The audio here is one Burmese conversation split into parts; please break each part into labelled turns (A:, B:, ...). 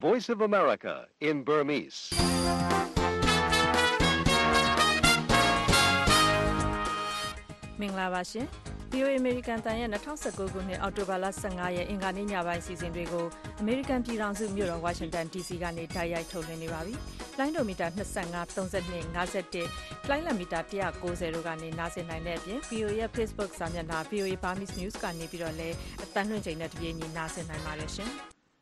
A: Voice of America in Burmese.
B: မင်္ဂလာပါရှင် VOA American တန်ရဲ့2019ခုနှစ်အောက်တိုဘာလ15ရက်အင်္ဂါနေ့ညပိုင်းစီစဉ်တွေကို American ပြည်ထောင်စုမြို့တော် Washington DC ကနေတိုက်ရိုက်ထုတ်လွှင့်နေပါပြီ။လိုင်းဒိုမီတာ25 32 51လိုင်းလမီတာ190တို့ကနေနားဆင်နိုင်တဲ့အပြင် VOA ရဲ့ Facebook စာမျက်နှာ VOA Burmese News ကနေပြီးတော့လည်းအသံလွှင့်ချိန်နဲ့တပြေးညီနားဆင်နိုင်ပါတယ်ရှင်။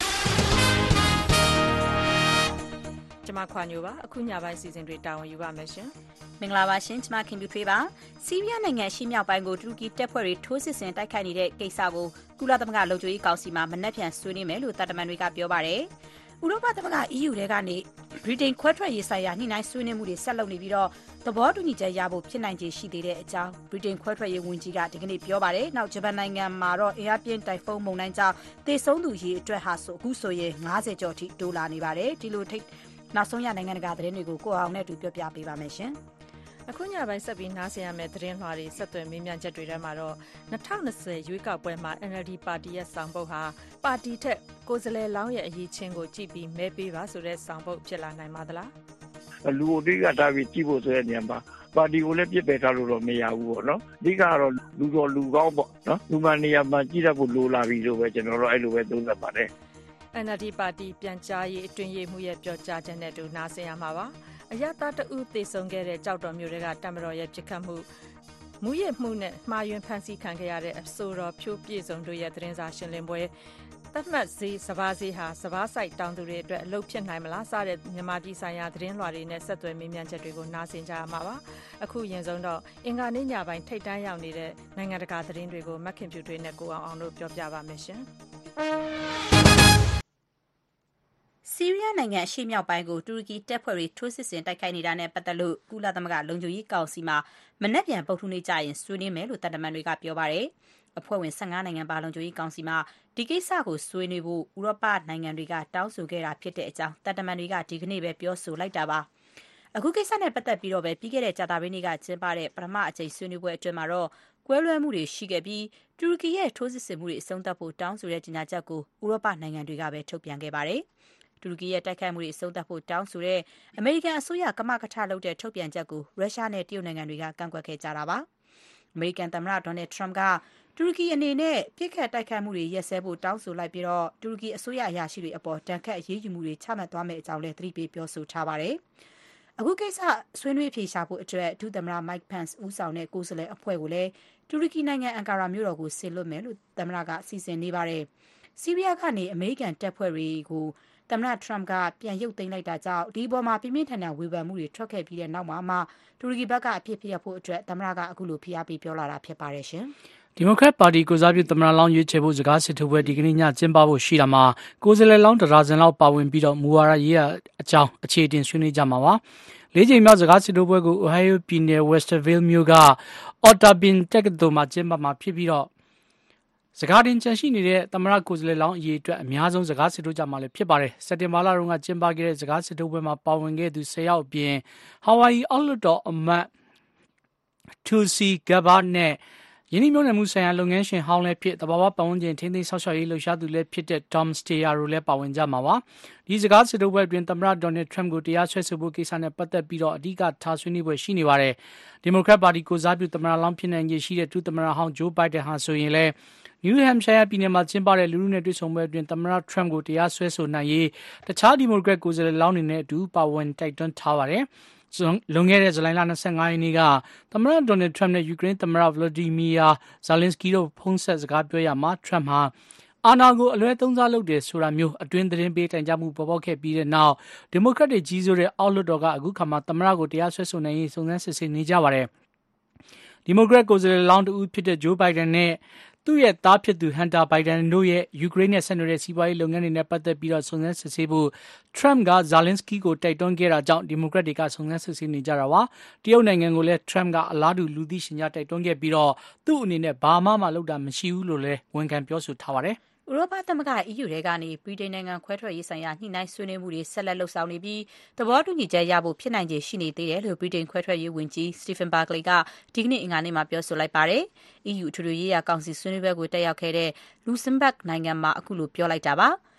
B: ကျမခွာညိုပါအခုညပိုင်းစီစဉ်တွေတာဝန်ယူပါမယ်ရှင်
C: မင်္ဂလာပါရှင်ကျမခင်ဗျူထွေးပါစီးရီးယားနိုင်ငံရှေ့မြောက်ပိုင်းကိုတူရကီတပ်ဖွဲ့တွေထိုးစစ်ဆင်တိုက်ခိုက်နေတဲ့ကိစ္စကိုကုလသမဂ္ဂလုံခြုံရေးကောင်စီမှာမနက်ဖြန်ဆွေးနွေးမယ်လို့တာတမန်တွေကပြောပါတယ်ဥရောပသမဂ္ဂ EU ထဲကနေဗြိတိန်ခွဲထွက်ရေးဆိုင်ရာညှိနှိုင်းဆွေးနွေးမှုတွေဆက်လုပ်နေပြီးတော့သဘောတူညီချက်ရဖို့ဖြစ်နိုင်ခြေရှိသေးတဲ့အကြောင်းဗြိတိန်ခွဲထွက်ရေးဝန်ကြီးကဒီကနေ့ပြောပါတယ်နောက်ဂျပန်နိုင်ငံမှာတော့အင်အားပြင်းတိုင်ဖုန်းမုန်တိုင်းကြောင့်သေဆုံးသူရေအတွက်ဟာဆိုအခုဆိုရင်90ကျော်ထိတိုးလာနေပါတယ်ဒီလိုနောက်ဆုံးရနိုင်ငံတကာသတင်းတွေကိုကိုအောင်နဲ့တူပြောပြပေးပါမယ်ရှင်
B: အခုညပိုင်းဆက်ပြီးနားဆင်ရမယ့်သတင်းလွှာတွေဆက်သွယ်မေးမြန်းချက်တွေထဲမှာတော့2020ရွေးကောက်ပွဲမှာ NLD ပါတီရဲ့ဆောင်ပုဒ်ဟာပါတီထက်ကိုယ်စားလှယ်လောင်းရဲ့အရေးချင်းကိုကြည့်ပြီးမဲပေးပါဆိုတဲ့ဆောင်ပုဒ်ဖြစ်လာနိုင်ပါသလား
D: လူအတိတ်ကတားပြီးကြည့်ဖို့ဆိုတဲ့နေရာမှာပါတီကိုလည်းပြစ်ပယ်ထားလို့တော့မရဘူးပေါ့နော်အဓိကကတော့လူတော်လူကောင်းပေါ့နော်လူမှနေရာမှာကြည့်တတ်ဖို့လိုလာပြီလို့ပဲကျွန်တော်တို့အဲ့လိုပဲသုံးသပ်ပါတယ်
B: NLD ပါတီပြန်ကြားရေးအတွင်းရေးမှူးရဲ့ပြောကြားချက်နဲ့တူနားဆင်ရမှာပါအရသာတဦးသေဆုံးခဲ့တဲ့ကြောက်တော်မျိုးတွေကတမတော်ရဲ့ပြစ်ခတ်မှုမူရစ်မှုနဲ့မှားယွင်းဖန်ဆီးခံခဲ့ရတဲ့အဆိုတော်ဖြိုးပြည့်စုံတို့ရဲ့သတင်းစာရှင်းလင်းပွဲသတ်မှတ်ဈေးစဘာဈေးဟာစဘာဆိုင်တောင်းသူတွေအတွက်အလုပ်ဖြစ်နိုင်မလားစတဲ့မြန်မာပြည်ဆိုင်ရာသတင်းလွှာတွေနဲ့ဆက်သွယ်မေးမြန်းချက်တွေကိုနားဆင်ကြရမှာပါအခုရင်ဆုံးတော့အင်္ဂါနေ့ညပိုင်းထိပ်တန်းရောက်နေတဲ့နိုင်ငံတကာသတင်းတွေကိုမခင်ဖြူထွေးနဲ့ကိုအောင်တို့ပြောပြပါမယ်ရှင်
C: ဆီးရီးယားနိုင်ငံအရှေ့မြောက်ပိုင်းကိုတူရကီတပ်ဖွဲ့တွေထိုးစစ်ဆင်တိုက်ခိုက်နေတာနဲ့ပတ်သက်လို့ကုလသမဂ္ဂလုံခြုံရေးကောင်စီမှာမနက်ဖြန်ပုဂ္ဂိုလ်နေ့ကျရင်ဆွေးနွေးမယ်လို့တပ်မတော်တွေကပြောပါတယ်။အဖွဲ့ဝင်15နိုင်ငံပါလုံခြုံရေးကောင်စီမှာဒီကိစ္စကိုဆွေးနွေးဖို့ဥရောပနိုင်ငံတွေကတောင်းဆိုခဲ့တာဖြစ်တဲ့အကြောင်းတပ်မတော်တွေကဒီကနေ့ပဲပြောဆိုလိုက်တာပါ။အခုကိစ္စနဲ့ပတ်သက်ပြီးတော့ပဲပြီးခဲ့တဲ့ကြာသပတေးနေ့ကကျင်းပတဲ့ပထမအကြိမ်ဆွေးနွေးပွဲအတွင်းမှာတော့ကွဲလွဲမှုတွေရှိခဲ့ပြီးတူရကီရဲ့ထိုးစစ်ဆင်မှုတွေအဆုံးသတ်ဖို့တောင်းဆိုတဲ့ကြေညာချက်ကိုဥရောပနိုင်ငံတွေကပဲထုတ်ပြန်ခဲ့ပါတယ်။တူရကီရဲ့တိုက်ခိုက်မှုတွေအဆုံးသတ်ဖို့တောင်းဆိုတဲ့အမေရိကန်အစိုးရကမကထလုပ်တဲ့ထုတ်ပြန်ချက်ကိုရုရှားနဲ့တရုတ်နိုင်ငံတွေကကန့်ကွက်ခဲ့ကြတာပါ။အမေရိကန်သမ္မတဒေါ်နယ်ထရမ့်ကတူရကီအနေနဲ့ပြစ်ခတ်တိုက်ခိုက်မှုတွေရပ်စဲဖို့တောင်းဆိုလိုက်ပြီးတော့တူရကီအစိုးရအရာရှိတွေအပေါ်တန်ခတ်အရေးယူမှုတွေချမှတ်သွားမယ့်အကြောင်းလည်းသတိပေးပြောဆိုထားပါတယ်။အခုကိစ္စဆွေးနွေးဖြေရှာဖို့အတွက်ဒုသမ္မတ Mike Pence ဦးဆောင်တဲ့ကိုယ်စားလှယ်အဖွဲ့ကိုလည်းတူရကီနိုင်ငံအန်ကာရာမြို့တော်ကိုဆင်လွှတ်မယ်လို့သမ္မတကစီစဉ်နေပါတယ်။ဆီးရီးယားကနေအမေရိကန်တပ်ဖွဲ့တွေကိုသမ္မတထရမ့်ကပြန်ရုပ်သိမ်းလိုက်တာကြောင့်ဒီပေါ်မှာပြင်းပြင်းထန်ထန်ဝေဖန်မှုတွေထွက်ခဲ့ပြီးတဲ့နောက်မှာတူရကီဘက်ကအပြစ်ပြဖို့အတွက်သမ္မတကအခုလိုဖိအားပေးပြောလာတာဖြစ်ပါတယ်ရှင်
E: ။ဒီမိုကရက်ပါတီကိုစားပြုသမ္မတလောင်းရွေးချယ်ဖို့စကားစစ်ထိုးပွဲဒီကနေ့ညကျင်းပဖို့ရှိတာမှာကိုယ်စားလှယ်လောင်းတရာဇင်လောက်ပါဝင်ပြီးတော့မူဝါဒရေးရာအကြောင်းအခြေအတင်ဆွေးနွေးကြမှာပါ။၄ချိန်မြောက်စကားစစ်ထိုးပွဲကို Ohio ပြည်နယ် Westerville မြို့က Otterbein တက္ကသိုလ်မှာကျင်းပမှာဖြစ်ပြီးတော့စကားတင်ချန်ရှိနေတဲ့သမ္မတကိုယ်စားလှယ်လောင်းအရေးအတွက်အများဆုံးစကားစစ်ထိုးကြမှာလည်းဖြစ်ပါတယ်။စက်တင်ဘာလတုန်းကကျင်းပခဲ့တဲ့စကားစစ်ထိုးပွဲမှာပါဝင်ခဲ့သူ10ယောက်အပြင် Hawaii အောက်လွှတ်တော်အမတ် Tulsi Gabbard နဲ့ယင်းနှိမ့်မြုံနယ်မှုဆိုင်ရာလုပ်ငန်းရှင်ဟောင်းလည်းဖြစ်သဘာဝပတ်ဝန်းကျင်ထိန်းသိမ်းဆောက်ရှောက်ရေးလှုပ်ရှားသူလည်းဖြစ်တဲ့ Tom Steyer တို့လည်းပါဝင်ကြမှာပါ။ဒီစကားစစ်ထိုးပွဲအတွင်းသမ္မတ Donald Trump ကိုတရားစွဲဆိုဖို့ကိစ္စနဲ့ပတ်သက်ပြီးတော့အဓိကထားဆွေးနွေးပွဲရှိနေပါတယ်။ဒီမိုကရက်ပါတီကိုစားပြုသမ္မတလောင်းဖြစ်နိုင်ခြေရှိတဲ့ဒုသမ္မတဟောင်း Joe Biden ဟာဆိုရင်လည်းNew Hampshire ပြည်နယ်မှာကျင်းပတဲ့လူထုနဲ့တွေ့ဆုံပွဲအတွင်းသမ္မတ Trump ကိုတရားစွဲဆိုနိုင်ရေးတခြားဒီမိုကရက်ကိုယ်စားလှယ်လောင်းတွေနဲ့အတူပါဝင်တိုက်တွန်းထားပါတယ်။လွန်ခဲ့တဲ့ဇူလိုင်လ25ရက်နေ့ကသမ္မတ Donald Trump နဲ့ယူကရိန်းသမ္မတ Volodymyr Zelensky တို့ဖုန်းဆက်စကားပြောရမှာ Trump ဟာအာဏာကိုအလွဲသုံးစားလုပ်တယ်ဆိုတာမျိုးအတွင်းသတင်းပေးတိုင်ကြားမှုပေါ်ပေါက်ခဲ့ပြီးတဲ့နောက်ဒီမိုကရက်တွေကြီးစိုးတဲ့အောက်လွှတ်တော်ကအခုခါမှာသမ္မတကိုတရားစွဲဆိုနိုင်ရေးစုံစမ်းစစ်ဆေးနေကြပါတယ်။ဒီမိုကရက်ကိုယ်စားလှယ်လောင်းတူဖြစ်တဲ့ Joe Biden နဲ့သူ့ရဲ့သားဖြစ်သူ Hunter Biden တို့ရဲ့ယူကရိန်းနဲ့ဆက်နွယ်တဲ့စီးပွားရေးလုပ်ငန်းတွေနဲ့ပတ်သက်ပြီးတော့စုံစမ်းစစ်ဆေးဖို့ Trump က Zelensky ကိုတိုက်တွန်းခဲ့တာကြောင့်ဒီမိုကရက်တွေကစုံစမ်းစစ်ဆေးနေကြတာပါ။တရုတ်နိုင်ငံကိုလည်း Trump ကအလားတူလူသိရှင်ကြားတိုက်တွန်းခဲ့ပြီးတော့သူ့အနေနဲ့ဘာမှလုပ်တာမရှိဘူးလို့လည်းဝန်ခံပြောဆိုထားပါတယ်။
C: ဥရောပသမဂ္ဂ EU ထဲကနေဗြိတိန်နိုင်ငံခွဲထွက်ရေးဆိုင်ရာညှိနှိုင်းဆွေးနွေးမှုတွေဆက်လက်လှုပ်ဆောင်နေပြီးသဘောတူညီချက်ရဖို့ဖြစ်နိုင်ခြေရှိနေသေးတယ်လို့ဗြိတိန်ခွဲထွက်ရေးဝန်ကြီး Stephen Barclay ကဒီကနေ့အင်္ဂါနေ့မှာပြောဆိုလိုက်ပါတယ်။ EU အထွေထွေရေးရာကောင်စီဆွေးနွေးပွဲကိုတက်ရောက်ခဲ့တဲ့ Luxembourg နိုင်ငံမှာအခုလိုပြောလိုက်တာပါ။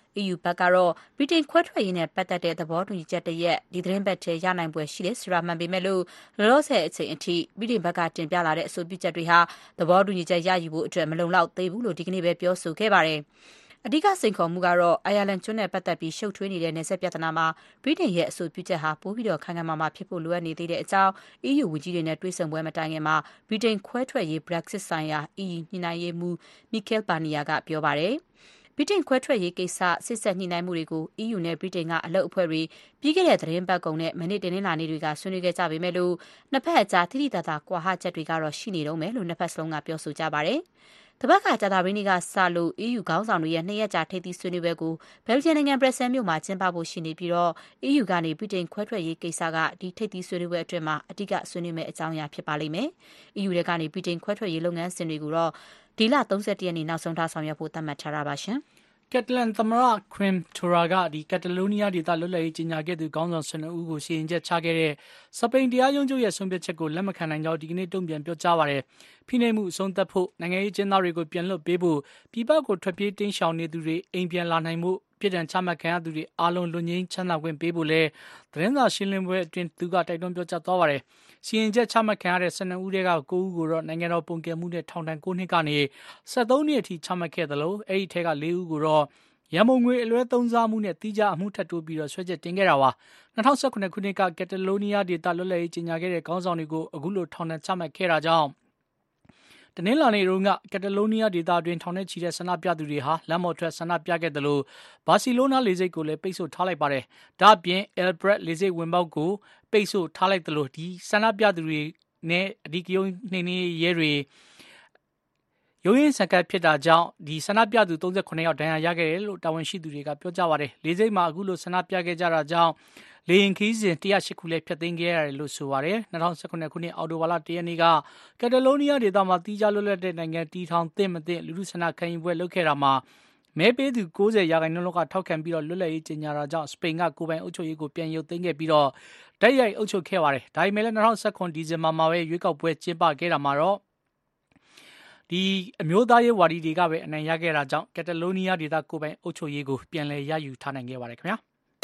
C: EU ဘက်ကတော့ဗြိတိန်ခွဲထွက်ရေးနဲ့ပတ်သက်တဲ့သဘောတူညီချက်တရက်ဒီသတင်းပတ်ထဲရနိုင်ပွဲရှိတယ်ဆိုတာမှန်ပေမဲ့လို့လောလောဆယ်အချိန်အထိဗြိတိန်ဘက်ကတင်ပြလာတဲ့အဆိုပြုချက်တွေဟာသဘောတူညီချက်ရယူဖို့အတွက်မလုံလောက်သေးဘူးလို့ဒီကနေ့ပဲပြောဆိုခဲ့ပါတယ်။အဓိကစိန်ခေါ်မှုကတော့အိုင်ယာလန်ကျွန်းနဲ့ပတ်သက်ပြီးရှုပ်ထွေးနေတဲ့နယ်စပ်ပြဿနာမှာဗြိတိန်ရဲ့အဆိုပြုချက်ဟာပိုပြီးတော့ခိုင်မာဖြစ်ဖို့လိုအပ်နေသေးတဲ့အကြောင်း EU ဝန်ကြီးတွေနဲ့တွေ့ဆုံပွဲမတိုင်ခင်မှာဗြိတိန်ခွဲထွက်ရေး Brexit ဆိုင်ရာ EU ညှိနှိုင်းရေးမှူး Michael Barnier ကပြောပါတယ်။ဗြိတိန်ခွဲထွက်ရေးကိစ္စစစ်ဆက်ညှိနှိုင်းမှုတွေကို EU နဲ့ဗြိတိန်ကအလုပ်အဖွဲ့တွေပြီးခဲ့တဲ့သတင်းပတ်ကုန်နဲ့မနေ့တင်လာနေတွေကဆွေးနွေးခဲ့ကြပေမဲ့လို့နှစ်ဖက်အကြားတိတိတသာကွာဟချက်တွေကတော့ရှိနေတော့မယ်လို့နှစ်ဖက်စလုံးကပြောဆိုကြပါတယ်။တပတ်ကကြာသပတေးနေ့ကစလို့ EU ခေါင်းဆောင်တွေရဲ့2ရက်ကြာထိပ်သီးဆွေးနွေးပွဲကိုဘယ်လ်ဂျီယံနိုင်ငံဘရက်ဆဲမြို့မှာကျင်းပဖို့ရှိနေပြီးတော့ EU ကနေဗြိတိန်ခွဲထွက်ရေးကိစ္စကဒီထိပ်သီးဆွေးနွေးပွဲအတွင်းမှာအဓိကဆွေးနွေးမယ့်အကြောင်းအရာဖြစ်ပါလိမ့်မယ်။ EU တွေကနေဗြိတိန်ခွဲထွက်ရေးလုပ်ငန်းစဉ်တွေကိုတော့ဒီလ31ရက်နေ့နောက်ဆုံးထားဆောင်ရွက်ဖို့သတ်မှတ်ထားတာပါရှင်။
E: ကက်တလန်သမ္မတခရင်တိုရာကကက်တလိုးနီးယားဒေသလွတ်လပ်ရေးကြေညာခဲ့သူခေါင်းဆောင်12ဦးကိုစီရင်ချက်ချခဲ့တဲ့စပိန်တရားရုံးချုပ်ရဲ့ဆုံးဖြတ်ချက်ကိုလက်မခံနိုင်ကြောင်းဒီကနေ့တုံ့ပြန်ပြောကြားပါတယ်။ဖိနှိပ်မှုအဆုံးသတ်ဖို့နိုင်ငံရေးကျင်းသားတွေကိုပြန်လွှတ်ပေးဖို့ပြည်ပကိုထွက်ပြေးတင်းရှောင်နေသူတွေအိမ်ပြန်လာနိုင်ဖို့ပြည်ထန်ချမှတ်ခံရသူတွေအားလုံးလွတ်ငြိမ်းချမ်းသာခွင့်ပေးဖို့လဲသတင်းစာရှင်းလင်းပွဲအတွင်းသူကတိုက်တွန်းပြောကြားသွားပါတယ်။စီရင်ချက်ချမှတ်ခံရတဲ့12ဦးထဲက9ဦးကိုတော့နိုင်ငံတော်ပုံကယ်မှုနဲ့ထောင်ဒဏ်9နှစ်ကနေ73နှစ်အထိချမှတ်ခဲ့သလိုအဲ့ဒီထဲက4ဦးကိုတော့ရန်ပုံငွေအလွဲသုံးစားမှုနဲ့တိကျအမှုထပ်တိုးပြီးတော့ဆွဲချက်တင်ခဲ့တာပါ2019ခုနှစ်ကကက်တလိုးနီးယားဒေသလွတ်လပ်ရေးကြေညာခဲ့တဲ့ခေါင်းဆောင်တွေကိုအခုလိုထောင်ဒဏ်ချမှတ်ခဲ့တာကြောင့်တနင်္လာနေ့တုန်းကကက်တလိုးနီးယားဒေသအတွင်းထောင်ထဲချီတဲ့ဆန္ဒပြသူတွေဟာလမ်းပေါ်ထွက်ဆန္ဒပြခဲ့တယ်လို့ဘာစီလိုနာလေဆိပ်ကိုလည်းပိတ်ဆို့ထားလိုက်ပါတယ်။ဒါ့အပြင် Elbrat လေဆိပ်ဝင်ပေါက်ကိုပိတ်ဆို့ထားလိုက်တယ်လို့ဒီဆန္ဒပြသူတွေနဲ့အဓိကရုဏ်းနှိမ်နင်းရဲတွေရုံးရင်းဆန်ကတ်ဖြစ်တာကြောင့်ဒီဆန္ဒပြသူ38ယောက်ဒဏ်ရာရခဲ့တယ်လို့တာဝန်ရှိသူတွေကပြောကြပါတယ်။လေဆိပ်မှာအခုလိုဆန္ဒပြခဲ့ကြတာကြောင့်လေယာဉ်ခီးစဉ်108ခုလည်းဖျက်သိမ်းခဲ့ရတယ်လို့ဆိုပါတယ်။2019ခုနှစ်အောက်တိုဘာလ1ရက်နေ့ကကက်တလိုးနီးယားဒေသမှာတီးခြားလွတ်လပ်တဲ့နိုင်ငံတီထောင်သင့်မသင့်လူထုဆန္ဒခံယူပွဲလုပ်ခဲ့တာမှာမဲပေးသူ90%လောက်ကထောက်ခံပြီးတော့လွတ်လပ်ရေးကြေညာတာကြောင့်စပိန်ကကိုယ်ပိုင်အုပ်ချုပ်ရေးကိုပြန်ရုပ်သိမ်းခဲ့ပြီးတော့တိုက်ရိုက်အုပ်ချုပ်ခဲ့ပါတယ်။ဒါပေမဲ့လည်း2019ဒီဇင်ဘာမှာပဲရွေးကောက်ပွဲကျင်းပခဲ့တာမှာတော့ဒီအမျိုးသားရေးဝါဒီတွေကပဲအနိုင်ရခဲ့တာကြောင့်ကက်တလိုးနီးယားဒေသကိုယ်ပိုင်အုပ်ချုပ်ရေးကိုပြန်လည်ရယူထားနိုင်ခဲ့ပါတယ်ခင်ဗျာ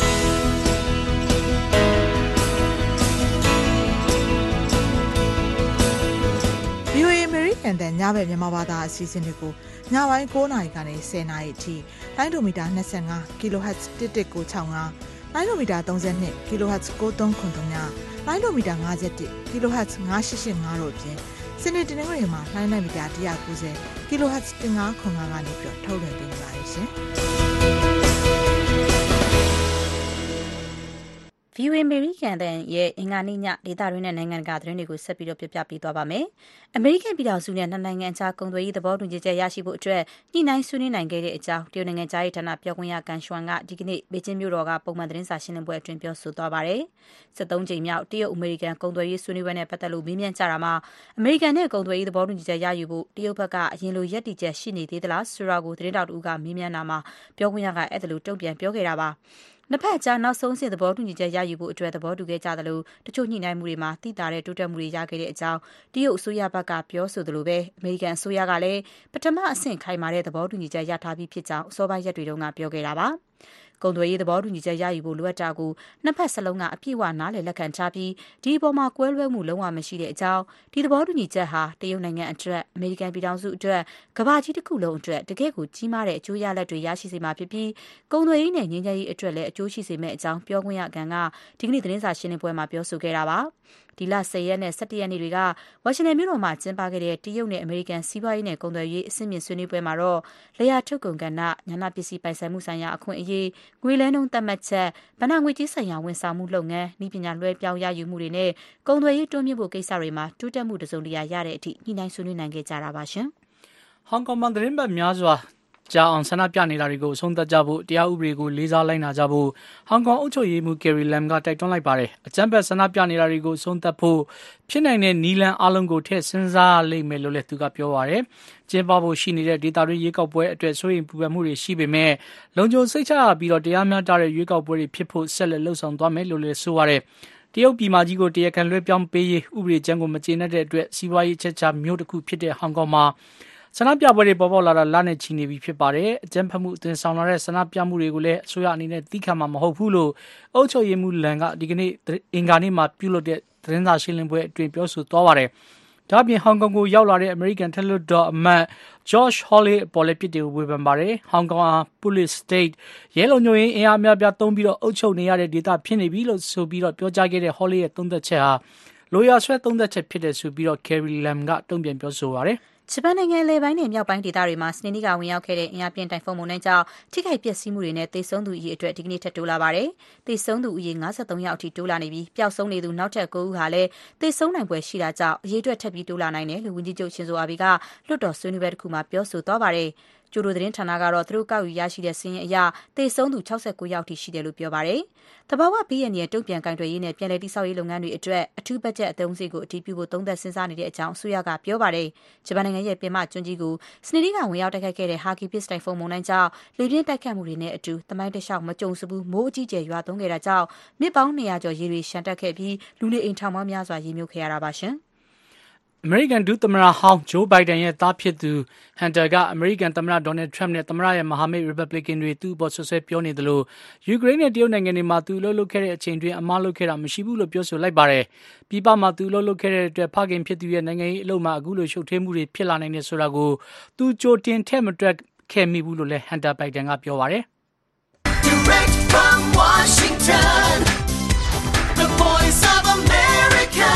F: ။ VOA American တန်ညဘက်မြန်မာဘာသာအစီအစဉ်တွေကိုညပိုင်း9:00နာရီကနေ10:00နာရီအထိလိုင်းဒိုမီတာ25 kHz 11965လိုင်းဒိုမီတာ32 kHz 9393လိုင်းဒိုမီတာ51 kHz 9885တို့အပြင်စနေတနင်္ဂနွေမှာလိုင်းမီတာ190 kHz 1505ကနေပြီးထုတ်လွှင့်ပေးနေပါတယ်ရှင်။
C: VOA American ရဲ့အင်္ဂါနေ့ညဒေသတွင်းနဲ့နိုင်ငံတကာသတင်းတွေကိုဆက်ပြီးတော့ပြပြပေးသွားပါမယ်။ American ပြည်ထောင်စုနဲ့နှစ်နိုင်ငံကြားကုန်သွယ်ရေးသဘောတူညီချက်ရရှိဖို့အတွက်ညှိနှိုင်းဆွေးနွေးနိုင်ခဲ့တဲ့အကြောင်းတရုတ်နိုင်ငံကြားရေးဌာနပြောခွင့်ရကန်ရှွမ်ကဒီကနေ့ဘေကျင်းမြို့တော်ကပုံမှန်သတင်းစာရှင်းလင်းပွဲအတွင်းပြောဆိုသွားပါတယ်။73ကြိမ်မြောက်တရုတ်အမေရိကန်ကုန်သွယ်ရေးဆွေးနွေးပွဲနဲ့ပတ်သက်လို့မေးမြန်းကြတာမှာအမေရိကန်နဲ့ကုန်သွယ်ရေးသဘောတူညီချက်ရယူဖို့တရုတ်ဘက်ကအရင်လိုရပ်တည်ချက်ရှိနေသေးသလားဆိုတာကိုသတင်းတောက်တူကမေးမြန်းတာမှာပြောခွင့်ရကအဲ့ဒါလိုတုံ့ပြန်ပြောခဲ့တာပါ။နှစ်ဖက်အကြားနောက်ဆုံးအဆင့်သဘောတူညီချက်ရယူဖို့အတွက်သဘောတူခဲ့ကြသလိုတချို့ညှိနှိုင်းမှုတွေမှာတိတာတဲ့တိုးတက်မှုတွေရခဲ့တဲ့အကြောင်းတရုတ်အစိုးရဘက်ကပြောဆိုသလိုပဲအမေရိကန်အစိုးရကလည်းပထမအဆင့်ခိုင်မာတဲ့သဘောတူညီချက်ရထားပြီးဖြစ်ကြောင်းအစောပိုင်းရက်တွေတုန်းကပြောခဲ့တာပါကုန်သွယ်ရေးသဘောတူညီချက်ရယူဖို့လိုအပ်တာကိုနှစ်ဖက်စလုံးကအပြည့်အဝနားလည်လက်ခံထားပြီးဒီအပေါ်မှာကွဲလွဲမှုလုံးဝမရှိတဲ့အကြောင်းဒီသဘောတူညီချက်ဟာတရုတ်နိုင်ငံအတွက်အမေရိကန်ပြည်ထောင်စုအတွက်ကမ္ဘာကြီးတစ်ခုလုံးအတွက်တကယ့်ကိုကြီးမားတဲ့အကျိုးရလဒ်တွေရရှိစေမှာဖြစ်ပြီးကုန်သွယ်ရေးနဲ့ငြိမ်းချမ်းရေးအတွက်လည်းအကျိုးရှိစေမယ့်အကြောင်းပြောခွင့်ရကန်ကဒီကနေ့သတင်းစာရှင်းလင်းပွဲမှာပြောဆိုခဲ့တာပါဒီလ10ရက်နဲ့17ရက်နေ့တွေကဝါရှင်တန်မြို့တော်မှာကျင်းပခဲ့တဲ့တရုတ်နဲ့အမေရိကန်စီးပွားရေးနဲ့ကုန်သွယ်ရေးအဆင့်မြင့်ဆွေးနွေးပွဲမှာတော့လျှာထုတ်ကုန်ကဏ္ဍဉာဏပစ္စည်းပိုင်ဆိုင်မှုဆိုင်ရာအခွင့်အရေးငွေလဲနှုန်းသတ်မှတ်ချက်ဗဏ္ဍာငွေကြေးဆိုင်ရာဝန်ဆောင်မှုလုပ်ငန်းနည်းပညာလွှဲပြောင်းရယူမှုတွေနဲ့ကုန်သွယ်ရေးတွန်းမြင့်ဖို့ကိစ္စတွေမှာတိုးတက်မှုတစုံတရာရတဲ့အထိညှိနှိုင်းဆွေးနွေးနိုင်ခဲ့ကြတာပါရှင်
E: ။ဟောင်ကောင်မှာသတင်းပတ်များစွာကြာအောင်ဆန္ဒပြနေတာတွေကိုအဆုံးသတ်ကြဖို့တရားဥပဒေကိုလေးစားလိုက်နာကြဖို့ဟောင်ကောင်အုပ်ချုပ်ရေးမှူးကယ်ရီလမ်ကတိုက်တွန်းလိုက်ပါတယ်။အကြမ်းဖက်ဆန္ဒပြနေတာတွေကိုအဆုံးသတ်ဖို့ဖြစ်နိုင်တဲ့နီလန်အလုံးကိုထည့်စဉ်းစားလိမ့်မယ်လို့လည်းသူကပြောပါတယ်။ကျင်းပဖို့ရှိနေတဲ့ဒေတာတွင်းရွေးကောက်ပွဲအတွက်စိုးရိမ်ပူပန်မှုတွေရှိပေမဲ့လုံခြုံစိတ်ချရပြီးတော့တရားမျှတတဲ့ရွေးကောက်ပွဲတွေဖြစ်ဖို့ဆက်လက်လှုံ့ဆော်သွားမယ်လို့လည်းဆိုပါတယ်။တရုတ်ပြည်မကြီးကိုတရားခံလွှဲပြောင်းပေးရေးဥပဒေကြမ်းကိုမကျေနပ်တဲ့အတွက်စီးပွားရေးချက်ချမြို့တစ်ခုဖြစ်တဲ့ဟောင်ကောင်မှာဆန္ဒပြပွဲတွေပေါ်ပေါက်လာတာလနဲ့ချီနေပြီဖြစ်ပါတယ်အကြမ်းဖက်မှုအသွင်ဆောင်လာတဲ့ဆန္ဒပြမှုတွေကိုလည်းအစိုးရအနေနဲ့သီးခံမှာမဟုတ်ဘူးလို့အုပ်ချုပ်ရေးမှူးလန်ကဒီကနေ့အင်္ဂါနေ့မှာပြုလုပ်တဲ့သတင်းစာရှင်းလင်းပွဲအတွင်းပြောဆိုသွားပါတယ်ဒါ့အပြင်ဟောင်ကောင်ကိုရောက်လာတဲ့အမေရိကန်ထက်လွှတ်တော်အမတ် Josh Hawley အပေါ်လည်းပြစ်တင်ဝေဖန်ပါတယ်ဟောင်ကောင် Police State ရဲလုံခြုံရေးအင်အားများပြားသုံးပြီးတော့အုပ်ချုပ်နေရတဲ့ဒေသဖြစ်နေပြီလို့ဆိုပြီးတော့ပြောကြားခဲ့တဲ့ Hawley ရဲ့သုံးသက်ချက်ဟာလိုရာဆွဲသုံးသက်ချက်ဖြစ်တယ်ဆိုပြီးတော့ Carrie Lam ကတုံ့ပြန်ပြောဆိုပါတယ်
C: ဂျပန်နိုင်ငံလေပိုင်းနဲ့မြောက်ပိုင်းဒေသတွေမှာစနေနေ့ကဝင်ရောက်ခဲ့တဲ့အင်အားပြင်းတိုင်ဖုန်းမုန်တိုင်းကြောင့်ထိခိုက်ပျက်စီးမှုတွေနဲ့သေဆုံးသူအရေအတွက်ဒီကနေ့ထပ်တိုးလာပါတယ်။သေဆုံးသူအရေ53ယောက်အထိတိုးလာနေပြီးပျောက်ဆုံးနေသူနောက်ထပ်9ဦးဟာလည်းသေဆုံးနိုင်ပွဲရှိတာကြောင့်အရေအတွက်ထပ်ပြီးတိုးလာနိုင်တယ်လို့ဝန်ကြီးချုပ်ရှင်ဇိုအာဘီကလွှတ်တော်ဆွေးနွေးပွဲတစ်ခုမှာပြောဆိုသွားပါတယ်။ကျိုဒိုသတင်းဌာနကတော့သူတို့ကောက်ယူရရှိတဲ့စာရင်းအရသေဆုံးသူ69ယောက်ထိရှိတယ်လို့ပြောပါတယ်။တဘာဝဘေးရန်ရဲ့တုံ့ပြန်ကင်တွယ်ရေးနဲ့ပြည်내တိဆောက်ရေးလုပ်ငန်းတွေအတွက်အထူးဘတ်ဂျက်အသုံးစရိတ်ကိုအတည်ပြုဖို့သုံးသပ်စဉ်းစားနေတဲ့အကြောင်းအစိုးရကပြောပါတယ်။ဂျပန်နိုင်ငံရဲ့ပင်မကျွန်းကြီးကိုစနေနေ့ကဝင်ရောက်တိုက်ခိုက်ခဲ့တဲ့ဟာကီပစ်တိုင်ဖုန်းမုန်တိုင်းကြောင့်လေပြင်းတိုက်ခတ်မှုတွေနဲ့အတူသမိုင်းတလျှောက်မကြုံစဘူးမိုးအကြီးကျယ်ရွာသွန်းခဲ့တာကြောင့်မြစ်ပေါင်း200ကျော်ရေတွေရှမ်းတက်ခဲ့ပြီးလူနေအိမ်ထောင်ပေါင်းများစွာရေမြုပ်ခဲ့ရတာပါရှင်။
E: အမေရိကန်ဒုသမ္မတဟောင်းဂျိုးဘိုင်ဒန်ရဲ့သားဖြစ်သူဟန်တာကအမေရိကန်သမ္မတဒေါ်နယ်ထရမ့်နဲ့သမ္မတရဲ့မဟာမိတ်ရီပတ်ဘလစ်ကန်တွေသူ့အပေါ်ဆွဆွဲပြောနေတယ်လို့ယူကရိန်းနဲ့တရုတ်နိုင်ငံတွေမှာသူလှုပ်ခဲ့တဲ့အချိန်တွင်အမှားလုပ်ခဲ့တာမရှိဘူးလို့ပြောဆိုလိုက်ပါတယ်။ပြည်ပမှာသူလှုပ်ခဲ့တဲ့အတွက်ဖခင်ဖြစ်သူရဲ့နိုင်ငံရေးအလုပ်မှာအခုလိုရှုပ်ထွေးမှုတွေဖြစ်လာနိုင်တယ်ဆိုတာကိုသူကြိုတင်ထည့်မတွက်ခဲ့မိဘူးလို့လည်းဟန်တာဘိုင်ဒန်ကပြောပါတယ်။ Direct from Washington, the Voice of America,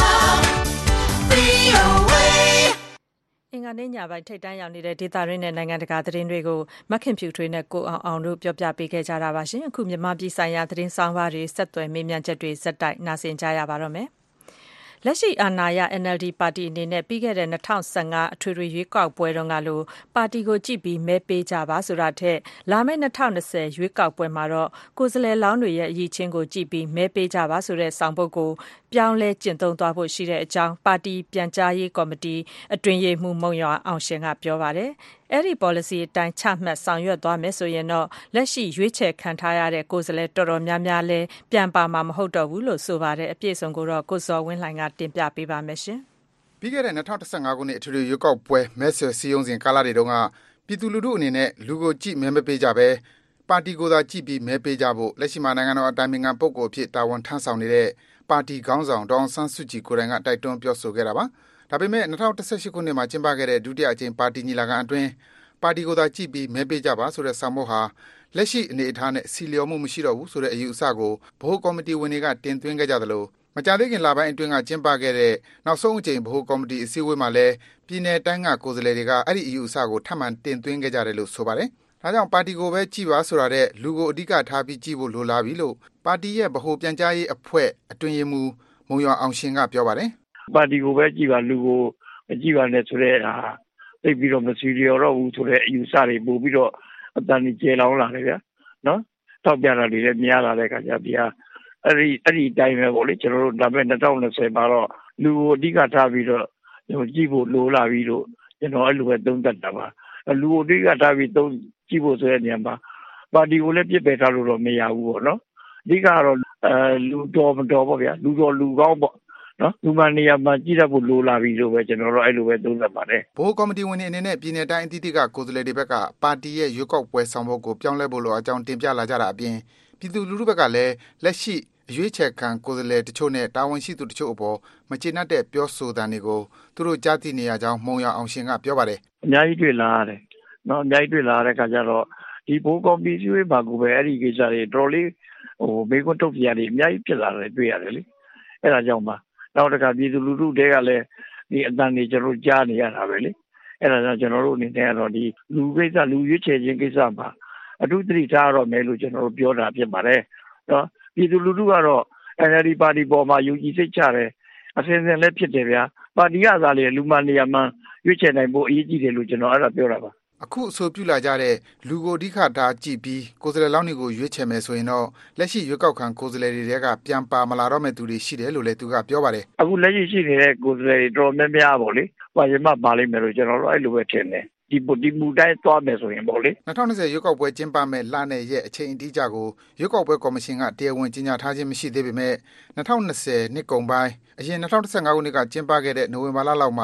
E: VOA
B: အင်္ဂါနေ့ညပိုင်းထိပ်တန်းရောက်နေတဲ့ဒေသရင်းနဲ့နိုင်ငံတကာသတင်းတွေကိုမခင်ဖြူထွေးနဲ့ကိုအောင်တို့ပြောပြပေးခဲ့ကြတာပါရှင်အခုမြန်မာပြည်ဆိုင်ရာသတင်းဆောင်ပါတွေဆက်သွယ်မေးမြန်းချက်တွေစက်တိုက်နားဆင်ကြရပါတော့မယ်လက်ရှိအာဏာရ NLD ပါတီအနေနဲ့ပြီးခဲ့တဲ့2015အထွေထွေရွေးကောက်ပွဲတုန်းကလိုပါတီကိုကြည့်ပြီးမဲပေးကြပါဆိုတာထက်လာမယ့်2020ရွေးကောက်ပွဲမှာတော့ကိုယ်စားလှယ်လောင်းတွေရဲ့အရည်ချင်းကိုကြည့်ပြီးမဲပေးကြပါဆိုတဲ့ဆောင်ပုဒ်ကိုပြောင်းလဲကျင့်သုံးသွားဖို့ရှိတဲ့အကြောင်းပါတီပြန်ကြားရေးကော်မတီအတွင်းရေးမှူးမုံရွာအောင်ရှင်ကပြောပါတယ်အဲ့ဒီ policy အတိုင်းချမှတ်ဆောင်ရွက်သွားမယ်ဆိုရင်တော့လက်ရှိရွေးချယ်ခံထားရတဲ့ကိုယ်စားလှယ်တော်တော်များများလဲပြန်ပါမှာမဟုတ်တော့ဘူးလို့ဆိုပါတယ်အပြည့်အစုံကိုတော့ကိုစော်ဝင်းလှိုင်ကတင်ပြပေးပါမယ်ရှင်
G: ပြီးခဲ့တဲ့2015ခုနှစ်အထွေထွေရွေးကောက်ပွဲမဲဆွယ်စည်းရုံးစဉ်ကာလတွေတုန်းကပြည်သူလူထုအနေနဲ့လူကိုကြည့်မဲမပေးကြဘဲပါတီကိုသာကြည့်ပြီးမဲပေးကြဖို့လက်ရှိမှာနိုင်ငံတော်အတိုင်ပင်ခံပုဂ္ဂိုလ်အဖြစ်တာဝန်ထမ်းဆောင်နေတဲ့ပါတီခေါင်းဆောင်ဒေါအောင်ဆန်းစုကြည်ကိုယ်တိုင်ကတိုက်တွန်းပြောဆိုခဲ့တာပါဒါပေမဲ့2018ခုနှစ်မှာကျင်းပခဲ့တဲ့ဒုတိယအကြိမ်ပါတီညီလာခံအတွင်းပါတီကိုသာကြည့်ပြီးမဲပေးကြပါဆိုတဲ့ဆောင်ပုဒ်ဟာလက်ရှိအနေအထားနဲ့စီလျော်မှုမရှိတော့ဘူးဆိုတဲ့အယူအဆကိုဗဟိုကော်မတီဝင်တွေကတင်သွင်းခဲ့ကြသလိုမကြာသေးခင်လပိုင်းအတွင်းကကျင်းပခဲ့တဲ့နောက်ဆုံးအကြိမ်ဗဟိုကော်မတီအစည်းအဝေးမှာလည်းပြည်내တိုင်းကကိုယ်စားလှယ်တွေကအဲ့ဒီအယူအဆကိုထပ်မံတင်သွင်းခဲ့ကြတယ်လို့ဆိုပါတယ်။ဒါကြောင့်ပါတီကိုပဲကြည့်ပါဆိုတာတဲ့လူကိုအဓိကထားပြီးကြည့်ဖို့လိုလားပြီလို့ပါတီရဲ့ဗဟိုပြန်ကြားရေးအဖွဲ့အတွင်းရေးမှူးမုံရွာအောင်ရှင်ကပြောပါတယ်
D: ။ပါတီကိုပဲကြည့်ပါလူကိုမကြည့်ပါနဲ့ဆိုတဲ့သိပြီးတော့မစီလျော်တော့ဘူးဆိုတဲ့အယူအဆတွေပို့ပြီးတော့အတန်ကြီးကျေလောင်းလာတယ်ဗျာနော်တောက်ပြတာတွေလည်းများလာတဲ့အခါကျဒီဟာအဲ့ဒီအတိုင်းပဲပေါ့လေကျွန်တော်တို့ဒါပေမဲ့2020မှာတော့လူကိုအဓိကထားပြီးတော့ကြည့်ဖို့လိုလာပြီလို့ကျွန်တော်အဲ့လိုပဲသုံးသပ်တာပါလူကိုအဓိကထားပြီးကြည့်ဖို့ဆိုတဲ့နေရာမှာပါတီကိုလည်းပြစ်ပယ်ထားလို့တော့မရဘူးပေါ့နော်အဓိကတော့လူတော်မတော်ပေါ့ဗျာလူတော်လူကောင်းပေါ့နော်လူမနေရာမှာကြည့်တတ်ဖို့လိုလာပြီလို့ပဲကျွန်တော်တို့အဲ့လိုပဲသုံးသပ်ပါတယ်
G: ဗဟိုကော်မတီဝင်တွေအနေနဲ့ပြည်내တိုင်းအသီးသီးကကိုယ်စားလှယ်တွေဘက်ကပါတီရဲ့ရွေးကောက်ပွဲဆောင်ပုဒ်ကိုပြောင်းလဲဖို့လိုအကြောင်းတင်ပြလာကြတာအပြင်ပြည်သူလူထုဘက်ကလည်းလက်ရှိအရွေးချယ်ခံကိုယ်စားလှယ်တချို့နဲ့တာဝန်ရှိသူတချို့အပေါ်မကျေနပ်တဲ့ပြောဆိုသံတွေကိုသူတို့ကြားသိနေရကြောင်းမုံရွာအောင်ရှင်ကပြောပါတယ်
D: အများကြီးတွေ့လာရတယ်နော်အများကြီးတွေ့လာတဲ့အခါကျတော့ဒီဘိုးကော်မတီစည်းဝေးမှာကိုပဲအဲ့ဒီကိစ္စတွေတော်လေးမေးခွန်းထုတ်ပြရတယ်အများကြီးဖြစ်လာတယ်တွေ့ရတယ်လေအဲ့ဒါကြောင့်ပါနောက်တစ်ခါပြည်သူလူထုတွေကလည်းဒီအတန်တွေကျွန်တော်တို့ကြားနေရတာပဲလေအဲ့ဒါကြောင့်ကျွန်တော်တို့အနေနဲ့ကတော့ဒီလူကိစ္စလူရွေးချယ်ခြင်းကိစ္စမှာအထူးသတိထားရတော့မယ်လို့ကျွန်တော်တို့ပြောတာဖြစ်ပါတယ်နော်ပြည်သူလူထုကတော့ NLD ပါတီပေါ်မှာယုံကြည်စိတ်ချတယ်အစဉ်စဉ်လည်းဖြစ်တယ်ဗျာပါတီကသာလေလူမနေရာမှာရွေးချယ်နိုင်ဖို့အရေးကြီးတယ်လို့ကျွန်တော်အဲ့ဒါပြောတာပါ
G: အခုအဆိုပြုလာကြတဲ့လူကိုအဓိကထားကြည့်ပြီးကိုယ်စားလှယ်လောင်းတွေကိုရွေးချယ်မယ်ဆိုရင်တော့လက်ရှိရွေးကောက်ခံကိုယ်စားလှယ်တွေကပြန်ပါမလာတော့မဲ့သူတွေရှိတယ်လို့လည်းသူကပြောပါတယ်
D: အခုလက်ရှိရှိနေတဲ့ကိုယ်စားလှယ်တွေတော်များများပေါ့လေပါရင်မှပါလိမ့်မယ်လို့ကျွန်တော်တို့အဲ့လိုပဲထင်တယ်ဒီမူတိုင်းသွားမယ်ဆိုရင်ပေါ့လေ
G: 2020ရွေးကောက်ပွဲကျင်းပမဲ့လနဲ့ရက်အချိန်အတိအကျကိုရွေးကောက်ပွဲကော်မရှင်ကတရားဝင်ကြေညာထားခြင်းမရှိသေးပေမဲ့2020နှစ်ကုန်ပိုင်းအရင်2015ခုနှစ်ကကျင်းပခဲ့တဲ့နိုဝင်ဘာလလောက်မှာ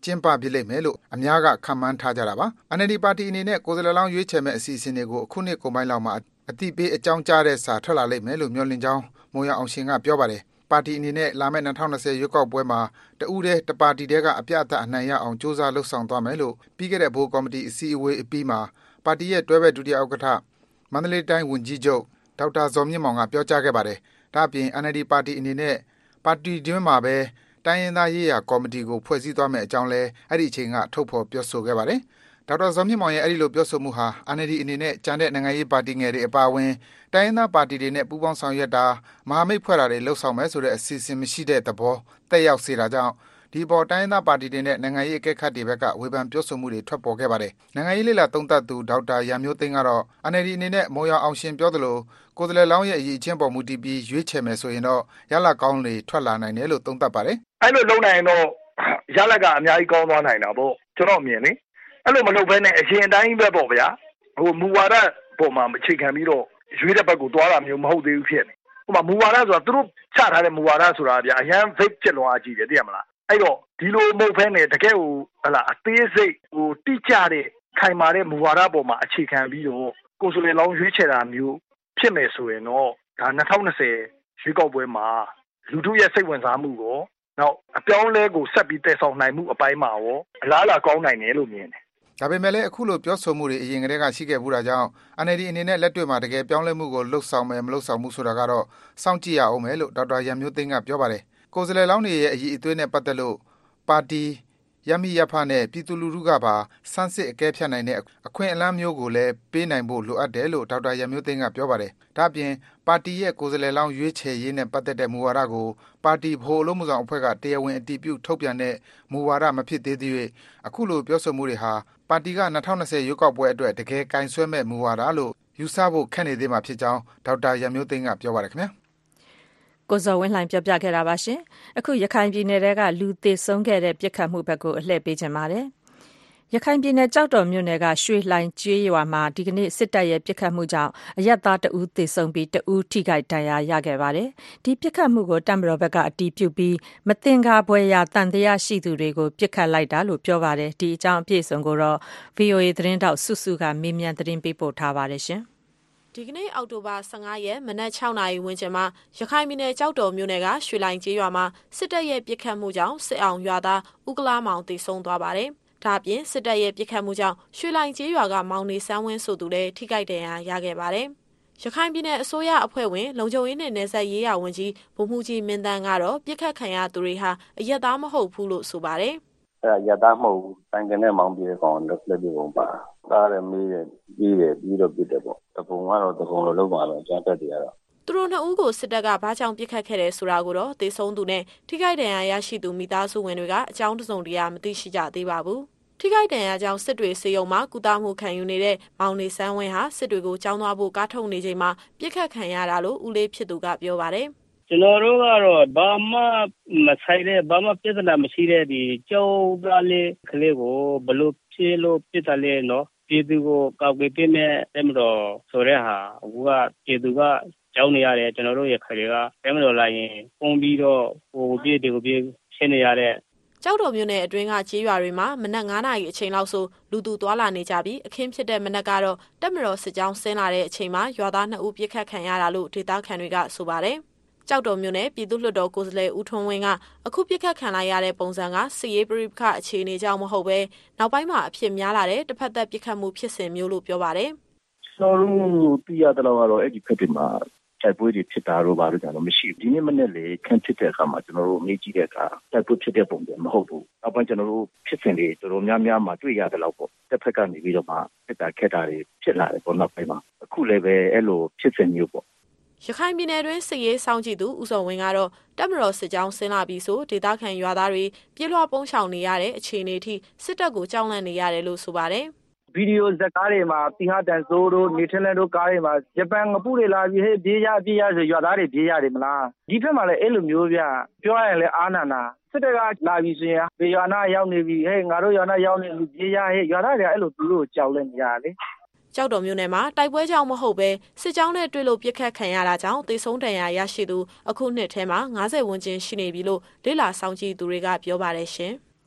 G: ကျင်းပဖြစ်လိမ့်မယ်လို့အများကခန့်မှန်းထားကြတာပါ။ NLD ပါတီအနေနဲ့ကိုယ်စားလှယ်လောင်းရွေးချယ်မဲ့အစီအစဉ်တွေကိုအခုနှစ်ကုန်ပိုင်းလောက်မှာအတိပေးအကြောင်းကြားတဲ့စာထွက်လာလိမ့်မယ်လို့မျှော်လင့်ကြောင်းမုံရအောင်ရှင်ကပြောပါတယ်။ပါတီအနေနဲ့လာမယ့်2020ရွေးကောက်ပွဲမှာတဦးတည်းတပါတီတည်းကအပြတ်အသတ်အနိုင်ရအောင်စ조사လှုပ်ဆောင်သွားမယ်လို့ပြီးခဲ့တဲ့ဘိုးကော်မတီအစည်းအဝေးအပြီးမှာပါတီရဲ့တွဲဘက်ဒုတိယဥက္ကဋ္ဌမန္တလေးတိုင်းဝန်ကြီးချုပ်ဒေါက်တာဇော်မြင့်မောင်ကပြောကြားခဲ့ပါတယ်။ဒါ့အပြင် NLD ပါတီအနေနဲ့ပါတီတွင်းမှာပဲတိုင်းရင်းသားရေးရာကော်မတီကိုဖွဲ့စည်းသွားမယ့်အကြောင်းလဲအဲ့ဒီအချိန်ကထုတ်ဖော်ပြောဆိုခဲ့ပါတယ်။ဒေါက်တာဇော်မြင့်မောင်ရဲ့အဲ့ဒီလိုပြောဆိုမှုဟာ NLD အနေနဲ့ကျန်တဲ့နိုင်ငံရေးပါတီငယ်တွေအပါအဝင်တိုင်းရင်းသားပါတီတွေနဲ့ပူးပေါင်းဆောင်ရွက်တာမဟာမိတ်ဖွဲ့တာတွေလှုပ်ဆောင်မယ်ဆိုတဲ့အစီအစဉ်မရှိတဲ့သဘောတက်ရောက်စေတာကြောင့်ဒီပေါ်တိုင်းရင်းသားပါတီတွေနဲ့နိုင်ငံရေးအကဲခတ်တွေဘက်ကဝေဖန်ပြောဆိုမှုတွေထွက်ပေါ်ခဲ့ပါတယ်။နိုင်ငံရေးလေ့လာသုံးသပ်သူဒေါက်တာရန်မျိုးသိန်းကတော့ NLD အနေနဲ့မုံရအောင်ရှင်ပြောသလိုကိုယ်စားလှယ်လောင်းရဲ့အရေးအချင်းပေါ်မူတည်ပြီးရွေးချယ်မယ်ဆိုရင်တော့ရလကောင်းတွေထွက်လာနိုင်တယ်လို့သုံးသပ်ပါတယ်
D: ။အဲ့လိုလုပ်နိုင်တော့ရလကအများကြီးကောင်းသွားနိုင်တာပေါ့ကျွန်တော်မြင်လေအဲ့လိုမလုပ်ဘဲနဲ့အရင်တိုင်းပဲပေါ့ဗျာမူဝါဒပေါ်မှာအခြေခံပြီးတော့ရွေးတဲ့ဘက်ကိုတွားတာမျိုးမဟုတ်သေးဘူးဖြစ်နေ။မူဝါဒဆိုတာသူတို့ချထားတဲ့မူဝါဒဆိုတာဗျာအရန် vague ဖြစ်လွန်အားကြီးတယ်သိရမလား။အဲ့တော့ဒီလိုမဟုတ်ဘဲနဲ့တကယ်ကိုအသေးစိတ်တိကျတဲ့ခိုင်မာတဲ့မူဝါဒပေါ်မှာအခြေခံပြီးတော့ကိုယ်စားလှယ်လောင်းရွေးချယ်တာမျိုးဖြစ်မယ်ဆိုရင်တော့ဒါ2020ရွေးကောက်ပွဲမှာလူထုရဲ့စိတ်ဝင်စားမှုကိုနောက်အပြောင်းလဲကိုဆက်ပြီးတည်ဆောက်နိုင်မှုအပိုင်းမှာရောအလားအလာကောင်းနိုင်တယ်လို့မြင်တယ်
G: ။ဒါပေမဲ့လည်းအခုလိုပြောဆိုမှုတွေအရင်ကတည်းကရှိခဲ့ဘူးတာကြောင့် NLD အနေနဲ့လက်တွေ့မှာတကယ်ပြောင်းလဲမှုကိုလှုပ်ဆောင်မယ်မလှုပ်ဆောင်မှုဆိုတာကတော့စောင့်ကြည့်ရအောင်မယ်လို့ဒေါက်တာရန်မျိုးသိန်းကပြောပါတယ်။ကိုယ်စားလှယ်လောင်းတွေရဲ့အရေးအသွေးနဲ့ပတ်သက်လို့ပါတီရမီရဖနဲ့ပြည်သူလူထုကပါစမ်းစစ်အကဲဖြတ်နိုင်တဲ့အခွင့်အလမ်းမျိုးကိုလည်းပေးနိုင်ဖို့လိုအပ်တယ်လို့ဒေါက်တာရန်မျိုးသိန်းကပြောပါတယ်။ဒါ့အပြင်ပါတီရဲ့ကိုယ်စားလှယ်လောင်းရွေးချယ်ရေးနဲ့ပတ်သက်တဲ့မူဝါဒကိုပါတီဗဟိုအလုပ်မှုဆောင်အဖွဲ့ကတရားဝင်အတည်ပြုထုတ်ပြန်တဲ့မူဝါဒမဖြစ်သေးသေး၍အခုလိုပြောဆိုမှုတွေဟာပါတီက2020ရွေးကောက်ပွဲအတွက်တကယ်ကင်ဆွဲမဲ့မူဝါဒလို့ယူဆဖို့ခက်နေသေးမှာဖြစ်ကြောင်းဒေါက်တာရန်မျိုးသိန်းကပြောပါတယ်ခင်ဗျာ
B: ကိုဇော်ဝင်းလှိုင်ပြောပြခဲ့တာပါရှင်အခုရခိုင်ပြည်နယ်ကလူသေဆုံးခဲ့တဲ့ပြစ်ခတ်မှုဘက်ကိုအလှည့်ပေးခြင်းပါတယ်ရခိုင်ပြည်နယ်ကြောက်တော်မြို့နယ်ကရွှေလှိုင်ကျေးရွာမှာဒီကနေ့စစ်တပ်ရဲ့ပြစ်ခတ်မှုကြောင့်အရပ်သားတဦးသေဆုံးပြီးတဦးထိခိုက်ဒဏ်ရာရခဲ့ပါတယ်ဒီပြစ်ခတ်မှုကိုတပ်မတော်ဘက်ကအတည်ပြုပြီးမသင်္ကာဖွယ်ရာတန်တရားရှိသူတွေကိုပြစ်ခတ်လိုက်တာလို့ပြောပါတယ်ဒီအကြောင်းအပြည့်စုံကိုတော့ VOA သတင်းတောက်စုစုကမေးမြန်းသတင်းပေးပို့ထားပါတယ်ရှင်
H: ဒီကနေ့အောက်တိုဘာ15ရက်မနက်6နာရီဝန်းကျင်မှာရခိုင်ပြည်နယ်ကြောက်တော်မြို့နယ်ကရွှေလိုင်ကျေးရွာမှာစစ်တပ်ရဲ့ပစ်ခတ်မှုကြောင့်စစ်အောင်ရွာသားဦးကလာမောင်သေဆုံးသွားပါတယ်။ဒါ့အပြင်စစ်တပ်ရဲ့ပစ်ခတ်မှုကြောင့်ရွှေလိုင်ကျေးရွာကမောင်နေဆန်းဝင်းဆိုသူလည်းထိခိုက်ဒဏ်ရာရခဲ့ပါတယ်။ရခိုင်ပြည်နယ်အစိုးရအဖွဲ့ဝင်လုံခြုံရေးနဲ့နယ်စပ်ရေးရာဝန်ကြီးဗိုလ်မှူးကြီးမင်းတန်းကတော့ပစ်ခတ်ခံရသူတွေဟာအရက်သားမဟုတ်ဘူးလို့ဆိုပါတယ်
I: ။အဲ့ရက်သားမဟုတ်ဘူးတိုင်ကနေမောင်ပြေကောင်လက်ပြပုံပါဒါလည်းမေးတယ်ပြီးတော့ပြစ်တယ်ပေါ့တပုံကတော့တပုံလိုလောက်ပါတော့အကြမ်းဖက်တွေကတော့
H: သူတို့နှစ်ဦးကိုစစ်တပ်ကဘာကြောင့်ပြစ်ခတ်ခဲ့တယ်ဆိုတာကိုတော့သေဆုံးသူနဲ့ထိခိုက်ဒဏ်ရာရရှိသူမိသားစုဝင်တွေကအကြောင်းတစုံတရာမသိရှိကြသေးပါဘူးထိခိုက်ဒဏ်ရာကြောင့်စစ်တွေစေယုံမှာကုသမှုခံယူနေတဲ့မောင်နေဆန်းဝင်းဟာစစ်တွေကိုကြောင်းသွားဖို့ကားထုတ်နေချိန်မှာပြစ်ခတ်ခံရတာလို့ဦးလေးဖြစ်သူကပြောပါတယ်
I: ကျွန်တော်တို့ကတော့ဘာမှမဆိုင်တဲ့ဘာမှပြဿနာမရှိတဲ့ဒီကြောက်သားလေးကလေးကိုဘလို့ဖြစ်လို့ပြစ်တယ်လဲနော်ပြည်သူကိုကောက်ွယ်ပေးမဲ့အဲ့မတော်ဆိုတဲ့ဟာအခုကပြည်သူကကြောင်းနေရတယ်ကျွန်တော်တို့ရခိုင်တွေကအဲ့မတော်လာရင်ပုံပြီးတော့ဟိုပြည်တွေကိုပြည်ရှင်းနေရတဲ့
H: ကြောက်တော်မြို့နယ်အတွင်းကကျေးရွာတွေမှာမနက်9 နာရီအချိန်လောက်ဆိုလူသူသွားလာနေကြပြီးအခင်းဖြစ်တဲ့မနက်ကတော့တပ်မတော်စစ်ကြောင်းဆင်းလာတဲ့အချိန်မှာရွာသား2ဦးပြစ်ခတ်ခံရတာလို့ဒေသခံတွေကဆိုပါတယ်ကြောက်တော်မြို့နယ်ပြည်သူ့လွှတ်တော်ကိုယ်စားလှယ်ဦးထွန်းဝင်းကအခုပြစ်ခတ်ခံလိုက်ရတဲ့ပုံစံကစစ်ရေးပရိပခအခြေအနေကြောင့်မဟုတ်ပဲနောက်ပိုင်းမှာအဖြစ်များလာတဲ့တစ်ဖက်သက်ပြစ်ခတ်မှုဖြစ်စဉ်မျိုးလို့ပြောပါတယ်
I: ။ကျွန်တော်တို့သိရတဲ့လောက်ကတော့အဲ့ဒီဖက်တွေမှာတိုက်ပွဲတွေဖြစ်တာတော့ဘာလို့ကြတော့မရှိဘူး။ဒီနေ့မနေ့လေခန့်ဖြစ်တဲ့အခါမှာကျွန်တော်တို့မေးကြည့်တဲ့အခါတိုက်ပွဲဖြစ်တဲ့ပုံစံမဟုတ်ဘူး။နောက်ပိုင်းကျွန်တော်တို့ဖြစ်စဉ်တွေတော်တော်များများမှတွေ့ရတဲ့လောက်ပေါ့။တစ်ဖက်ကနေပြီးတော့မှတက်တာခက်တာတွေဖြစ်လာတယ်ပေါ့နောက်ပိုင်းမှာအခုလည်းပဲအဲ့လိုဖြစ်စဉ်မျိုးပေါ့
H: ရခိုင်ပြည်နယ်တွင်စစ်ရေးစောင့်ကြည့်သူဦးစောဝင်းကတော့တပ်မတော်စစ်ကြောင်းဆင်းလာပြီးဆိုဒေသခံရွာသားတွေပြေးလွှားပုန်းရှောင်နေရတဲ့အခြေအနေထိစစ်တပ်ကိုကြောက်လန့်နေရတယ်လို့ဆိုပါတယ်
I: ဗီဒီယိုဇက်ကားတွေမှာတီဟာတန်ဆိုးတို့နေထလန်တို့ကားတွေမှာဂျပန်ငပုတွေလာပြီးဟဲ့ပြေးရဆိုရွာသားတွေပြေးရတယ်မလားဒီဖက်မှာလည်းအဲ့လိုမျိုးပြပြောရရင်လည်းအာနာနာစစ်တပ်ကလာပြီးဆိုရင်ဘေးရွာနာရောက်နေပြီဟဲ့ငါတို့ရွာနာရောက်နေပြီပြေးရဟဲ့ရွာသားတွေအဲ့လိုသူတို့ကိုကြောက်လန့်နေရတယ်
H: ကြောက်တော်မြို့နယ်မှာတိုက်ပွဲကြောင့်မဟုတ်ပဲစစ်ကြောင်းနဲ့တွေ့လို့ပြစ်ခတ်ခံရတာကြောင့်သေဆုံးဒဏ်ရာရရှိသူအခုနှစ်ထဲမှာ90ဝန်းကျင်ရှိနေပြီလို့လေ့လာစောင့်ကြည့်သူတွေကပြောပါတယ်ရှင်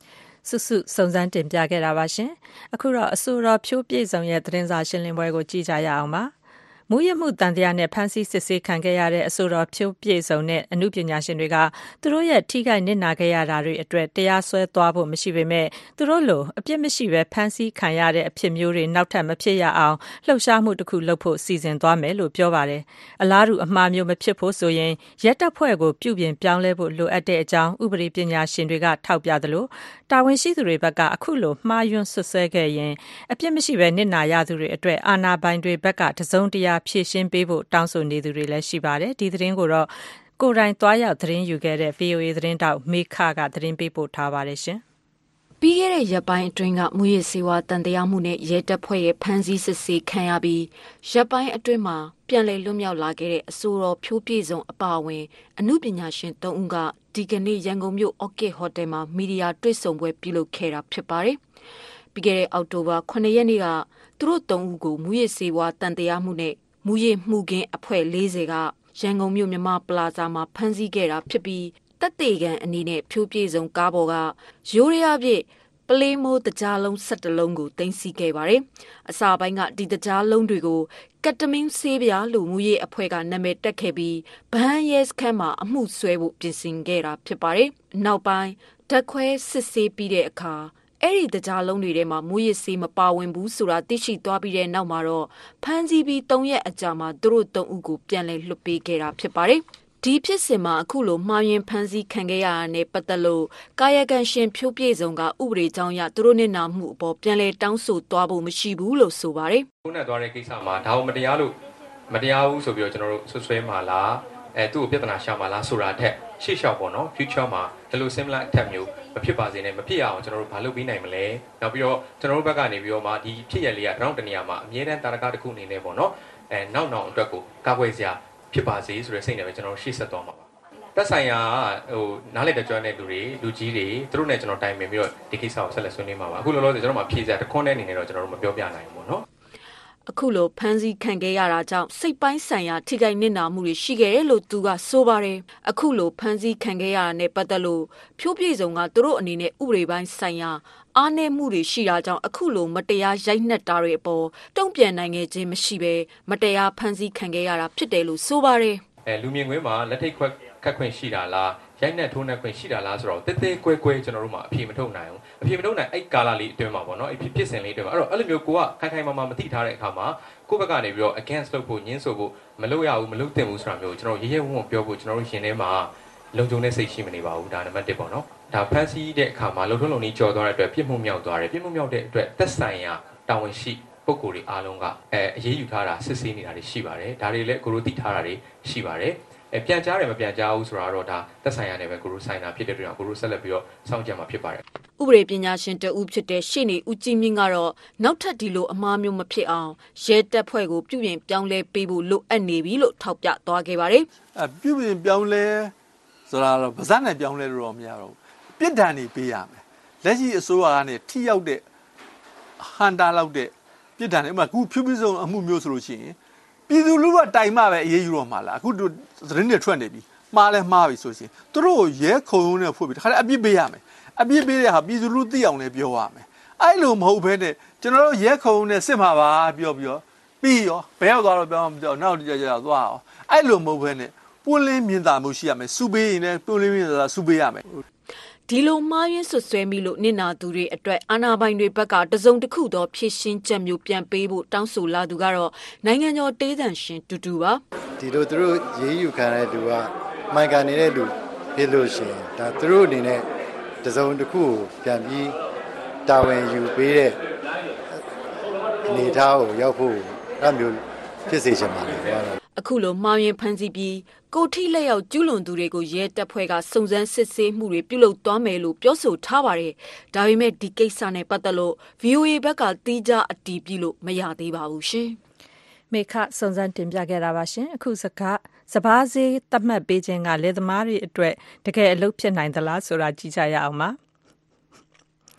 B: စုစုံစမ်းတင်ပြခဲ့တာပါရှင်အခုတော့အဆိုတော်ဖြိုးပြည့်စုံရဲ့သတင်းစာရှင်းလင်းပွဲကိုကြည့်ကြရအောင်ပါမူရမှုတန်တရားနဲ့ဖမ်းဆီးစစ်ဆေးခံခဲ့ရတဲ့အဆိုတော်ဖြိုးပြည့်စုံနဲ့အမှုပညာရှင်တွေကသူတို့ရဲ့ထိခိုက်နစ်နာခဲ့ရတာတွေအတွက်တရားစွဲသွားဖို့မရှိပေမဲ့သူတို့လိုအပြစ်မရှိဘဲဖမ်းဆီးခံရတဲ့အဖြစ်မျိုးတွေနောက်ထပ်မဖြစ်ရအောင်လှုပ်ရှားမှုတစ်ခုလုပ်ဖို့စီစဉ်သွားမယ်လို့ပြောပါတယ်အလားတူအမှားမျိုးမဖြစ်ဖို့ဆိုရင်ရက်တပ်ဖွဲ့ကိုပြုပြင်ပြောင်းလဲဖို့လိုအပ်တဲ့အကြောင်းဥပဒေပညာရှင်တွေကထောက်ပြသလိုတာဝန်ရှိသူတွေဘက်ကအခုလိုမှားယွင်းဆွဆွဲခဲ့ရင်အပြစ်မရှိဘဲနစ်နာရသူတွေအတွက်အာဏာပိုင်တွေဘက်ကတစုံတရာဖြည့်ရှင်းပေးဖို့တောင်းဆိုနေသူတွေလည်းရှိပါတယ်ဒီသတင်းကိုတော့ကိုယ်တိုင်သွားရောက်သတင်းယူခဲ့တဲ့ VOA သတင်းတောက်မေခကသတင်းပေးပို့ထားပါတယ်ရှင်
J: ပြီးခဲ့တဲ့ရက်ပိုင်းအတွင်းကမူရစေဝါတန်တရားမှုနဲ့ရဲတပ်ဖွဲ့ရဲ့ဖမ်းဆီးစစ်ဆေးခံရပြီးရက်ပိုင်းအတွင်းမှာပြန်လည်လွတ်မြောက်လာခဲ့တဲ့အဆိုတော်ဖြိုးပြည့်စုံအပါအဝင်အမှုပညာရှင်3ဦးကဒီကနေ့ရန်ကုန်မြို့ Orchid Hotel မှာမီဒီယာတွေ့ဆုံပွဲပြုလုပ်ခဲ့တာဖြစ်ပါတယ်ပြီးခဲ့တဲ့အောက်တိုဘာ9ရက်နေ့ကသူတို့3ဦးကိုမူရစေဝါတန်တရားမှုနဲ့မူရမှုကင်းအဖွဲ့40ကရန်ကုန်မြို့မြမပလာဇာမှာဖမ်းဆီးခဲ့တာဖြစ်ပြီးတပ်တေကန်အနေနဲ့ဖြိုးပြည့်စုံကားပေါ်ကရိုးရရပြည့်ပလေးမိုးတကြားလုံး17လုံးကိုတင်စီခဲ့ပါတယ်။အစာပိုင်းကဒီတကြားလုံးတွေကိုကက်တမင်းဆေးပြားလူမှုရေးအဖွဲ့ကနာမည်တက်ခဲ့ပြီးဗဟန်းရဲစခန်းမှာအမှုဆွဲဖို့ပြင်ဆင်ခဲ့တာဖြစ်ပါတယ်။နောက်ပိုင်းဓာတ်ခွဲစစ်ဆေးပြီးတဲ့အခါအဲ့ဒီတကြားလုံးတွေထဲမှာမူရစီမပါဝင်ဘူးဆိုတာသိရှိသွားပြီးတဲ့နောက်မှာတော့ဖမ်းဆီးပြီး3ရက်အကြာမှာသူတို့3ဦးကိုပြန်လည်လွှတ်ပေးခဲ့တာဖြစ်ပါတယ်။ဒီဖြစ်စဉ်မှာအခုလိုမှားယွင်းဖမ်းဆီးခံခဲ့ရတာနဲ့ပတ်သက်လို့ကာယကံရှင်ဖြိုးပြည့်စုံကဥပဒေကြောင်းအရသူတို့နဲ့နာမှုအပေါ်ပြန်လည်တောင်းဆိုသွားဖို့မရှိဘူးလို့ဆိုပါတယ်
K: ။ခုနကသွားတဲ့ကိစ္စမှာဒါကိုမတရားဘူးဆိုပြီးတော့ကျွန်တော်တို့ဆွဆွဲမှာလားသူ့ကိုပြဿနာရှာမှာလားဆိုတာထက်ရှေ့လျှောက်ပေါ့နော် future မှာဒီလို similar attack မျိုးမဖြစ်ပါစေနဲ့မဖြစ်ရအောင်ကျွန်တော်တို့ဘာလုပ်ပေးနိုင်မလဲနောက်ပြီးတော့ကျွန်တော်တို့ဘက်ကနေပြီးတော့မှဒီဖြစ်ရလေးကတောင်းတနေရာမှာအမြဲတမ်းတာရကတစ်ခုအနေနဲ့ပေါ့နော်နောက်အတွက်ကိုကာကွယ်စရာဖြစ်ပါစေဆိုတဲ့စိတ်နဲ့ပဲကျွန်တော်ရှေ့ဆက်သွားမှာပါတက်ဆိုင်ရာနားလေတဲ့ကျွမ်းတဲ့လူကြီးတွေသူတို့နဲ့ကျွန်တော်တိုင်ပင်ပြီးတော့ဒီကိစ္စကိုဆက်လက်ဆွေးနွေးမှာပါအခုလောလောဆယ်ကျွန်တော်မှာဖြည့်စရာတစ်ခွန်းတဲ့အနေနဲ့တော့ကျွန်တော်တို့မပြောပြနိုင်ဘူးပေါ့နော်
J: အခုလိုဖမ်းဆီးခံခဲ့ရတာကြောင့်စိတ်ပိုင်းဆိုင်ရာထိခိုက်နစ်နာမှုတွေရှိခဲ့တယ်လို့သူကဆိုပါတယ်အခုလိုဖမ်းဆီးခံခဲ့ရတာနဲ့ပတ်သက်လို့ဖြိုးပြည့်စုံကသူတို့အနေနဲ့ဥပဒေပိုင်းဆိုင်ရာအားနည်းမှုတွေရှိတာကြောင့်အခုလိုမတရားရိုက်နှက်တာတွေအပေါ်တုံ့ပြန်နိုင်ခဲ့ခြင်းမရှိဘဲမတရားဖမ်းဆီးခံခဲ့ရတာဖြစ်တယ်လို့ဆိုပါတယ်
K: လူမြင်ကွင်းမှာလက်ထိတ်ခတ်ခွင့်ရှိတာလားရိုက်နှက်ထိုးနှက်ခွင့်ရှိတာလားဆိုတော့တဲကွဲကျွန်တော်တို့မှအပြေမထုတ်နိုင်အဲ့ကာလလေးအတွင်းမှာပေါ့နော်အဲ့ဖြစ်စဉ်လေးအတွင်းမှာအဲ့လိုမျိုးကိုကခိုင်မာမသိထားတဲ့အခါမှာကိုယ့်ဘက်ကနေပြီးတော့ against လုပ်ဖို့ညှင်းဆိုဖို့မလုပ်ရဘူးမလုပ်သင့်ဘူးဆိုတာမျိုးကျွန်တော်ရဲဝံ့ပြောဖို့ကျွန်တော်တို့ရှင်ထဲမှာလုံခြုံတဲ့စိတ်ရှိမနေပါဘူးဒါနံပါတ်1ပေါ့နော်ဒါဖန်ဆီးတဲ့အခါမှာလုံထုံးလုံနည်းကြော်သွားတဲ့အတွက်ပြစ်မှုမြောက်သွားတယ်ပြစ်မှုမြောက်တဲ့အတွက်သက်ဆိုင်ရာတာဝန်ရှိပုဂ္ဂိုလ်တွေအားလုံးကအရေးယူထားတာစစ်ဆေးနေတာတွေရှိပါတယ်ဒါတွေလည်းကိုရိုသိထားတာတွေရှိပါတယ်ပြန်ကြားတယ်မပြန်ကြားဘူးဆိုတာတော့ဒါသက်ဆိုင်ရာနဲ့ပဲကိုရိုဆိုင်တာဖြစ်တဲ့အတွက်ကိုရိုဆက်လက်ပြီးတော့စောင့်ကြမှာဖြစ်ပါတယ်
J: ဥပဒေပညာရှင်တဦးဖြစ်တဲ့ရှေ့နေဦးကြည်မြင့်ကတော့နောက်ထပ်ဒီလိုအမှားမျိုးမဖြစ်အောင်ရဲတပ်ဖွဲ့ကိုပြုပြင်ပြောင်းလဲပေးဖို့လိုအပ်နေပြီလို့ထောက်ပြသွားခဲ့ပါတယ်
L: ပြုပြင်ပြောင်းလဲဆိုတာတော့ဗဇက်နဲ့ပြောင်းလဲလို့တော့မရတော့ဘူးပြစ်ဒဏ်တွေပေးရမယ်လက်ရှိအစိုးရကနေထိရောက်တဲ့ဟန်တာလောက်တဲ့ပြစ်ဒဏ်တွေဥပမာခုဖြူးပြစုံအမှုမျိုးဆိုလို့ရှိရင်ပြည်သူလူထုကတိုင်မှပဲအေးအေးယူတော့မှာလားအခုသတင်းတွေထွက်နေပြီမှားလဲမှားပြီဆိုရှင်သူတို့ရဲခုံရုံးနဲ့ဖွဲ့ပြီးတခါတည်းအပြစ်ပေးရမယ်အပြစ်ပေးတဲ့ဟာပြည်သူလူထုသိအောင်လည်းပြောရမယ်အဲ့လိုမဟုတ်ဘဲနဲ့ကျွန်တော်တို့ရဲခုံရုံးနဲ့စစ်မှာပါပြောပြီးရောပြီးရောဘယ်ရောက်သွားတော့ပြောမှမပြောနောက်ကြကြသွားအောင်အဲ့လိုမဟုတ်ဘဲနဲ့ပွင့်လင်းမြင်သာမှုရှိရမယ်စူပေးရင်လည်းပွင့်လင်းမြင်သာစူပေးရမယ်
J: ဒီလိုမှားယွင်းဆွဆွဲမိလို့နစ်နာသူတွေအတွက်အာဏာပိုင်တွေဘက်ကတစုံတစ်ခုသောဖြည့်ရှင်းချက်မျိုးပြန်ပေးဖို့တောင်းဆိုလာသူကတော့နိုင်ငံကျော်တေးသံရှင်တူတူပါ
M: ဒီလိုသူတို့ရေးယူခံတဲ့လူကမိုင်ကန်နေတဲ့လူဖြစ်လို့ရှိရင်ဒါသူတို့အနေနဲ့တစုံတစ်ခုကိုပြန်ပြီးတာဝန်ယူပေးတဲ့အနေအထားကိုရောက်ဖို့အဲ့မျိုးဖြစ်စေချင်ပါတယ်
J: အခုလိုမှားယွင်းဖန်ဆီးပြီးကိုထိလက်ရောက်ကျူးလွန်သူတွေကိုရဲတပ်ဖွဲ့ကစုံစမ်းစစ်ဆေးမှုတွေပြုလုပ်သွားမယ်လို့ပြောဆိုထားပါတယ်။ဒါပေမဲ့ဒီကိစ္စနဲ့ပတ်သက်လို့ VOA ဘက်ကတီးခြားအတည်ပြုလို့မရသေးပါဘူးရှင်
B: ။မေခစုံစမ်းတင်ပြခဲ့တာပါရှင်။အခုစဘာဈေးသတ်မှတ်ပေးခြင်းကလယ်သမားတွေအတွက်တကယ်အလုပ်ဖြစ်နိုင်သလားဆိုတာကြည့်ကြရအောင်ပါ။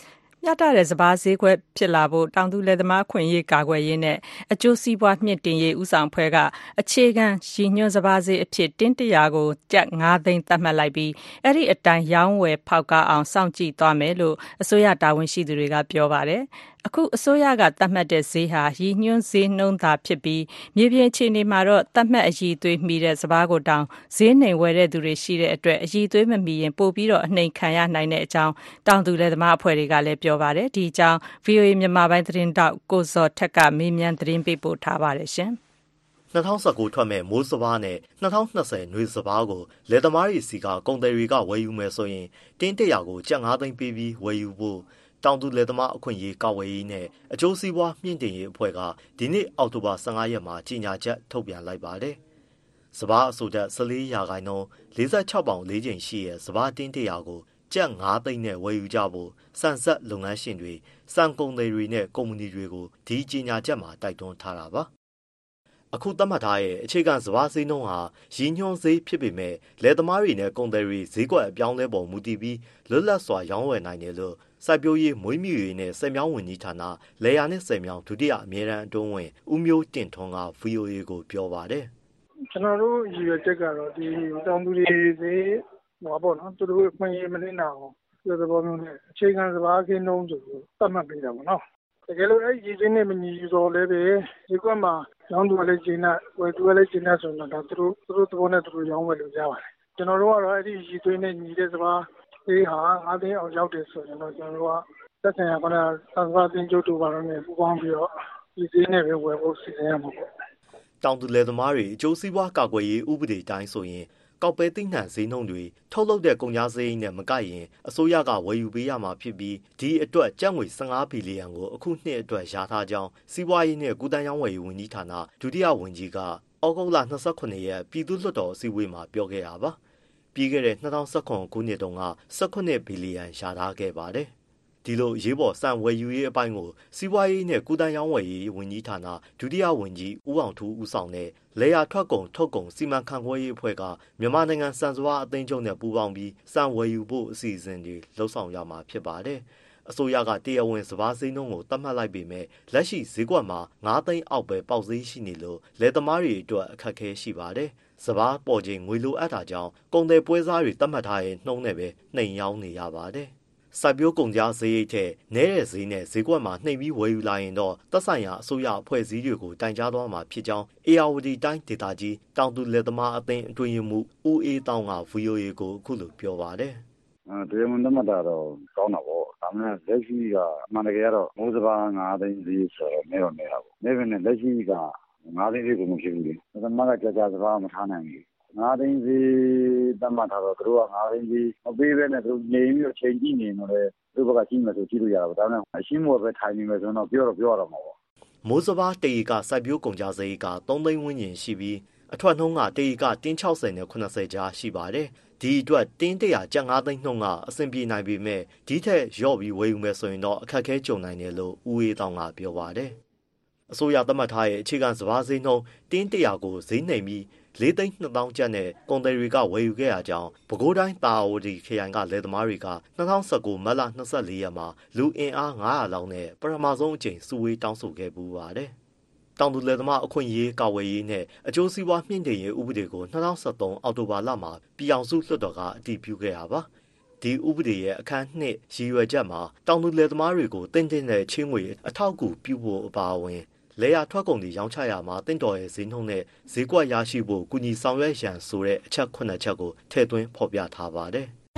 B: မျှတတဲ့စပါးဈေးကွက်ဖြစ်လာဖို့တောင်သူလယ်သမားအခွင့်အရေးကာကွယ်ရေးနဲ့အကျိုးစီးပွားမြင့်တင်ရေးဦးဆောင်အဖွဲ့ကအခြေခံရည်ညွှန်းစပါးဈေးအဖြစ်တင်း100ကိုကျပ်9သိန်းသတ်မှတ်လိုက်ပြီးအဲ့ဒီအတိုင်းရောင်းဝယ်ဖောက်ကားအောင်စောင့်ကြည့်သွားမယ်လို့အစိုးရတာဝန်ရှိသူတွေကပြောပါတယ်အခုအစိုးရကသတ်မှတ်တဲ့ဈေးဟာရည်ညွှန်းဈေးနှုန်းသာဖြစ်ပြီးမြေပြင်အခြေအနေမှာတော့သတ်မှတ်အရည်အသွေးမီတဲ့စပါးကိုတောင်ဈေးနှိမ်ဝယ်တဲ့သူတွေရှိတဲ့အတွက်အရည်အသွေးမမီရင်ပို့ပြီးတော့အနှိမ်ခံရနိုင်တဲ့အကြောင်းတောင်သူလယ်သမားအဖွဲ့တွေကလည်းပြောပါတယ်ဒီအကြောင်း VOA မြန်မာပိုင်းသတင်းတောက်ကိုဇော်ထက်ကမေးမြန်းသတင်းပေးပို့ထားပါတယ်ရှင်
N: 2019ထွက်မဲ့မိုးစပါးနဲ့2020နွေစပါးကိုလယ်သမားတွေစီကကုန်သည်တွေကဝယ်ယူမယ်ဆိုရင်တင်း100ကိုကျပ်9သိန်းပေးပြီးဝယ်ယူဖို့တောင်သူလယ်သမားအခွင့်အရေးကာကွယ်ရေးနဲ့အကျိုးစီးပွားမြင့်တင်ရေးအဖွဲ့ကဒီနေ့အောက်တိုဘာ15ရက်မှာကြေညာချက်ထုတ်ပြန်လိုက်ပါတယ်။စပါးအဆိုတက်14ရာခိုင်နှုန်း46ပေါင်4ချိန်ရှိတဲ့စပါးတင်း100ကိုကျပ်9သိန်းနဲ့ဝယ်ယူကြဖို့စံဆက်လုပ်ငန်းရှင်တွေစံကုန်သည်တွေနဲ့ကုမ္ပဏီတွေကိုဒီကြေညာချက်မှာတိုက်တွန်းထားတာပါ။အခုသတ်မှတ်ထားတဲ့အခြေခံစပါးဈေးနှုန်းဟာရည်ညွှန်းဈေးဖြစ်ပေမဲ့လယ်သမားတွေနဲ့ကုန်သည်တွေဈေးကွက်အပြောင်းလဲပေါ်မူတည်ပြီးလွတ်လပ်စွာရောင်းဝယ်နိုင်တယ်လို့စိုက်ပျိုးရေးမွေးမြူရေးနဲ့ဆယ်မြောင်းဝန်ကြီးဌာနလေယာနဲ့ဆယ်မြောင်းဒုတိယအမြဲတမ်းအတွင်းဝင်ဦးမျိုးတင့်ထွန်းက VOA ကိုပြောပါတယ်
O: ။ကျွန်တော်တို့ရည်ရွယ်ချက်ကတော့ဒီတောင်သူတွေဈေးဟောပေါ့နော်သူတို့အခွင့်အရေးမနစ်နာအောင်ဒီသဘောမျိုးနဲ့အခြေခံစပါးခင်းနှုန်းကိုသတ်မှတ်ပေးတာပေါ့နော်။တကယ်လို့အဲ့ဒီရည်စင်းနဲ့မညီတော့လည်းပဲဒီကွက်မှာရောင်းသူကလည်းကျင်းတဲ့ဝယ်သူကလည်းကျင်းတဲ့ဆိုတော့ဒါသူတို့သဘောနဲ့သူတို့ရောင်းဝယ်လို့ရပါတယ်။ကျွန်တော်တို့ကတော့အဲ့ဒီရည်သွေးနဲ့ညီတဲ့စပါးဒီဟာ9သိန်းအောင်ရောက်တယ်ဆိုရင်တော့ကျွန်တော်တို့ကသက်ဆိုင်ရာကသံဃာတင်ကျုပ်တို့ဘာလို့လဲပူပေါင်းပြီးတော့ဒီဈေးနဲ့ပဲဝယ်ဖို့စီစဉ်ရမှာပေါ့
N: တောင်သူလယ်သမားတွေအကျိုးစီးပွားကာကွယ်ရေးဥပဒေတိုင်းဆိုရင်ကောက်ပဲသိနှံဈေးနှုန်းတွေထုတ်လုပ်တဲ့ကုန်ကျစရိတ်နဲ့မကိုက်ရင်အစိုးရကဝယ်ယူပေးရမှာဖြစ်ပြီးဒီအတွက်ကျပ်ငွေ15ဘီလီယံကိုအခုနှစ်အတွက်ရထားကြောင်းစီးပွားရေးနဲ့ကုသရေးဝန်ကြီးဌာနဒုတိယဝန်ကြီးကဩဂုတ်လ29ရက်ပြည်သူ့လွှတ်တော်အစည်းအဝေးမှာပြောခဲ့တာပါပြီးခဲ့တဲ့2019ခုနှစ်တုန်းက18ဘီလီယံရထားခဲ့ပါတယ်ဒီလိုရေးပေါ်စံဝယ်ယူရေးအပိုင်းကိုစီးပွားရေးနဲ့ကုသရေးဝန်ကြီးဌာနဒုတိယဝန်ကြီးဦးအောင်ထူးဦးဆောင်တဲ့လေယာထွက်ကုန်ထုတ်ကုန်စီမံခန့်ခွဲရေးအဖွဲ့ကမြန်မာနိုင်ငံစံစပါးအသင်းချုပ်နဲ့ပူးပေါင်းပြီးစံဝယ်ယူဖို့အစီအစဉ်တွေလှုပ်ဆောင်ရမှာဖြစ်ပါတယ်အစိုးရကတရားဝင်စပါးဈေးနှုန်းကိုသတ်မှတ်လိုက်ပေမဲ့လက်ရှိဈေးကွက်မှာ9သိန်းအောက်ပဲပေါက်ဈေးရှိနေလို့လယ်သမားတွေအတွက်အခက်အခဲရှိပါတယ်စပါးပေါ်ချိန်ငွေလိုအပ်တာကြောင့်ကုန်သည်ပွဲစားတွေသတ်မှတ်ထားတဲ့နှုန်းနဲ့ပဲနှိမ်ရောင်းနေရပါတယ်စိုက်ပျိုးကုန်ကြဈေးရိတ်ထက်နည်းတဲ့ဈေးနဲ့ဈေးကွက်မှာနှိမ်ပြီးဝယ်ယူလာရင်တော့သက်ဆိုင်ရာအစိုးရအဖွဲ့အစည်းတွေကိုတိုင်ကြားသွားမှာဖြစ်ကြောင်း ARD တိုင်းဒေသကြီးတောင်သူလယ်သမားအသင်းအတွင်းရေးမှူးဦးအေးတောင်းက VOA ကိုအခုလိုပြောပါတယ်
P: ။တရားဝင်သတ်မှတ်တာတော့ကောင်းတာပေါ့။ဒါပေမဲ့လက်ရှိကအမှန်တကယ်ကတော့မိုးစပါး9သိန်းဈေးဆိုတော့နေတော့နေတာပေါ့။နေပြင်နဲ့လက်ရှိက9သိန်းဈေးကိုမဖြစ်ဘူးလေ။သမားကကြာစပါးမထားနိုင်ဘူး9သိန်းဈေးသတ်မှတ်ထားတော့သူတို့က9သိန်းဈေးမပေးဘဲနဲ့သူတို့နေပြီးတော့ချိန်ကြည့်နေတော့လေသူတို့ဘက်ကကြည့်မယ်ဆိုကြည့်လို့ရတာပေါ့ဒါပေမဲ့အရှင်းမောပဲထိုင်နေမယ်ဆိုတော့ပြောရတော့မှာပေါ့
N: မိုးစပါးတေကစိုက်ပျိုးကုန်ကြစရိတ်က3သိန်းဝန်းကျင်ရှိပြီးအထွက်နှုန်းကတေကတင်း60နဲ့80ကြားရှိပါတယ်ဒီအတွက်တင်း100ကျပ်9သိန်းနှုန်းကအဆင်ပြေနိုင်ပေမဲ့ဒီထက်ရော့ပြီးဝယ်ယူမယ်ဆိုရင်တော့အခက်အခဲကြုံနိုင်တယ်လို့ဦးအေးတောင်ကပြောပါတယ်အစိုးရသတ်မှတ်ထားတဲ့အခြေခံစပါးဈေးနှုန်းတင်း100ကိုဈေးနှိမ်ပြီး4,200,000ကျပ်နဲ့ကုန်သည်တွေကဝယ်ယူခဲ့ရကြောင်းပဲခူးတိုင်းတာဝတီခရိုင်ကလယ်သမားတွေက2019မတ်လ24ရက်မှာလူအင်အား900လောက်နဲ့ပထမဆုံးအကြိမ်စုဝေးတောင်းဆိုခဲ့ပူပါတယ်။တောင်သူလယ်သမားအခွင့်အရေးကာကွယ်ရေးနဲ့အကျိုးစီးပွားမြင့်တင်ရေးဥပဒေကို2013အောက်တိုဘာလမှာပြည်အောင်စုလွှတ်တော်ကအတည်ပြုခဲ့တာပါ။ဒီဥပဒေရဲ့အခန်း2ရည်ရွယ်ချက်မှာတောင်သူလယ်သမားတွေကိုတင်းတဲ့ချင်းငွေအထောက်အကူပြုဖို့အပါအဝင်လေယာထွက်ကုန်တွေရောင်းချရမှာတင့်တော်ရဲ့ဈေးနှုန်းနဲ့ဈေးကွက်ရရှိဖို့ကုညီဆောင်ရွက်ရန်ဆိုတဲ့အချက်9ချက်ကိုထည့်သွင်းဖော်ပြထားပါတယ်။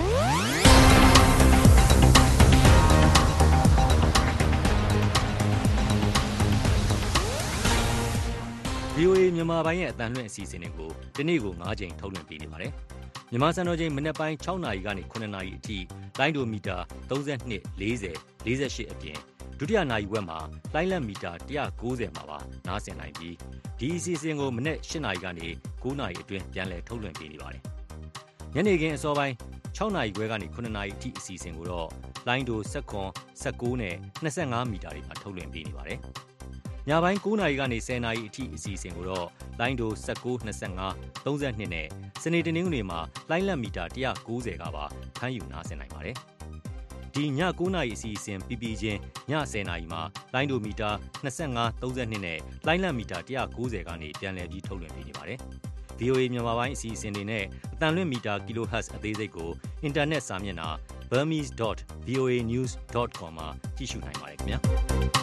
Q: VOA မြန်မာပိုင်းရဲ့အတန်လွှင့်အစီအစဉ်တွေကိုဒီနေ့ကို9ချိန်ထုတ်လွှင့်ပေးနေပါတယ်။မြန်မာစံတော်ချိန်မနက်ပိုင်း6နာရီကနေ9နာရီအထိလိုင်းဒိုမီတာ32 40 48အပြင်ဒုတိယနာရီဝက်မှာလိုင်းလက်မီတာ190မှာပါနားဆင်နိုင်ပြီးဒီအစီအစဉ်ကိုမနေ့8နာရီကနေ9နာရီအတွင်းပြန်လည်ထုတ်လွှင့်ပေးနေပါတယ်။ညနေခင်းအစောပိုင်း6နာရီခွဲကနေ9နာရီအထိအစီအစဉ်ကိုတော့လိုင်းဒို19နဲ့25မီတာတွေမှာထုတ်လွှင့်ပေးနေပါတယ်။ညပိုင်း9နာရီကနေ10နာရီအထိအစီအစဉ်ကိုတော့လိုင်းဒို19 25 32နဲ့စနေတနင်္ဂနွေမှာလိုင်းလက်မီတာ190ကပါဖမ်းယူနားဆင်နိုင်ပါတယ်။ဒီည9နာရီအစီအစဉ်ပြီးချင်းည10နာရီမှာလိုင်းဒိုမီတာ25 32နဲ့လိုင်းလံမီတာ190ကနေပြန်လည်ပြီးထုတ်လွှင့်ပေးနေပါတယ်။ VOA မြန်မာပိုင်းအစီအစဉ်တွေနဲ့အတန်လွင့်မီတာ kHz အသေးစိတ်ကိုအင်တာနက်စာမျက်နှာ burmese.voanews.com မှာကြည့်ရှုနိုင်ပါတယ်ခင်ဗျာ။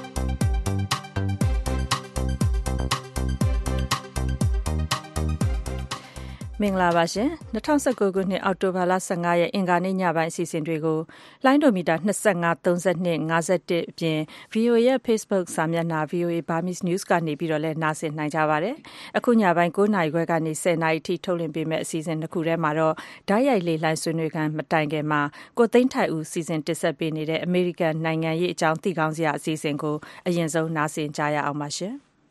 B: မင်္ဂလာပါရှင်2019ခုနှစ်အောက်တိုဘာလ15ရက်အင်္ဂါနေ့ညပိုင်းအစီအစဉ်တွေကိုလိုင်းဒိုမီတာ25 32 51အပြင် VOA ရဲ့ Facebook စာမျက်နှာ VOA Burmese News ကနေပြီးတော့လည်းနားဆင်နိုင်ကြပါတယ်အခုညပိုင်း9နာရီခွဲကနေ10နာရီထိထုတ်လွှင့်ပေးမယ့်အစီအစဉ်တစ်ခုထဲမှာတော့ဓာတ်ရိုက်လေလှိုင်းဆွေးနွေးခန်းမတိုင်ခင်မှာကိုသိန်းထိုက်ဦးစီစဉ်တင်ဆက်ပေးနေတဲ့အမေရိကန်နိုင်ငံရေးအကြောင်းသိကောင်းစရာအစီအစဉ်ကိုအရင်ဆုံးနားဆင်ကြရအောင်ပါရှင်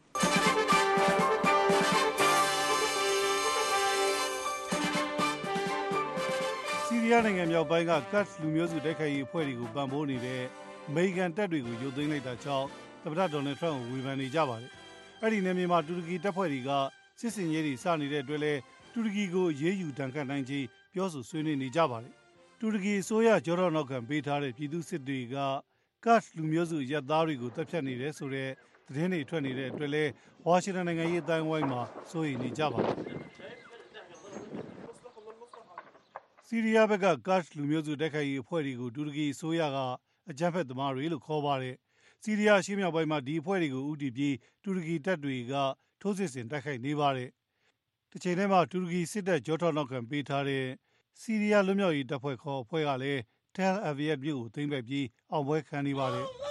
R: ဆီးရီးယားနိုင်ငံမြောက်ပိုင်းကကတ်လူမျိုးစုတိုက်ခိုက်ရေးအဖွဲ့တွေကိုပံ့ပိုးနေတဲ့အမေရိကန်တပ်တွေကိုရုပ်သိမ်းလိုက်တာကြောင့်သမ္မတဒေါ်နယ်ထရန့်ကိုဝေဖန်နေကြပါတယ်။အဲ့ဒီနယ်မြေမှာတူရကီတပ်ဖွဲ့တွေကစစ်စင်ရေးတွေစနေတဲ့အတွက်လည်းတူရကီကိုအရေးယူဒဏ်ခတ်နိုင်ခြင်းပြောဆိုဆွေးနွေးနေကြပါတယ်။တူရကီအစိုးရကြောထောက်နောက်ခံပေးထားတဲ့ပြည်သူစစ်တွေကကတ်လူမျိုးစုရပ်သားတွေကိုတပ်ဖြတ်နေတယ်ဆိုတဲ့သတင်းတွေထွက်နေတဲ့အတွက်လည်းဝါရှင်တန်နိုင်ငံရေးအတိုင်းအဝိုင်းမှာစိုးရိမ်နေကြပါတယ်။ဆီးရီးယားဘက်ကကတ်လူမျိုးစုတိုက်ခိုက်ရေးအဖွဲ့တွေကိုတူရကီအစိုးရကအကြမ်းဖက်သမားတွေလို့ခေါ်ပါတယ်။ဆီးရီးယားရှေ့မြောက်ပိုင်းမှာဒီအဖွဲ့တွေကိုဦးတည်ပြီးတူရကီတပ်တွေကထိုးစစ်ဆင်တိုက်ခိုက်နေပါတယ်။တစ်ချိန်တည်းမှာတူရကီစစ်တပ်ကြောထောက်နောက်ခံပေးထားတဲ့ဆီးရီးယားလွတ်မြောက်ရေးတပ်ဖွဲ့ခေါ်အဖွဲ့ကလည်းTel Avivမြို့ကိုသိမ်းပိုက်ပြီးအောင်ပွဲခံနေပါတယ်။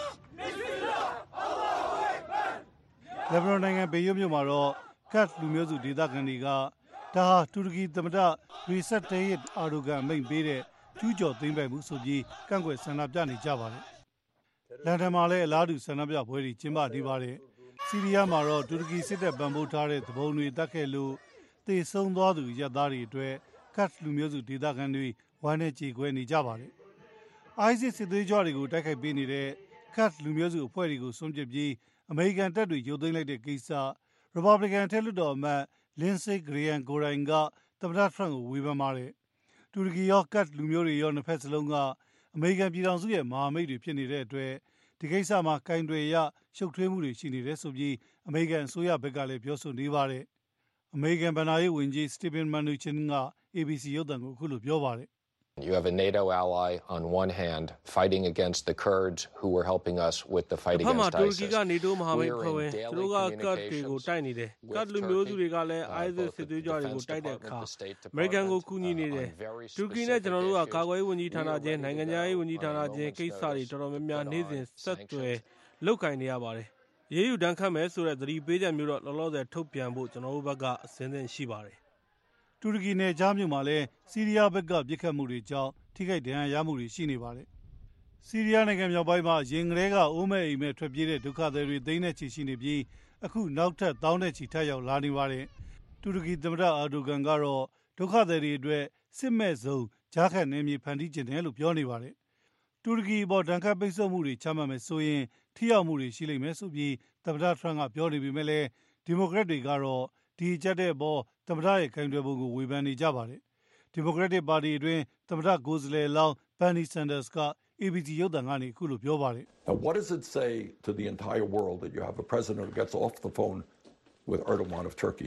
R: လက်ဘနွန်နိုင်ငံဘေရွတ်မြို့မှာတော့ကတ်လူမျိုးစုဒေသခံတွေကဒါဟာတူရကီသမ္မတရီဆက်တေးယစ်အာဒိုဂန်မိန့်ပေးတဲ့ကျူးကျော်သိမ်းပိုက်မှုဆိုပြီးကန့်ကွက်ဆန္ဒပြနေကြပါတယ်။လန်ဒန်မှာလည်းအလားတူဆန္ဒပြပွဲတွေကျင်းပနေပါတယ်။ဆီးရီးယားမှာတော့တူရကီစစ်တပ်ပံ့ပိုးထားတဲ့သဘုံတွေတက်ခဲ့လို့သေဆုံးသွားသူရပ်သားတွေအတွက်ကတ်လူမျိုးစုဒေသခံတွေဝမ်းနဲ့ကြေကွဲနေကြပါတယ်။ ISIS စစ်သွေးကြွတွေကိုတိုက်ခိုက်ပေးနေတဲ့ကတ်လူမျိုးစုအဖွဲ့တွေကိုစွန့်ပစ်ပြီးအမေရိကန်တပ်တွေရုပ်သိမ်းလိုက်တဲ့ကိစ္စရီပတ်ဘလီကန်အထက်လွှတ်တော်အမတ်လင်းဆေးဂရီယန်ကိုရိုင်ကသမ္မတထရန့်ကိုဝေဖန်ပါတယ်။တူရကီရောကတ်လူမျိုးတွေရောနှစ်ဖက်စလုံးကအမေရိကန်ပြည်ထောင်စုရဲ့မဟာမိတ်တွေဖြစ်နေတဲ့အတွက်ဒီကိစ္စမှာကင်တွယ်ရရှုပ်ထွေးမှုတွေရှိနေတယ်ဆိုပြီးအမေရိကန်အစိုးရဘက်ကလည်းပြောဆိုနေပါတယ်။အမေရိကန်ဗဏ္ဍာရေးဝန်ကြီးစတီဗင်မန်နူချင်က ABC ရုပ်သံကိုအခုလိုပြောပါတယ်
S: You have a NATO ally on one hand fighting against the Kurds who were helping us with the fight against ISIS.
T: တူရကီက NATO မဟာမိတ်ဖွဲ့ဝင်သူတို့ကကတ်တွေကိုတိုက်နေတယ်။ကတ်လူမျိုးစုတွေကလည်း ISIS စစ်သွေးကြွတွေကိုတိုက်တဲ့အခါအမေရိကန်ကိုကူညီနေတယ်။တူရကီနဲ့ကျွန်တော်တို့ကကာကွယ်ရေးဝန်ကြီးဌာနချင်းနိုင်ငံခြားရေးဝန်ကြီးဌာနချင်းကိစ္စတွေတော်တော်များများနေ့စဉ်ဆက်သွယ်လုပ်ကိုင်နေရပါတယ်။ရေးယူဒဏ်ခတ်မယ်ဆိုတဲ့သတိပေးချက်မျိုးတော့လောလောဆယ်ထုတ်ပြန်ဖို့ကျွန်တော်တို့ဘက်ကအစဉ်သင့်ရှိပါတယ်။
R: တူရကီနယ်ကြားမြို့မှာလည်းဆီးရီးယားဘက်ကပြစ်ခတ်မှုတွေကြောင့်ထိခိုက်ဒဏ်ရာရမှုတွေရှိနေပါတယ်။ဆီးရီးယားနိုင်ငံမြောက်ပိုင်းမှာရင်ကလေးကအိုးမဲ့အိမ်မဲ့ထွက်ပြေးတဲ့ဒုက္ခသည်တွေသိန်းနဲ့ချီရှိနေပြီးအခုနောက်ထပ်တောင်းနဲ့ချီထပ်ရောက်လာနေပါတယ်။တူရကီသမ္မတအာဒိုဂန်ကတော့ဒုက္ခသည်တွေအတွက်စစ်မဲ့ဇုံကြားခတ်နယ်မြေဖန်တီးကျင်တယ်လို့ပြောနေပါတယ်။တူရကီပေါ်ဒဏ်ခတ်ပိတ်ဆို့မှုတွေချမှတ်မယ်ဆိုရင်ထိရောက်မှုတွေရှိလိမ့်မယ်ဆိုပြီးသမ္မတထရန့်ကပြောနေပေမဲ့လည်းဒီမိုကရက်တွေကတော့ဒီကြက်တဲ့အပေါ်သမ္မတရဲ့ခိုင်တွယ်ပုံကိုဝေဖန်နေကြပါတယ်။ဒီမိုကရက်တစ်ပါတီအတွင်းသမ္မတကိုယ်စားလှယ်လောင်းဘန်နီဆန်ဒါစ်က ABC ရုပ်သံကနေအခုလိုပြောပါတယ်။
U: Now what does it say to the entire world that you have a president who gets off the phone with Erdogan of Turkey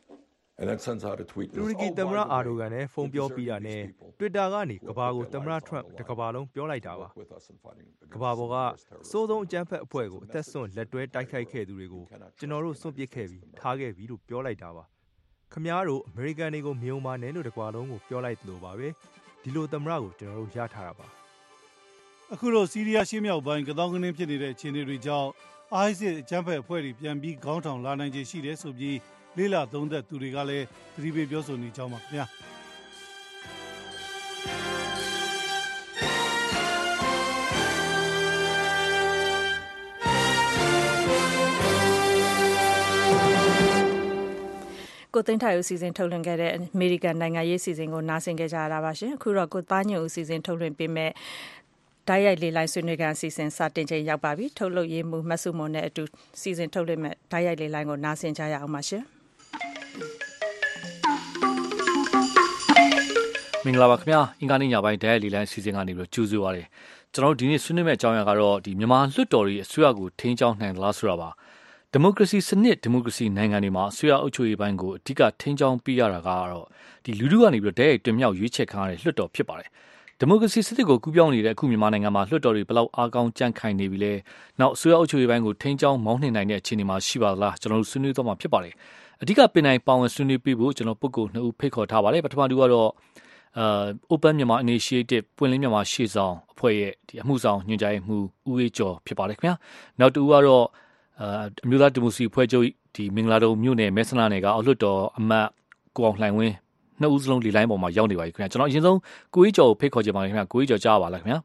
U: and then sends out a tweet
V: တူရကီသမ္မတအာဒိုဂန်နဲ့ဖုန်းပြောပြီးတာနဲ့ Twitter ကနေကဘာကိုသမ္မတထရန့်တစ်ကဘာလုံးပြောလိုက်တာပါကဘာပေါ်ကစိုးဆုံးအကြမ်းဖက်အဖွဲ့ကိုအသက်ဆွန့်လက်တွဲတိုက်ခိုက်ခဲ့သူတွေကိုကျွန်တော်တို့စွန့်ပစ်ခဲ့ပြီးထားခဲ့ပြီးလို့ပြောလိုက်တာပါခမားတို့အမေရိကန်တွေကိုမြုံမာနေလို့တကွာလုံးကိုပြောလိုက်သလိုပါပဲဒီလိုသမ္မတကိုကျွန်တော်တို့ရထားတာပါ
R: အခုတော့ဆီးရီးယားရှေ့မြောက်ပိုင်းကသောင်းကနင်းဖြစ်နေတဲ့အခြေအနေတွေကြောင့် ISIS အကြမ်းဖက်အဖွဲ့တွေပြန်ပြီးခေါင်းထောင်လာနိုင်ခြေရှိတယ်ဆိုပြီးလေးလာသုံးသက်သူတွေကလည်းသတိပေးပြောဆိုနေကြပါခင်ဗျာ
B: ကိုသိန်းထိုင်ဦးစီစဉ်ထုတ်လွှင့်ခဲ့တဲ့အမေရိကန်နိုင်ငံရေးစီစဉ်ကိုနားဆင်ကြကြရတာပါရှင်အခုတော့ကိုသားညွန့်ဦးစီစဉ်ထုတ်လွှင့်ပေးမဲ့ဓာတ်ရိုက်လေလှိုင်းဆွေးနွေးခန်းအစီအစဉ်စတင်ချိန်ရောက်ပါပြီထုတ်လုပ်ရေးမှူးမဆုမွန်နဲ့အတူစီစဉ်ထုတ်လွှင့်မဲ့ဓာတ်ရိုက်လေလှိုင်းကိုနားဆင်ကြရအောင်ပါရှင်
A: မင်္ဂလာပါခင်ဗျာအင်္ဂါနေ့ညပိုင်းတရားလီလိုင်းစီစဉ်ကနေပြီးကြိုးဆိုပါရစေကျွန်တော်တို့ဒီနေ့ဆွေးနွေးမယ့်အကြောင်းအရာကတော့ဒီမြန်မာလွှတ်တော်ရဲ့အစိုးရကိုထိန်းကျောင်းနိုင်သလားဆိုတာပါဒီမိုကရေစီစနစ်ဒီမိုကရေစီနိုင်ငံတွေမှာအစိုးရအုပ်ချုပ်ရေးပိုင်းကိုအဓိကထိန်းကျောင်းပေးရတာကတော့ဒီလူထုကနေပြီးတရားတွင်မြောက်ရွေးချယ်ခံရတဲ့လွှတ်တော်ဖြစ်ပါတယ်ဒီမိုကရေစီစနစ်ကိုကူးပြောင်းနေတဲ့အခုမြန်မာနိုင်ငံမှာလွှတ်တော်တွေဘယ်လောက်အားကောင်းကြန့်ခိုင်နေပြီလဲနောက်အစိုးရအုပ်ချုပ်ရေးပိုင်းကိုထိန်းကျောင်းမောင်းနှင်နိုင်တဲ့အခြေအနေမှာရှိပါသလားကျွန်တော်တို့ဆွေးနွေးသွားမှာဖြစ်ပါတယ်အဓိကပင်နိုင်ပါဝင်ဆွေးနွေးပေးဖို့ကျွန်တော်ပုဂ္ဂိုလ်2ဦးဖိတ်ခေါ်ထားပါတယ်ပထမတူကတော့Open Myanmar Initiative ပွင့်လင်းမြန်မာရှေ့ဆောင်အဖွဲ့ရဲ့ဒီအမှုဆောင်ညွှန်ကြားရေးမှူးဦးအေးကျော်ဖြစ်ပါတယ်ခင်ဗျာနောက်တူကတော့အမျိုးသားဒီမိုကရေစီအဖွဲ့ချုပ်ဒီမင်္ဂလာတုံမြို့နယ်မဲဆန္ဒနယ်ကအောက်လွှတ်တော်အမတ်ကိုအောင်လှိုင်ဝင်းနှစ်ဦးစလုံးဒီလိုင်းပေါ်မှာရောက်နေပါပြီခင်ဗျာကျွန်တော်အရင်ဆုံးကိုအေးကျော်ကိုဖိတ်ခေါ်ချင်ပါတယ်ခင်ဗျာကိုအေးကျော်ကြားပါလားခင်ဗျာ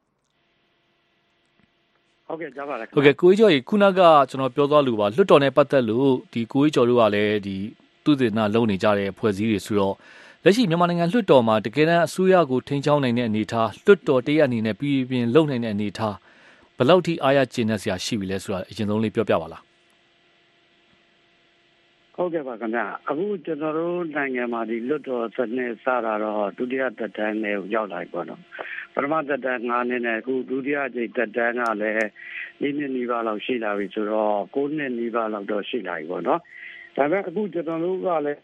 D: ဟုတ်ကဲ့ကြားပါလား
A: ဟုတ်ကဲ့ကိုအေးကျော်ခုနကကျွန်တော်ပြောသွားလို့ပါလွှတ်တော်နဲ့ပတ်သက်လို့ဒီကိုအေးကျော်တို့ကလည်းဒီသူတည်နာလုံနေကြတဲ့အဖွဲ့အစည်းတွေဆိုတော့လက်ရှိမြန်မာနိုင်ငံလွှတ်တော်မှာတကယ်တမ်းအစိုးရကိုထိန်းချောင်းနိုင်တဲ့အနေအထားလွှတ်တော်တရက်အနေနဲ့ပြည်ပြင်းလုံနိုင်တဲ့အနေအထားဘယ်လောက်ထိအားရကျေနပ်စရာရှိပြီလဲဆိုတာအရင်ဆုံးလေးပြောပြပါလား
D: ဟုတ်ကဲ့ပါခင်ဗျာအခုကျွန်တော်တို့နိုင်ငံမှာဒီလွှတ်တော်စနစ်စတာတော့ဒုတိယသက်တမ်းနဲ့ရောက်လာပြီပေါ့နော်ပထမသက်တမ်း9နှစ်နဲ့အခုဒုတိယကြိမ်သက်တမ်းကလည်း4နှစ်နီးပါးလောက်ရှိလာပြီဆိုတော့9နှစ်နီးပါးလောက်တော့ရှိလာပြီပေါ့နော်ဒါပေမဲ့အခုကျွန်တော်တို့ကလည်း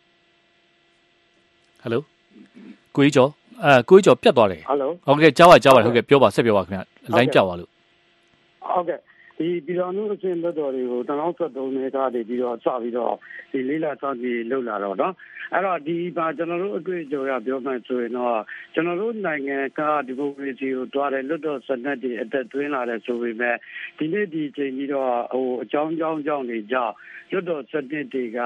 A: ဟယ်လိုကိုကြီးကျော်ကိုကြီးကျော်ပြတ်သွားတယ်
D: ဟယ်လို
A: ဟုတ်ကဲ့ကြားပါဟုတ်ကဲ့ပြောပါဆက်ပြောပါခင်ဗျလိုင်းကြောက်ပါလို့
D: ဟုတ်ကဲ့ဒီပြည်တော်စုအစဉ်လွှတ်တော်တွေကို2023နဲ့ကနေပြီးတော့စပြီးတော့ဒီလေးလာစောင့်ကြည့်လှုပ်လာတော့နော်အဲ့တော့ဒီမှာကျွန်တော်တို့အတွေ့အကြုံရပြောမှဆိုရင်တော့ကျွန်တော်တို့နိုင်ငံကဒီမိုကရေစီကိုတွားတဲ့လွှတ်တော်စနစ်တွေအသက်သွင်းလာတဲ့ဆိုပေမဲ့ဒီနေ့ဒီချိန်ကြီးတော့အကြောင်းတွေကြောင့်လွှတ်တော်စနစ်တွေက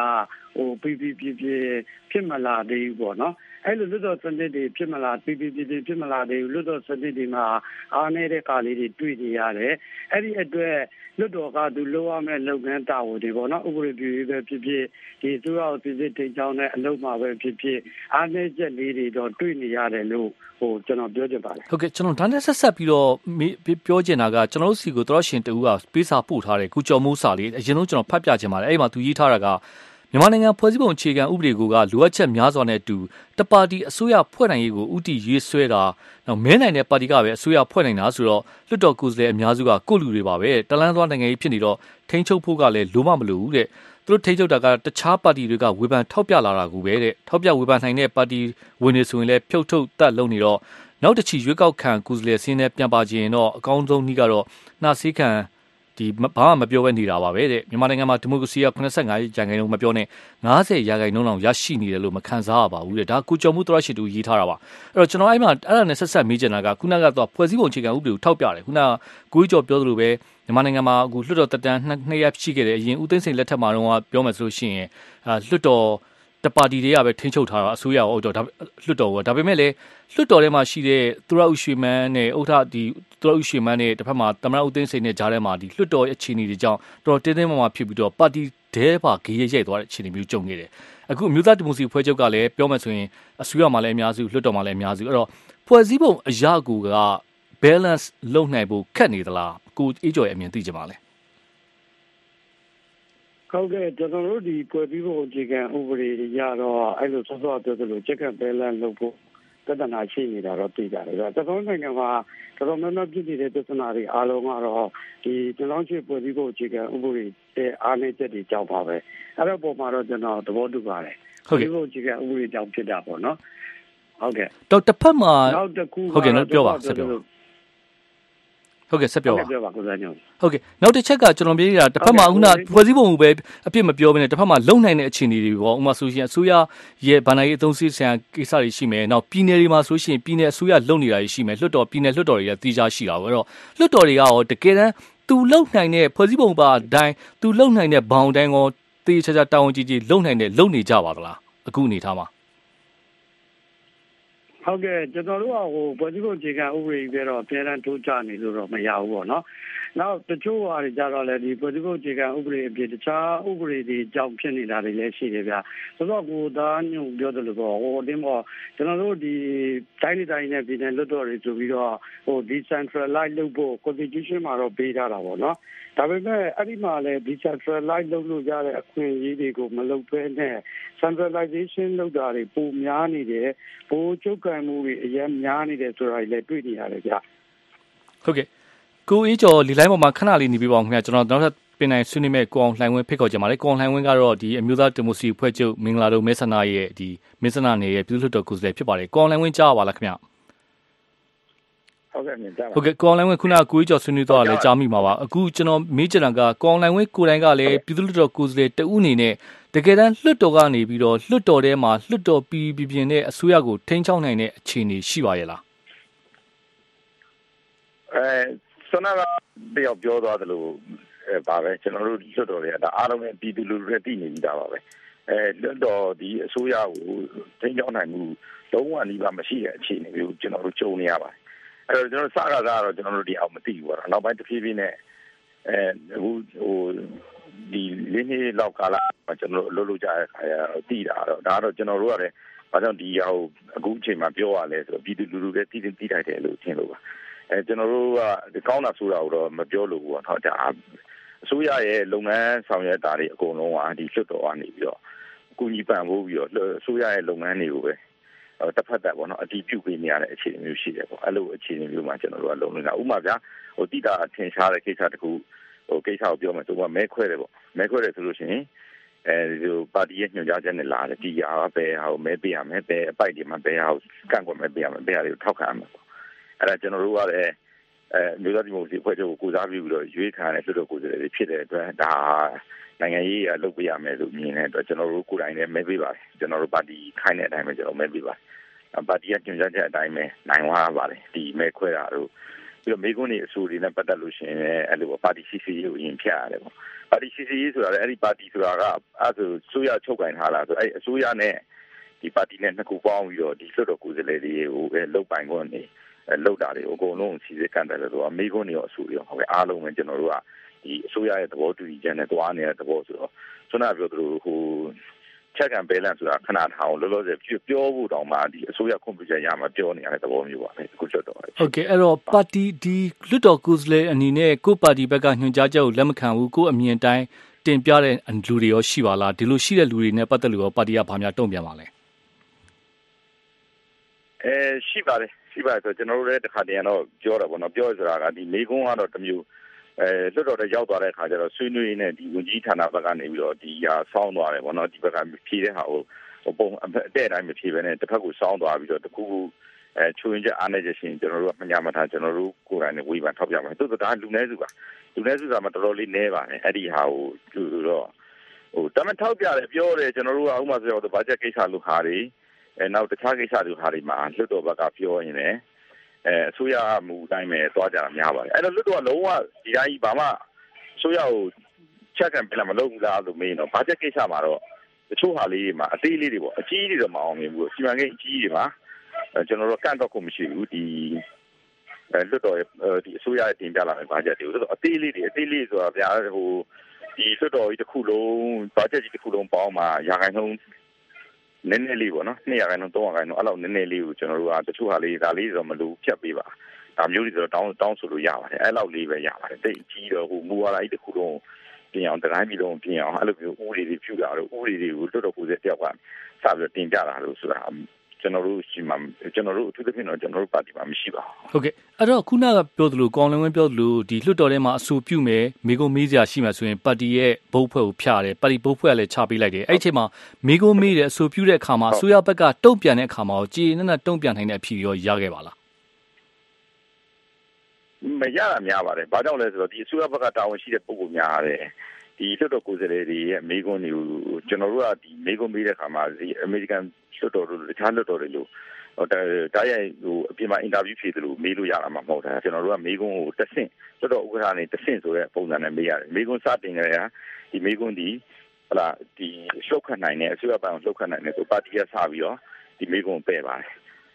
D: ဖြစ်မလာသေးဘူးပေါ့နော်အဲ့လိုလွှတ်တော်စနစ်တွေဖြစ်မလာဖြစ်မလာသေးဘူးလွှတ်တော်စနစ်တွေမှာအားနည်းတဲ့ကားလေးတွေတွေ့နေရတယ်အဲ့ဒီအတွက်လွှတ်တော်ကသူလုပ်ရမယ့်လုပ်ငန်းတာဝန်တွေပေါ့နော်ဥပဒေပြုရေးပဲဖြစ်ဖြစ်ဒီသူ့အောင်ပြည်တင်ကြောင်းတဲ့အလုပ်မှာပဲဖြစ်ဖြစ်အားနည်းချက်လေးတွေတော့တွေ့နေရတယ်လို့ကျွန်တော်ပြောချင်ပါတယ်
A: ဟုတ်ကဲ့ကျွန်တော်ဒါနဲ့ဆက်ပြီးတော့ပြောချင်တာကကျွန်တော်တို့စီကိုတော်ရှင်တူကပေးစာပို့ထားတယ်ကုကျော်မိုးစာလေးအရင်ဆုံးကျွန်တော်ဖတ်ပြချင်ပါတယ်အဲ့မှာသူရေးထားတာကမြန်မာနိုင်ငံဖွဲ့စည်းပုံအခြေခံဥပဒေကလိုအပ်ချက်များစွာနဲ့အတူတပါတီအစိုးရဖွဲ့နိုင်ရေးကိုဥတီရေးဆွဲတာနောက်မဲနိုင်တဲ့ပါတီကပဲအစိုးရဖွဲ့နိုင်တာဆိုတော့လွှတ်တော်ကိုယ်စားလှယ်အများစုကကိုလူတွေပါပဲတလန်းသွားနိုင်ငံရေးဖြစ်နေတော့ထိန်းချုပ်ဖို့ကလည်းလိုမှမလိုဘူးတဲ့သူတို့ထိန်းချုပ်တာကတခြားပါတီတွေကဝေဖန်ထောက်ပြလာတာကူပဲတဲ့ထောက်ပြဝေဖန်နိုင်တဲ့ပါတီဝင်နေဆိုရင်လည်းဖြုတ်ထုတ်တတ်လုံနေတော့နောက်တစ်ချီရွေးကောက်ခံကိုယ်စားလှယ်စင်းနဲ့ပြန်ပါခြင်းတော့အကောင်းဆုံးနည်းကတော့နှာစေးခံဒီဘာမှမပြောဘဲနေတာပါပဲတဲ့မြန်မာနိုင်ငံမှာဒီမိုကရေစီက85%မပြောနဲ့90%လောက်ရရှိနေတယ်လို့မခံစားရပါဘူးတဲ့ဒါကုကျော်မှုသရရှိတူရေးထားတာပါအဲ့တော့ကျွန်တော်အဲ့ဒါနဲ့ဆက်မေးချင်တာကခုနကတော့ဖွဲ့စည်းပုံအခြေခံဥပဒေကိုထောက်ပြတယ်ခုနကကိုကြီးကျော်ပြောသလိုပဲမြန်မာနိုင်ငံမှာအခုလွှတ်တော်တက်တန်း2ရက်ရှိခဲ့တယ်အရင်ဦးသိန်းစိန်လက်ထက်မှာတော့ပြောမယ်ဆိုလို့ရှိရင်လွှတ်တော်တပါတီတွေကပဲထိန်းချုပ်ထားတာအစိုးရဟုတ်တော့လွှတ်တော်ကဒါပေမဲ့လည်းလွှတ်တော်ထဲမှာရှိတဲ့သူရဦးရွှေမန်းနဲ့ဥက္ကဋ္ဌဒီသူရဦးရွှေမန်းနဲ့တစ်ဖက်မှာသမ္မတဦးသိန်းစိန်နဲ့ကြားထဲမှာဒီလွှတ်တော်အခြေအနေတွေကြောင့်တော်တင်းတင်းမာမာဖြစ်ပြီးတော့ပါတီဒဲပါဂေးရိုက်သွားတဲ့အခြေအနေမျိုးကြုံခဲ့တယ်အခုအမျိုးသားဒီမိုကရေစီဖွဲ့ချုပ်ကလည်းပြောမယ်ဆိုရင်အစိုးရမှာလည်းအများစုလွှတ်တော်မှာလည်းအများစုအဲ့တော့ဖွဲ့စည်းပုံအရာကူက balance လုပ်နိုင်ဖို့ခက်နေသလားကိုအေးကျော်ရဲ့အမြင်သိကြပါလဲ
D: ဟုတ်ကဲ့ကျွန်တော်တို့ဒီဖွဲ့စည်းပုံအခြေခံဥပဒေရတော့အဲ့လိုစောစောပြောသလို check and balance လုပ်ဖို့ပြဿနာရှိနေတာတော့သိကြတယ်။ကျွန်တော်နိုင်ငံမှာတော်တော်များများပြည်နေတဲ့ပြဿနာတွေအားလုံးကတော့ဒီကျွန်တော်ချင်းဖွဲ့စည်းပုံအခြေခံဥပဒေတဲ့အားနည်းချက်တွေကြောင့်ပါပဲ။အဲ့တော့ပုံမှာတော့ကျွန်တော်သဘောတူပါတယ်။ဖွဲ့စည်းပုံအခြေခံဥပဒေကြောင့်ဖြစ်တာပေါ့နော်။ဟုတ်ကဲ့
A: ။တော့တစ်ဖက်မှာ
D: နောက်တစ်ခု
A: ဟုတ်ကဲ့နော်ပြောပါဆက်ပြောပါဟုတ်ကဲ့ဆက်ပြောပါ
D: ပြောပါကိုစားညော
A: ဟုတ်ကဲ့နောက်တစ်ချက်ကကျွန်တော်ပြောနေတာတစ်ဖက်မှာခုနဖွဲ့စည်းပုံကိုပဲအပြစ်မပြောဘဲနဲ့တစ်ဖက်မှာလုံနိုင်တဲ့အခြေအနေတွေပေါ့ဥပမာဆိုရှင်အစိုးရရဲ့ဗဏ္ဍာရေးအသုံးစရိတ်ဆိုင်ရာကိစ္စတွေရှိမယ်နောက်ပြည်နယ်တွေမှာဆိုရှင်ပြည်နယ်အစိုးရလုံနေတာတွေရှိမယ်လွှတ်တော်ပြည်နယ်လွှတ်တော်တွေလည်းသိကြရှိတာပဲအဲ့တော့လွှတ်တော်တွေကရောတကယ်တမ်းသူလုံနိုင်တဲ့ဖွဲ့စည်းပုံပါအတိုင်းသူလုံနိုင်တဲ့ဘောင်တိုင်းကိုတေးချာချာတာဝန်ကြီးလုံနိုင်တဲ့လုံနေကြပါသလားအခုအနေထားမှာ
D: ဟုတ်ကဲ့ကျွန်တော်တို့ကဖွဲ့စည်းပုံအခြေခံဥပဒေပဲတော့အများအားထိုးကြနေလို့တော့မရဘူးပေါ့နော်
C: နောက်တချို့ဟာတွေကြတော့လေဒီဖွဲ့စည်းပုံအခြေခံဥပဒေအပြင်တခြားဥပဒေတွေကြောင့်ဖြစ်နေတာတွေလည်းရှိတယ်ဗျဆိုတော့ကိုသားညုံပြောတယ်လို့ပေါ့ဟိုတင်းပေါ့ကျွန်တော်တို့ဒီတိုင်းနဲ့ပြည်နယ်လွှတ်တော်တွေဆိုပြီးတော့ဟို decentralize လုပ်ဖို့ constitution မှာတော့ပေးထားတာပေါ့နော်ဒါပေမဲ့အဲ့ဒီမှာလည်း decentralize လုပ်လို့ရတဲ့အခွင့်အရေးတွေကိုမလုပ်ဘဲနဲ့ centralization လုပ်တာတွေပိုများနေတယ်ပိုချုပ်ကံမှုတွေအများများနေတယ်ဆိုတာလည်းတွေ့နေရတယ်ဗျ
A: ဟုတ်ကဲ့ကိုအေးကျော်လီလိုင်းပေါ်မှာခဏလေးနေပြပါဦးခင်ဗျာကျွန်တော်နောက်ထပ်ပြင်နိုင်ဆွေးနွေးမဲ့ကိုအောင်လှိုင်ဝင်းဖိတ်ခေါ်ကြပါလေကိုအောင်လှိုင်ဝင်းကတော့ဒီအမျိုးသားဒီမိုကရေစီအဖွဲ့ချုပ်မင်္ဂလာတုံမဲဆန္ဒရဲ့ဒီမဲဆန္ဒနယ်ရဲ့ပြည်သူ့လွှတ်တော်ကိုယ်စားလှယ်ဖြစ်ပါတယ်ကိုအောင်လှိုင်ဝင်းကြားပါလားခင်ဗျာ
F: ဟုတ်ကဲ့မြင်ကြပါ
A: ဟုတ်ကဲ့ကိုအောင်လှိုင်ဝင်းခုနကကိုအေးကျော်ဆွေးနွေးတော့လည်းကြားမိမှာပါအခုကျွန်တော်မေးချင်တာကကိုအောင်လှိုင်ဝင်းကိုယ်တိုင်ကလည်းပြည်သူ့လွှတ်တော်ကိုယ်စားလှယ်တဦးအနေနဲ့တကယ်တမ်းလွှတ်တော်ကနေပြီးတော့လွှတ်တော်ထဲမှာလွှတ်တော်ပြည်ပြင်နဲ့အစိုးရကိုထိန်းချုပ်နိုင်တဲ့အခြေအနေရှိပါရဲ့လား
F: ဆွမ်းနာတယောက်ပြောသွားတယ်လို့ပါပဲကျွန်တော်တို့လွှတ်တော်တွေကဒါအားလုံးနဲ့ပြည်သူလူထုတွေတည်နေကြတာပါပဲလွှတ်တော်ဒီအစိုးရကိုထိန်းချုပ်နိုင်မှုလုံးဝနီးပါးမရှိတဲ့အခြေအနေမျိုးကျွန်တော်တို့ကြုံနေရပါတယ်အဲ့တော့ကျွန်တော်စကားကတော့ကျွန်တော်တို့ဒီအောင်မသိဘူးပေါ့နော်နောက်ပိုင်းတစ်ဖြည်းဖြည်းနဲ့အခုဟိုဒီလေးနှစ်လောက်ကာလမှာကျွန်တော်တို့လှုပ်ကြတဲ့ခါကျတော့တည်တာတော့ဒါတော့ကျွန်တော်တို့ကလည်းဘာကြောင့်ဒီဟာကိုအခုအချိန်မှာပြောရလဲဆိုတော့ပြည်သူလူထုတွေတည်ထိုက်တယ်လို့ထင်လို့ပါကျွန်တော်တို့ကကောင်းတာဆိုတာကိုတော့မပြောလို့ဘူးပေါ့နော်ဒါအစိုးရရဲ့လုပ်ငန်းဆောင်ရွက်တာတွေအကုန်လုံးကဒီလွှတ်တော်ကနေပြီးတော့အကူအညီပံ့ပိုးပြီးတော့အစိုးရရဲ့လုပ်ငန်းတွေကိုပဲတစ်ဖက်သက်ပေါ့နော်အတီးပြုတ်ပေးနေရတဲ့အခြေအနေမျိုးရှိတယ်ပေါ့အဲ့လိုအခြေအနေမျိုးမှာကျွန်တော်တို့ကလုံနေတာဥပမာဗျာဟိုတိတာအထင်ရှားတဲ့ကိစ္စတခုဟိုကိစ္စကိုပြောမယ်ဆိုတော့မဲခွဲတယ်ပေါ့မဲခွဲတယ်ဆိုလို့ရှိရင်ဒီပါတီရဲ့ညွှန်ကြားချက်နဲ့လာတယ်ဒီဟာပဲဟာကိုမဲပေးရမယ်ပဲအပိုက်တွေမှာပဲဟာကိုကန့်ကွက်မဲပေးရမယ်ပဲဟာတွေကိုထောက်ခံရမယ်ပေါ့အဲ့ဒါကျွန်တော်တို့ကလည်းမျိုးသားဒီမိုကရေစီအဖွဲ့ချုပ်ကိုကိုစားပြုပြီးတော့ရွေးခံရတဲ့လွှတ်တော်ကိုယ်စားလှယ်တွေဖြစ်တဲ့အတွက်ဒါနိုင်ငံရေးအလုပ်ပေးရမယ်လို့မြင်တဲ့အတွက်ကျွန်တော်တို့ကိုယ်တိုင်လည်းမဲပေးပါတယ်ကျွန်တော်တို့ပါတီခိုင်းတဲ့အတိုင်းပဲကျွန်တော်မဲပေးပါတယ်ပါတီကညွှန်ကြားချက်အတိုင်းပဲနိုင်သွားပါတယ်ဒီမဲခွဲတာတို့ပြီးတော့မိကုန်းတွေအဆိုတွေနဲ့ပတ်သက်လို့ရှိရင်အဲ့လိုပါတီစီစီရေးကိုရင်ဖြတ်ရတယ်ပေါ့ပါတီစီစီရေးဆိုတာလည်းအဲ့ဒီပါတီဆိုတာကအဲ့ဆိုစိုးရချုပ်ကင်ထားလားဆိုအဲ့အစိုးရနဲ့ဒီပါတီနဲ့နှစ်ခုပေါင်းပြီးတော့ဒီလွှတ်တော်ကိုယ်စားလှယ်တွေကိုလုတ်ပိုင်ခွင့်နေလောက်တာတွေအကုန်လုံးစီစစ်ကန်တယ်လို့ဆိုတာမိခွန်းတွေရောအဆူတွေရောဟုတ်ကဲ့အားလုံးပဲကျွန်တော်တို့ကဒီအစိုးရရဲ့သဘောတူညီချက်နဲ့တွားနေတဲ့သဘောဆိုတော့ဆွမ်းနာပြောသလိုဟို check and balance ဆိုတာခဏထားအောင်လောလောဆယ်ပြောဖို့တောင်မှဒီအစိုးရကွန်ပျူတာရမှာပြောနေရတဲ့သဘောမျိုးပါပဲအခုချက်တော့
A: ဟုတ်ကဲ့အဲ့တော့ပါတီဒီလွှတ်တော်ကိုယ်စားလှယ်အနေနဲ့ကိုပါတီဘက်ကညွှန်ကြားချက်ကိုလက်မခံဘူးကိုအမြင်တိုင်းတင်ပြတဲ့လူတွေရောရှိပါလားဒီလိုရှိတဲ့လူတွေနဲ့ပတ်သက်လို့ရောပါတီကဘာများတုံ့ပြန်ပါလဲ
F: ရှိပါတယ်ဆိုကျွန်တော်တို့လည်းတစ်ခါတည်းကတော့ပြောတာပေါ့နော်ပြောရဆိုတာကဒီမေကုန်းကတော့တမျိုးလွတ်တော်တဲ့ရောက်သွားတဲ့အခါကျတော့ဆွေးနွေးနေဒီဝန်ကြီးဌာနဘက်ကနေပြီးတော့ဒီဟာဆောင်းသွားတယ်ပေါ့နော်ဒီဘက်ကဖြေတဲ့ဟာကိုပုံအတဲ့အတိုင်းမဖြေဘဲနဲ့တစ်ဖက်ကိုဆောင်းသွားပြီးတော့တခုချိုးရင်ချက်အားနေချက်ရှင်ကျွန်တော်တို့ကမညာမထားကျွန်တော်တို့ကိုယ်တိုင်နဲ့ဝေဖန်ထောက်ပြမှာတိုးဒါလူနည်းစုပါလူနည်းစုကမှတော်တော်လေးနည်းပါတယ်အဲ့ဒီဟာကိုသူတော့ဟိုတမန်ထောက်ပြတယ်ပြောတယ်ကျွန်တော်တို့ကဥပမာဆိုတော့ဘာချက်ကိစ္စလို့ဟာတွေနောက်တခြားကိစ္စတွေဟာတွေမှာလွတ်တော်ဘက်ကပြောရင်လည်းအစိုးရမူတိုင်းပဲသွားကြတာများပါတယ်အဲ့တော့လွတ်တော်ကလုံးဝဒီတိုင်းဘာမှအစိုးရကိုချက်ကန်ပြလာမလုပ်ဘူးလားလို့မေးတော့ဘာချက်ကိစ္စမှာတော့တချို့ဟာလေးတွေမှာအသေးလေးတွေပေါ့အကြီးတွေတော့မအောင်မြင်ဘူးစီမံကိန်းအကြီးတွေမှာကျွန်တော်တို့ကန့်တော့ကိုမရှိဘူးဒီလွတ်တော်ဒီအစိုးရတင်ပြလာတဲ့ဘာချက်တွေဆိုတော့အသေးလေးဆိုတာဗျာဟိုဒီလွတ်တော်ကြီးတစ်ခုလုံးဘာချက်ကြီးတစ်ခုလုံးပေါင်းမှာရာခိုင်နှုန်းနည်းနည်းလေးပေါ့နော်200%, 300%အဲ့လောက်နည်းနည်းလေးကိုကျွန်တော်တို့ကတချို့ဟာလေးဒါလေးတော့မလို့ဖြတ်ပေးပါဒါမျိုးတွေဆိုတော့တောင်းဆိုလို့ရပါတယ်အဲ့လောက်လေးပဲရပါတယ်တိတ်ကြီးတော့ဟိုမူဝါဒကြီးတစ်ခုလုံးပြင်အောင်တိုင်းပြည်လုံးပြင်အောင်အဲ့လိုမျိုးဥပဒေတွေပြုတာတော့ဥပဒေတွေကိုတော်တော်ကိုယ်စက်တယောက်ကစပြီးတင်ပြတာလို့ဆိုတာကျွန်တော်တို့ရှိမှကျွန်တော်တို့အထူးသဖြင့်တော့ကျွန်တော်တို့ပါတီမှာမရှိပါ
A: ဘူးဟုတ်ကဲ့အဲ့တော့ခုနကပြောသလိုကောင်းလင်းဝင်းပြောသလိုဒီလွှတ်တော်ထဲမှာအဆိုပြုမယ်မိကုံမေးစရာရှိမှဆိုရင်ပါတီရဲ့ဘုတ်ဖွဲ့ကိုဖျားတယ်ပါတီဘုတ်ဖွဲ့ကလည်းချပေးလိုက်တယ်အဲ့ဒီအချိန်မှာမိကုံမေးတယ်အဆိုပြုတဲ့အခါမှာအစိုးရဘက်ကတုံ့ပြန်တဲ့အခါမှာကြည်နဲ့တုံ့ပြန်နိုင်တဲ့အဖြစ်ရောရခဲ့ပါလား
F: မရတာများပါတယ်ဘာကြောင့်လဲဆိုတော့ဒီအစိုးရဘက်ကတာဝန်ရှိတဲ့ပုံပုံများတယ်ဒီလွှတ်တော်ကိုယ်စားလှယ်တွေရဲ့မိကုံတွေကိုကျွန်တော်တို့ကဒီမိကုံမေးတဲ့အခါမှာဒီအမေရိကန်လွှတ်တော်တို့တခြားလွှတ်တော်တွေလို့တားရိုက်ဟိုအပြင်မှာအင်တာဗျူးဖြေသလိုမေးလို့ရတာမှမဟုတ်တာကျွန်တော်တို့ကမေးခွန်းကိုတစ်ဆင့်လွှတ်တော်ဥက္ကဋ္ဌနဲ့တစ်ဆင့်ဆိုတဲ့ပုံစံနဲ့မေးရတယ်မေးခွန်းစတင်ကြရဒီမေးခွန်းဒီဟလာဒီလှုပ်ခတ်နိုင်တဲ့အစိုးရပိုင်းကိုလှုပ်ခတ်နိုင်တဲ့ဆိုပါတီကစပြီးတော့ဒီမေးခွန်းပယ်ပါတယ်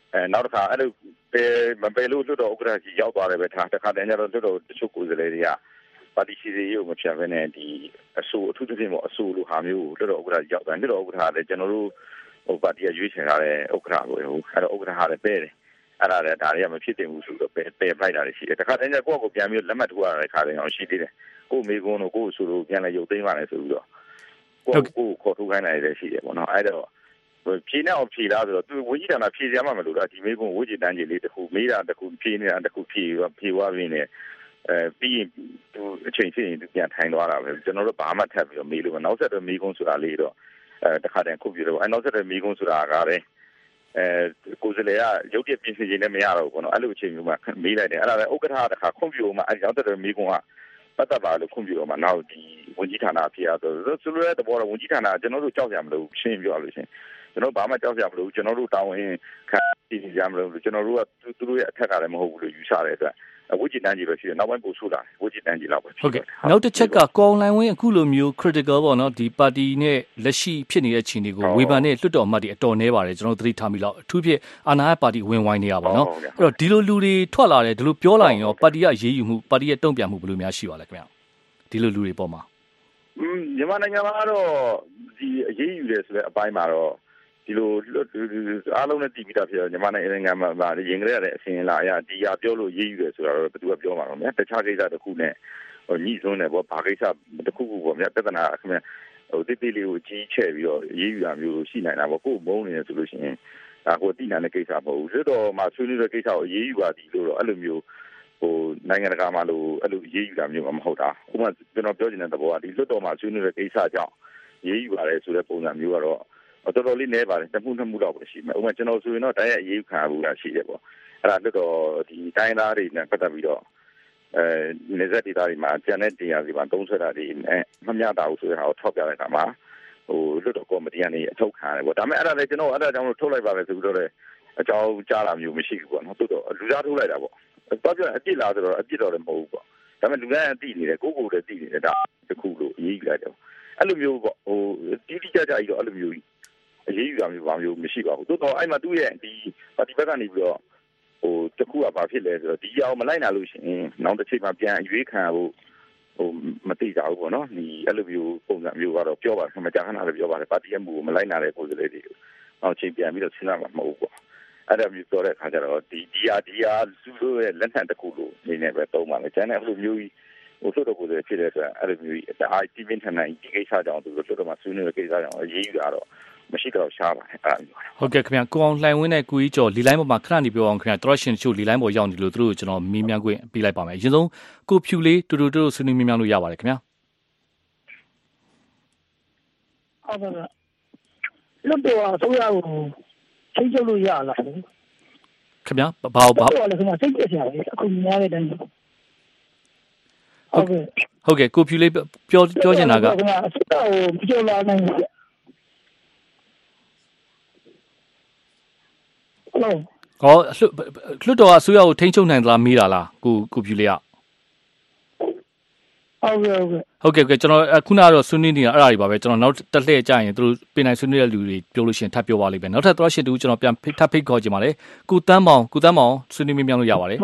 F: နောက်တစ်ခါအဲ့လိုမပယ်လို့လွတ်တော်ဥက္ကဋ္ဌကြီးရောက်သွားတယ်ပဲထားတစ်ခါတည်းကျတော့လွတ်တော်တချို့ကိုယ်စားလှယ်တွေကပါတီစီစီကိုမဖြတ်ဘဲနဲ့ဒီအထူးသဖြင့်ပေါ့အဆိုလိုဟာမျိုးကိုလွတ်တော်ဥက္ကဋ္ဌကြီးရောက်တယ်လွတ်တော်ဥက္ကဋ္ဌကလည်းကျွန်တော်တို့ပါတီရွေးချယ်ထားတဲ့ဥက္ကဋ္ဌကိုအဲ့တော့ဥက္ကဋ္ဌကလည်းပဲတယ်အဲ့ဒါလည်းဒါတွေကမဖြစ်တင်ဘူးဆိုတော့ပယ်ဖိုက်တာတွေရှိတယ်တစ်ခါတည်းကျကိုယ့်ကိုပြန်ပြီးလက်မှတ်ထိုးရတဲ့ခါတည်းအောင်ရှိသေးတယ်ကိုမေကွန်းတို့ကိုဆိုလို့ပြန်လဲရုပ်သိမ်းပါလေဆိုပြီးတော့ကိုခေါ်ထုတ်ခိုင်းနိုင်တယ်ရှိတယ်ပေါ့နော်အဲ့တော့ဖြေနေအောင်ဖြေလားဆိုတော့သူဝကြီးဌာနဖြေစရာမှမလိုတာဒီမေကွန်းဝကြီးတန်းကြီးလေးတစ်ခုမေးတာတစ်ခုဖြေနေတာတစ်ခုဖြေသွားပြီးနေပြီးရင်သူအချိန်ချင်းသူပြန်ထိုင်သွားတာပဲကျွန်တော်တို့ဘာမှထပ်ပြီးတော့မေးလို့နောက်ဆက်တွဲမေကွန်းဆိုတာလေးတော့တစ်ခါတည်းခုပြတော့နောက်ဆက်တွဲမေကွန်းဆိုတာကလည်းကိုယ်စလေကရုပ်တရက်ပြင်ဆင်ခြင်းနဲ့မရတော့ဘူးပေါ့နော်အဲ့လိုအချိန်မျိုးမှာမေးလိုက်တယ်အဲ့ဒါလည်းဥက္ကဋ္ဌတခါခွင့်ပြုမှအဲ့နောက်ဆက်တွဲမေကွန်းကပတ်သက်ပါလို့ခွင့်ပြုတော့မှနောက်ဒီဝန်ကြီးဌာနဖြစ်ရတော့ဆိုလိုတဲ့သဘောတော့ဝန်ကြီးဌာနကျွန်တော်တို့ကြောက်ရမလို့ရှင်းပြောလို့ရှင်ကျွန်တော်ဘာမှကြောက်ရမလို့ကျွန်တော်တို့တာဝန်ခံနေကြမလို့ကျွန်တော်တို့ကသူတို့ရဲ့အထက်ကလည်းမဟုတ်ဘူးလို့ယူဆတဲ့အတွက်ဝကြည်တန်းကြီးပဲရှိတယ်နောက်ပိုင်းပို့ဆိုတာဝကြည်တန်းကြီးလောက်ပဲ
A: ဟုတ်ကဲ့နောက်တစ်ချက်ကကောင်းလိုင်းဝင်းအခုလိုမျိုး critical ပေါ့နော်ဒီပါတီနဲ့လက်ရှိဖြစ်နေတဲ့ခြေနေကိုဝေဖန်တဲ့လွှတ်တော်အမတ်တွေအတော်နှဲပါတယ်ကျွန်တော်သတိထားမိလောက်အထူးဖြင့်အာဏာရပါတီဝင်ဝိုင်းနေရပါနော်အဲ့တော့ဒီလိုလူတွေထွက်လာတယ်ဒီလိုပြောလိုက်ရင်ရောပါတီရဲ့အရေးယူမှုပါတီရဲ့တုံ့ပြန်မှုဘယ်လိုများရှိပါလဲခင်ဗျာဒီလိုလူတွေပေါ်မှာ
F: မြန်မာနိုင်ငံမှာတော့ဒီအရေးယူတယ်ဆိုတဲ့အပိုင်းမှာတော့ဒီလိုအားလုံးနဲ့တည်ပြီးသားဖြစ်တော့မြန်မာနိုင်ငံမှာရင်ကြရတဲ့အစဉ်လာအရဒီဟာပြောလို့ရေးယူတယ်ဆိုတာတော့ဘယ်သူကပြောမှာတော့များတခြားကိစ္စတစ်ခုနဲ့ညှိစွန်းတယ်ပေါ့ဘာကိစ္စတစ်ခုခုပေါ့များပြဿနာခင်ဗျတိတိလေးကိုကြီးချဲ့ပြီးတော့ရေးယူတာမျိုးရှိနိုင်တာပေါ့ကိုယ်မုန်းနေတယ်ဆိုလို့ရှိရင်ဒါကိုတိနိုင်တဲ့ကိစ္စမဟုတ်ဘူးလွတ်တော်မှာဆွေးနွေးတဲ့ကိစ္စကိုရေးယူပါသည်လို့တော့အဲ့လိုမျိုးနိုင်ငံတကာမှာလို့အဲ့လိုရေးယူတာမျိုးမဟုတ်တာဥပမာကျွန်တော်ပြောချင်တဲ့သဘောကဒီလွတ်တော်မှာဆွေးနွေးတဲ့ကိစ္စကြောင့်ရေးယူပါတယ်ဆိုတဲ့ပုံစံမျိုးကတော့တော်တော်လေးနည်းပါတယ်တစ်မှုတော့ပဲရှိမယ်ဥပမာကျွန်တော်ဆိုရင်တော့တိုင်းရဲ့အရေးခံဘူးလားရှိတယ်ပေါ့အဲ့ဒါလွတ်တော်ဒီတိုင်းသားတွေနဲ့ပတ်သက်ပြီးတော့နေဆက်ဒေသတွေမှာကျန်တဲ့တရားစီမှာသုံးဆွဲတာတွေမမျှတာဘူးဆိုတဲ့ဟာကိုထောက်ပြတဲ့အခါမှာလွတ်တော်ကော်မတီကနေအထောက်ခံတယ်ပေါ့ဒါပေမဲ့အဲ့ဒါလည်းကျွန်တော်အဲ့ဒါကြောင့်ထုတ်လိုက်ပါပဲဆိုပြီးတော့လည်းအကြောင်းကြားလာမျိုးမရှိဘူးပေါ့နော်တော်လူသားထုတ်လိုက်တာပေါ့တော့ပြအပြစ်လားဆိုတော့အပြစ်တော့လည်းမဟုတ်ဘူးပေါ့ဒါပေမဲ့လူငယ်အတိနေတယ်ကိုလည်းတိနေတယ်ဒါတခုလို့အရေးယူလိုက်တယ်အဲ့လိုမျိုးပေါ့တိတိကျကျကြီးတော့အဲ့လိုမျိုးအရေးယူတာမျိုးဘာမျိုးမရှိပါဘူးတိုးတော့အဲ့မှာသူ့ရဲ့ဒီပါတီဘက်ကနေပြီးတော့တခုကဘာဖြစ်လဲဆိုတော့ဒီအောင်မလိုက်နိုင်လို့ရှိရင်နောက်တစ်ချိန်မှာပြန်အရွေးခံဖို့မသိကြဘူးပေါ့နော်ဒီအဲ့လိုမျိုးပုံစံမျိုးကတော့ပြောပါတယ်မကြာခဏလည်းပြောပါတယ်ပါတီရဲ့မူကိုမလိုက်နိုင်တဲ့ပုံစံလေးတွေနောက်ချိန်ပြန်ပြီးတော့စဉ်းစားမှာမဟုတ်ဘူးပေါ့အဲ့ဒါမျိုးပြောတဲ့အခါကျတော့ဒီဟာသူတို့ရဲ့လက်နက်တစ်ခုလို့နေနေပဲသုံးပါလေကျန်တဲ့အဲ့လိုမျိုးကြီးဆိုတော့ကိုယ်ဖြစ်တဲ့အတွက်အဲ့လိုမျိုးကြီးဒါအတီးပင်းထန်နိုင်ဒီကိစ္စကြောင့်သူတို့တော်တော်မှဆွေးနွေးတဲ့ကိစ္စကြောင့်အရေးယူတာတော့မရှိတော့ရှားပါတယ်အဲ့လိုမျိုး
A: ဟုတ်ကဲ့ခင်ဗျာကိုအောင်လှိုင်ဝင်းနဲ့ကိုကြီးကျော်လီလိုင်းပေါ်မှာခဏနေပြောအောင်ခင်ဗျာတော်ရှင်ချို့လီလိုင်းပေါ်ရောက်နေလို့သူတို့ကျွန်တော်မေးမြန်းခွင့်ပေးလိုက်ပါမယ်အရင်ဆုံးကိုဖြူလေးတူဆွေးနွေးမေးမြန်းလို့ရပါတယ်ခင်ဗျာ
O: ဟုတ်ပါလားလွတ်တော်အစိုးရကိုချိန်ချုပ်လို့ရလား
A: ခင်ဗျာဘာ
O: လို့လဲခင်ဗျာစိတ်ကြက်စရာပဲအခုများတဲ့အတိုင်း
A: ဟုတ်ကဲ့ကိုဖြူလေးပြောချင်တာက
O: ခင်ဗျာအစိုးရကိုမကြောက်လာနိုင်ဘူး
A: ဟောလွတ်တော်အစိုးရကိုထိန်းချုပ်နိုင်သလားမေးတာလားကိုဖြူလေးက
O: ဟုတ်ကဲ့
A: ကျွန်တော်ခုနကတော့ဆွေးနွေးနေတာအဲ့ဒါတွေပါပဲကျွန်တော်နောက်တစ်လှည့်ကြာရင်သူတို့ပြင်နိုင်ဆွေးနွေးတဲ့လူတွေပြောလို့ရှိရင်ထပ်ပြောပါလိမ့်မယ်နောက်ထပ်တော့ရှင်တူကျွန်တော်ပြန်ထပ်ဖိတ်ခေါ်ကြပါမယ်ကိုတန်းမောင်ဆွေးနွေးမြင်လို့ရပါတယ်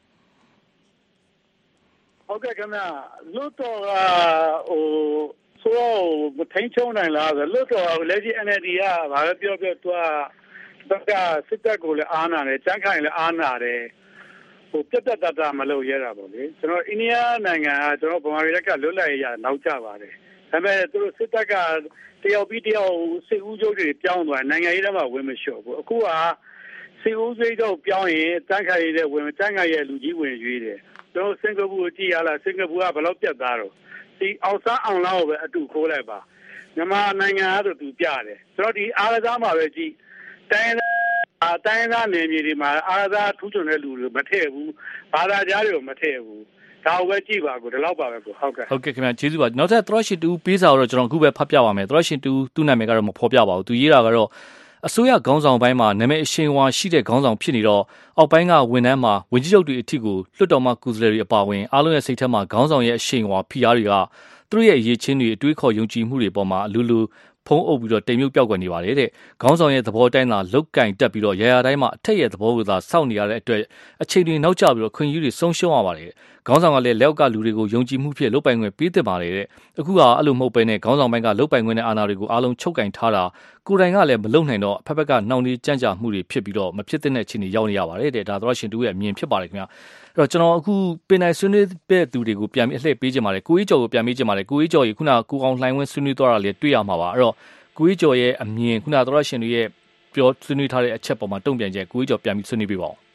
C: ဟုတ်ကဲ့ခင်ဗျာလွတ်တော်ကဆိုတော့ထိန်းချုပ်နိုင်လားဆိုလွတ်တော်လက်ရှိ NLD ကဘာပဲပြောသူကစစ်တပ်ကိုလည်းအားနာတယ်ကြမ်းခိုင်လည်းအားနာတယ်ပြတ်တတ်မလုပ်ရတာပေါ့လေကျွန်တော်အိန္ဒိယနိုင်ငံကကျွန်တော်ဗမာပြည်ကလွတ်လပ်ရေးရနောက်ကျပါတယ်ဒါပေမဲ့သူတို့စစ်တပ်ကတယောက်ပြီးတယောက်စစ်ဦးချုပ်တွေပြောင်းသွားနိုင်ငံရေးထဲမှာဝင်မလျှော့ဘူးအခုကစစ်ဦးစိတ်တော့ပြောင်းရင်တန်းခိုင်ရတဲ့ဝင်တန်းခိုင်ရဲ့လူကြီးဝင်ရွေးတယ်ကျွန်တော်စင်ကာပူကိုကြည့်ရလားစင်ကာပူကဘယ်လောက်ပြတ်သားတော့ဒီအောင်စားအောင်လောက်ကိုပဲအတူခိုးလိုက်ပါမြန်မာနိုင်ငံကတော့သူပြတယ်ဆိုတော့ဒီအားကစားမှာပဲကြည့်တိုင်းသားနယ်မြေတွေမှာအားကစားထူးချွန်တဲ့လူတွေမထည့်ဘူးဘာသာကြားတွေကိုမထည့်ဘူးဒါကိုပဲကြည့်ပါကိုဒီလောက်ပါပဲကိုဟုတ်ကဲ့
A: ခင်ဗျာကျေးဇူးပါနောက်ထပ်သရရှင်တူပေးစာတော့ကျွန်တော်အခုပဲဖတ်ပြပါမယ်သရရှင်တူသူ့နာမည်ကတော့မဖော်ပြပါဘူးသူရေးတာကတော့အစိုးရခေါင်းဆောင်ပိုင်းမှာနာမည်အရှိန်အဝါရှိတဲ့ခေါင်းဆောင်ဖြစ်နေတော့အောက်ပိုင်းကဝန်ထမ်းမှာဝန်ကြီးချုပ်တွေအထိကိုလွှတ်တော်မှကုစလေတွေအပါအဝင်အားလုံးရဲ့စိတ်ထဲမှာခေါင်းဆောင်ရဲ့အရှိန်အဝါဖိအားတွေကသူတို့ရဲ့အရေးချင်းတွေအတွေးခေါ်ယုံကြည်မှုတွေပေါ်မှာအလူဖုံးအုပ်ပြီးတော့တိမ်မြုပ်ပြောက်ကွယ်နေပါတယ်တဲ့ခေါင်းဆောင်ရဲ့သဘောတိုင်းသာလုတ်ကင်တက်ပြီးတော့ရာတိုင်းမှာအထက်ရဲ့သဘောကိုသာစောင့်နေရတဲ့အတွက်အချိန်တွေနောက်ကျပြီးတော့ခွင့်ယူတွေဆုံးရှုံးရပါတယ်ခေါင်းဆောင်ကလည်းလက်ကလူတွေကိုယုံကြည်မှုဖြင့်လုတ်ပိုင်ခွင့်ပေးသင့်ပါတယ်တဲ့အခုကအဲ့လိုမဟုတ်ဘဲနဲ့ခေါင်းဆောင်ပိုင်းကလုတ်ပိုင်ခွင့်နဲ့အာဏာတွေကိုအားလုံးချုပ်ကင်ထားတာကိုယ်တိုင်ကလည်းမလုံနိုင်တော့အဖက်ဖက်ကနှောင့်နှေးကြမ်းကြမှုတွေဖြစ်ပြီးတော့မဖြစ်တဲ့အခြေအနေရောက်နေရပါတယ်တဲ့ဒါတော့ရှင်တူရဲ့အမြင်ဖြစ်ပါတယ်ခင်ဗျာအဲ့တော့ကျွန်တော်အခုပင်နိုင်ဆွေးနွေးတဲ့သူတွေကိုပြန်ပြီးအလှည့်ပေးခြင်းပါတယ်ကိုကြီးကျော်ကိုပြန်ပေးခြင်းပါတယ်ကိုကြီးကျော်ကြီးခုနကကိုအောင်လှိုင်းဝင်းဆွေးနွေးသွားတာလေတွေ့ရမှာပါအဲ့တော့ကိုကြီးကျော်ရဲ့အမြင်ခုနတော့ရှင်တွေရဲ့ပြောဆွေးနွေးထားတဲ့အချက်ပေါ်မှာတုံ့ပြန်ချက်ကိုကြီးကျော်ပြန်ပြီးဆွေးနွေးပေးပါဦး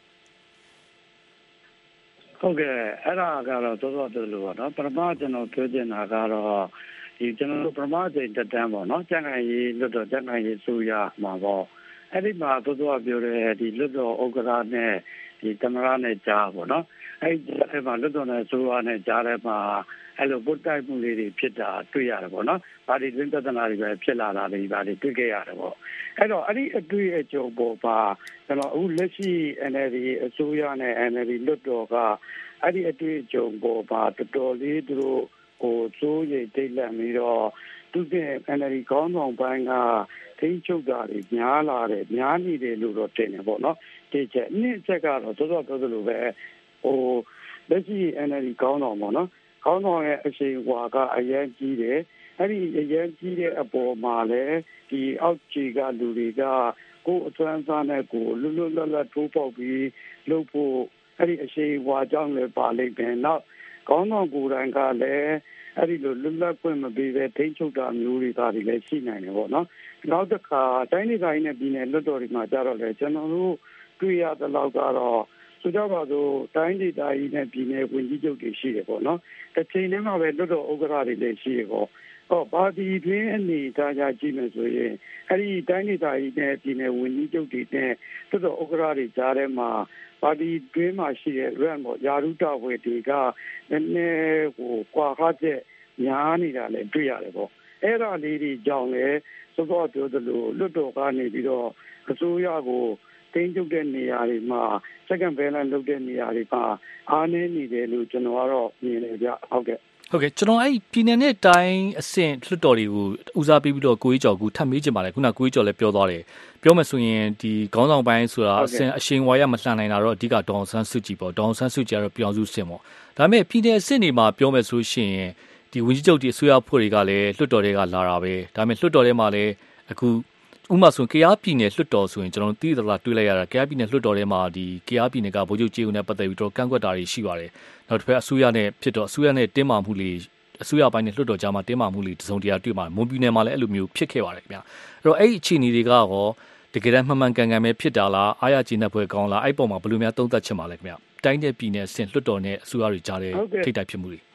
C: ဟုတ်ကဲ့အဲ့ဒါကတော့တော်တော်တူလို့ပေါ့နော်ပထမကျွန်တော်ပြောချင်တာကတော့ဒီကျွန်တော်တို့ပထမချိန်တက်တန်းပေါ့နော်ကျန်ကန်ရေးလွတ်တော်ကျန်ကန်ရေးဆိုရမှာပေါ့အဲ့ဒီမှာတော်တော်ပြောတဲ့ဒီလွတ်တော်ဥက္ကဋ္ဌနဲ့ဒီသမရနဲ့ကြားပေါ့နော်အဲ့ဒီမှာလွတ်တော်နဲ့ဆိုရနဲ့ကြားထဲမှာအဲ့လိုပုတ်တိုက်မှုလေးတွေဖြစ်တာတွေ့ရတယ်ပေါ့နော်။ဗာဒီတွင်းပြဿနာတွေပဲဖြစ်လာတာတွေဗာဒီတွေ့ခဲ့ရတယ်ပေါ့။အဲ့တော့အဲ့ဒီအတွေ့အကြုံပေါ်ပါကျွန်တော်အခုလက်ရှိ NLD အစိုးရနဲ့ NLD လွတ်တော်ကအဲ့ဒီအတွေ့အကြုံပေါ်ပါတော်တော်လေးသူတို့ဟိုစိုးရိမ်တိတ်လန့်ပြီးတော့သူက NLD ခေါင်းဆောင်ပိုင်းကထိန်းချုပ်တာတွေများလာတယ်များနေတယ်လို့တော့တင်တယ်ပေါ့နော်။ဒီချက်နှစ်ချက်ကတော့တော်တော်ပြောသလိုပဲဟိုလက်ရှိ NLD ခေါင်းဆောင်ပေါ့နော်ခေါင်းဆောင်ရဲ့အရှိန်အဝါကအရင်ကြီးတယ်အဲ့ဒီအရင်ကြီးတဲ့အပေါ်မှာလည်းဒီအောက်ခြေကလူတွေကကိုယ်အသွမ်းစားနဲ့ကိုလွတ်လွတ်လပ်လပ်ထိုးပေါက်ပြီးလုပ်ဖို့အဲ့ဒီအရှိန်အဝါကြောင့်လည်းပါလိမ့်မယ်နောက်ခေါင်းဆောင်ကိုယ်တိုင်ကလည်းအဲ့ဒီလိုလွတ်လပ်ခွင့်မပေးပဲထိန်းချုပ်တာမျိုးတွေကလည်းရှိနိုင်တယ်ပေါ့နော်နောက်တစ်ခါတိုင်းဒေသကြီးနဲ့ပြည်နယ်လွတ်တော်တွေမှာကြတော့လေကျွန်တော်တို့တွေ့ရတဲ့လောက်ကတော့ဆိုကြပါစို့တိုင်းဒေသကြီးနဲ့ပြည်နယ်ဝန်ကြီးချုပ်တွေရှိတယ်ပေါ့နော်တစ်ချိန်တည်းမှာပဲလွတ်တော်ဥက္ကဋ္ဌတွေလည်းရှိရပေါ့ပါတီတွင်းအနေထားကြကြည့်မယ်ဆိုရင်အဲ့ဒီတိုင်းဒေသကြီးနဲ့ပြည်နယ်ဝန်ကြီးချုပ်တွေနဲ့လွတ်တော်ဥက္ကဋ္ဌတွေကြားထဲမှာပါတီတွင်းမှာရှိတဲ့ rank ပေါ့ယာရုတဝေတွေကနည်းနည်းဟိုကွာဟချက်များနေတာလည်းတွေ့ရတယ်ပေါ့အဲ့ဒါလေးတွေကြောင့်လည်းစောစောပြောသလိုလွတ်တော်ကနေပြီးတော့အစိုးရကိုတင်းကျပ်တဲ့နေရာတွေမှာ second balance လုပ်တဲ့နေရာတွေမှာအားနည်းနေတယ်လို့ကျွန်တော်ကတော့မြင်နေကြဟုတ်ကဲ့
A: ကျွန်တော်အဲ့ပြည်နယ်နဲ့တိုင်းအဆင့်လွှတ်တော်တွေကိုဦးစားပေးပြီးတော့ကိုကြီးကျော်ကထပ်မေးချင်ပါတယ်ခုနကကိုကြီးကျော်လည်းပြောသွားတယ်ပြောမယ်ဆိုရင်ဒီခေါင်းဆောင်ပိုင်းဆိုတာအဆင့်အရှင်ဝါရမလှန်နိုင်တာတော့အဓိကဒေါအောင်ဆန်းစုကြည်ပေါ့ဒေါအောင်ဆန်းစုကြည်ကတော့ပြောင်းစုစင်ပေါ့ဒါပေမဲ့ပြည်နယ်အဆင့်တွေမှာပြောမယ်ဆိုရှင်ဒီဝန်ကြီးချုပ်ဒီအစိုးရဖွဲ့တွေကလည်းလွှတ်တော်တွေကလာတာပဲဒါပေမဲ့လွှတ်တော်ထဲမှာလည်းအခုဥပမာဆိုကရားပြည်နယ်လွှတ်တော်ဆိုရင်ကျွန်တော်သိသလားတွေးလိုက်ရတာကရားပြည်နယ်လွှတ်တော်ထဲမှာဒီကရားပြည်နယ်ကဗိုလ်ချုပ်ကြီးဦးနဲ့ပတ်သက်ပြီးတော့ကန့်ကွက်တာတွေရှိပါတယ်နောက်တစ်ဖက်အစိုးရနဲ့ဖြစ်တော့အစိုးရနဲ့တင်းမာမှုတွေအစိုးရပိုင်းနဲ့လွှတ်တော်ကြားမှာတင်းမာမှုတွေတစုံတရာတွေ့မှာမွန်ပြည်နယ်မှာလည်းအဲ့လိုမျိုးဖြစ်ခဲ့ပါတယ်ခင်ဗျာအဲ့တော့အဲ့ဒီအခြေအနေတွေကရောတကယ်တမ်းမှန်မှန်ကန်ကန်ပဲဖြစ်တာလားအားရကျေနပ်ဖွယ်ကောင်းလားအဲ့ပုံမှာဘယ်လိုများသုံးသပ်ချင်ပါလဲခင်ဗျာတိုင်းတဲ့ပြည်နယ်အဆင့်လွှတ်တော်နဲ့အစိုးရတွေကြားတဲ့ထိပ်တိုက်ဖြစ်မှုတွေ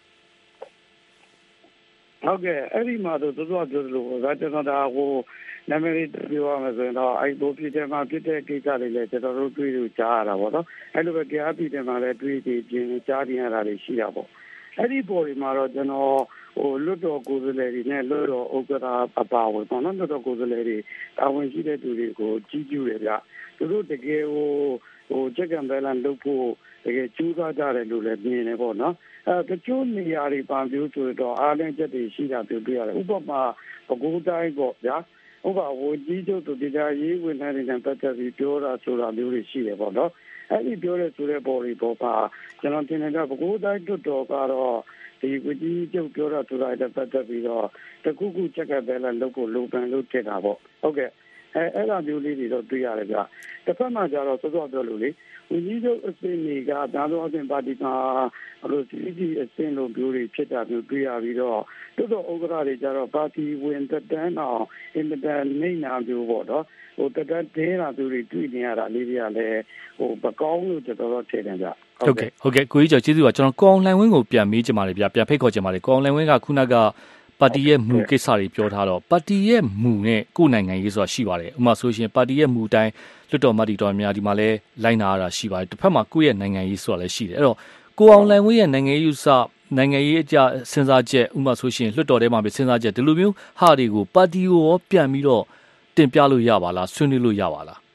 C: ဟုတ်ကဲ့အဲ့ဒီမှာတော့တော်တော်ပြောလို့ဒါကျွန်တော်ဒါဟိုနာမည်ပြောရမယ်ဆိုရင်တော့အဲ့ဒီပြည်ထဲမှာဖြစ်တဲ့ကိစ္စတွေလည်းကျွန်တော်တို့တွေ့လို့ကြားရတာပေါ့နော်အဲ့လိုပဲကြားပြည်ထဲမှာလည်းတွေ့ပြီးပြင်ကြားနေရတာတွေရှိတာပေါ့အဲ့ဒီပေါ်ဒီမှာတော့ကျွန်တော်ဟိုလွတ်တော်ကိုယ်စားလှယ်တွေနဲ့လွတ်တော်ဥက္ကဋ္ဌအပါဝင်ပေါ့နော်လွတ်တော်ကိုယ်စားလှယ်တွေတာဝန်ရှိတဲ့သူတွေကိုကြီးကျူးတယ်ဗျသူတို့တကယ်ဟိုcheck and balance လုပ်ဖို့တကယ်ကြိုးစားကြတယ်လို့လည်းမြင်နေပေါ့နော်တချို့နေရာတွေပါမျိုးဆိုတော့အားလုံးချက်တွေရှိတာတွေ့ရတယ်ဥပမာပဲခူးတိုင်းပေါ့ဗျာဥပမာဝန်ကြီးချုပ်တို့တရားရေးဝန်ထမ်းတွေနဲ့ပတ်သက်ပြီးပြောတာဆိုတာမျိုးတွေရှိတယ်ပေါ့နော်အဲ့ဒီပြောတဲ့ဆိုတဲ့ပေါ်တွေပေါ်ပါကျွန်တော်တင်နေတာပဲခူးတိုင်းတွတ်တော်ကတော့ဒီဝန်ကြီးချုပ်ပြောတာဆိုတာနဲ့ပတ်သက်ပြီးတော့တခုခုချက်ကဘဲလာလုပ်ဖို့လိုပန်လို့ထင်တာပေါ့ဟုတ်ကဲ့အဲ့ဒါမျိုးလေးတွေတော့တွေ့ရတယ်ဗျတစ်ဖက်မှာကျတော့စောစောပြောလို့လေဝန်ကြီးချုပ်အစင်းတွေကဒါဆိုအပြင်ပါတီမှာဘလို့ဒီအစင်းလိုမျိုးတွေဖြစ်တာမျိုးတွေ့ရပြီးတော့တိုးတော့ဥက္ကဋ္ဌတွေကျတော့ပါတီဝင်တက်တန်းအောင်အင်မတန်နေနာမျိုးပေါ့နော်ဟိုတက်တန်းတင်းတာမျိုးတွေတွေ့နေရတာလေးတွေကလည်းဟိုမကောင်းလို့တော်တော်ထင်တယ်ဗျ
A: ဟုတ်ကဲ့ကိုကြီးကျော်ကျေးဇူးပါကျွန်တော်ကောင်းလှိုင်ဝင်းကိုပြန်မေးချင်ပါတယ်ဗျပြန်ဖိတ်ခေါ်ချင်ပါတယ်ကောင်းလှိုင်ဝင်းကခုနကပါတီရဲ့မူကိစ္စတွေပြောထားတော့ပါတီရဲ့မူနဲ့ကိုယ်နိုင်ငံရေးဆိုတာရှိပါတယ်ဥပမာဆိုရှင်ပါတီရဲ့မူတိုင်းလွတ်တော်မတ်တီတော်များဒီမှာလဲလိုင်းနာရတာရှိပါတယ်တစ်ဖက်မှာကိုယ့်ရဲ့နိုင်ငံရေးဆိုတာလည်းရှိတယ်အဲ့တော့ကိုအောင်လှိုင်ဝင်းရဲ့နိုင်ငံရေးနိုင်ငံရေးအကြစဉ်းစားချက်ဥပမာဆိုရှင်လွတ်တော်ထဲမှာပဲစဉ်းစားချက်ဒီလိုမျိုးဟာတွေကိုပါတီကိုရောပြန်ပြီးတော့တင်ပြလို့ရပါလားဆွေးနွေးလို့ရပါလား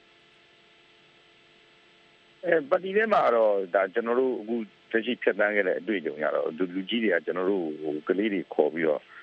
F: ပါတီထဲမှာတော့ဒါကျွန်တော်တို့အခုတရှိဖြတ်တန်းခဲ့တဲ့အတွေ့အကြုံရတော့လူကြီးတွေကကျွန်တော်တို့ဟိုကလေးတွေခေါ်ပြီးတော့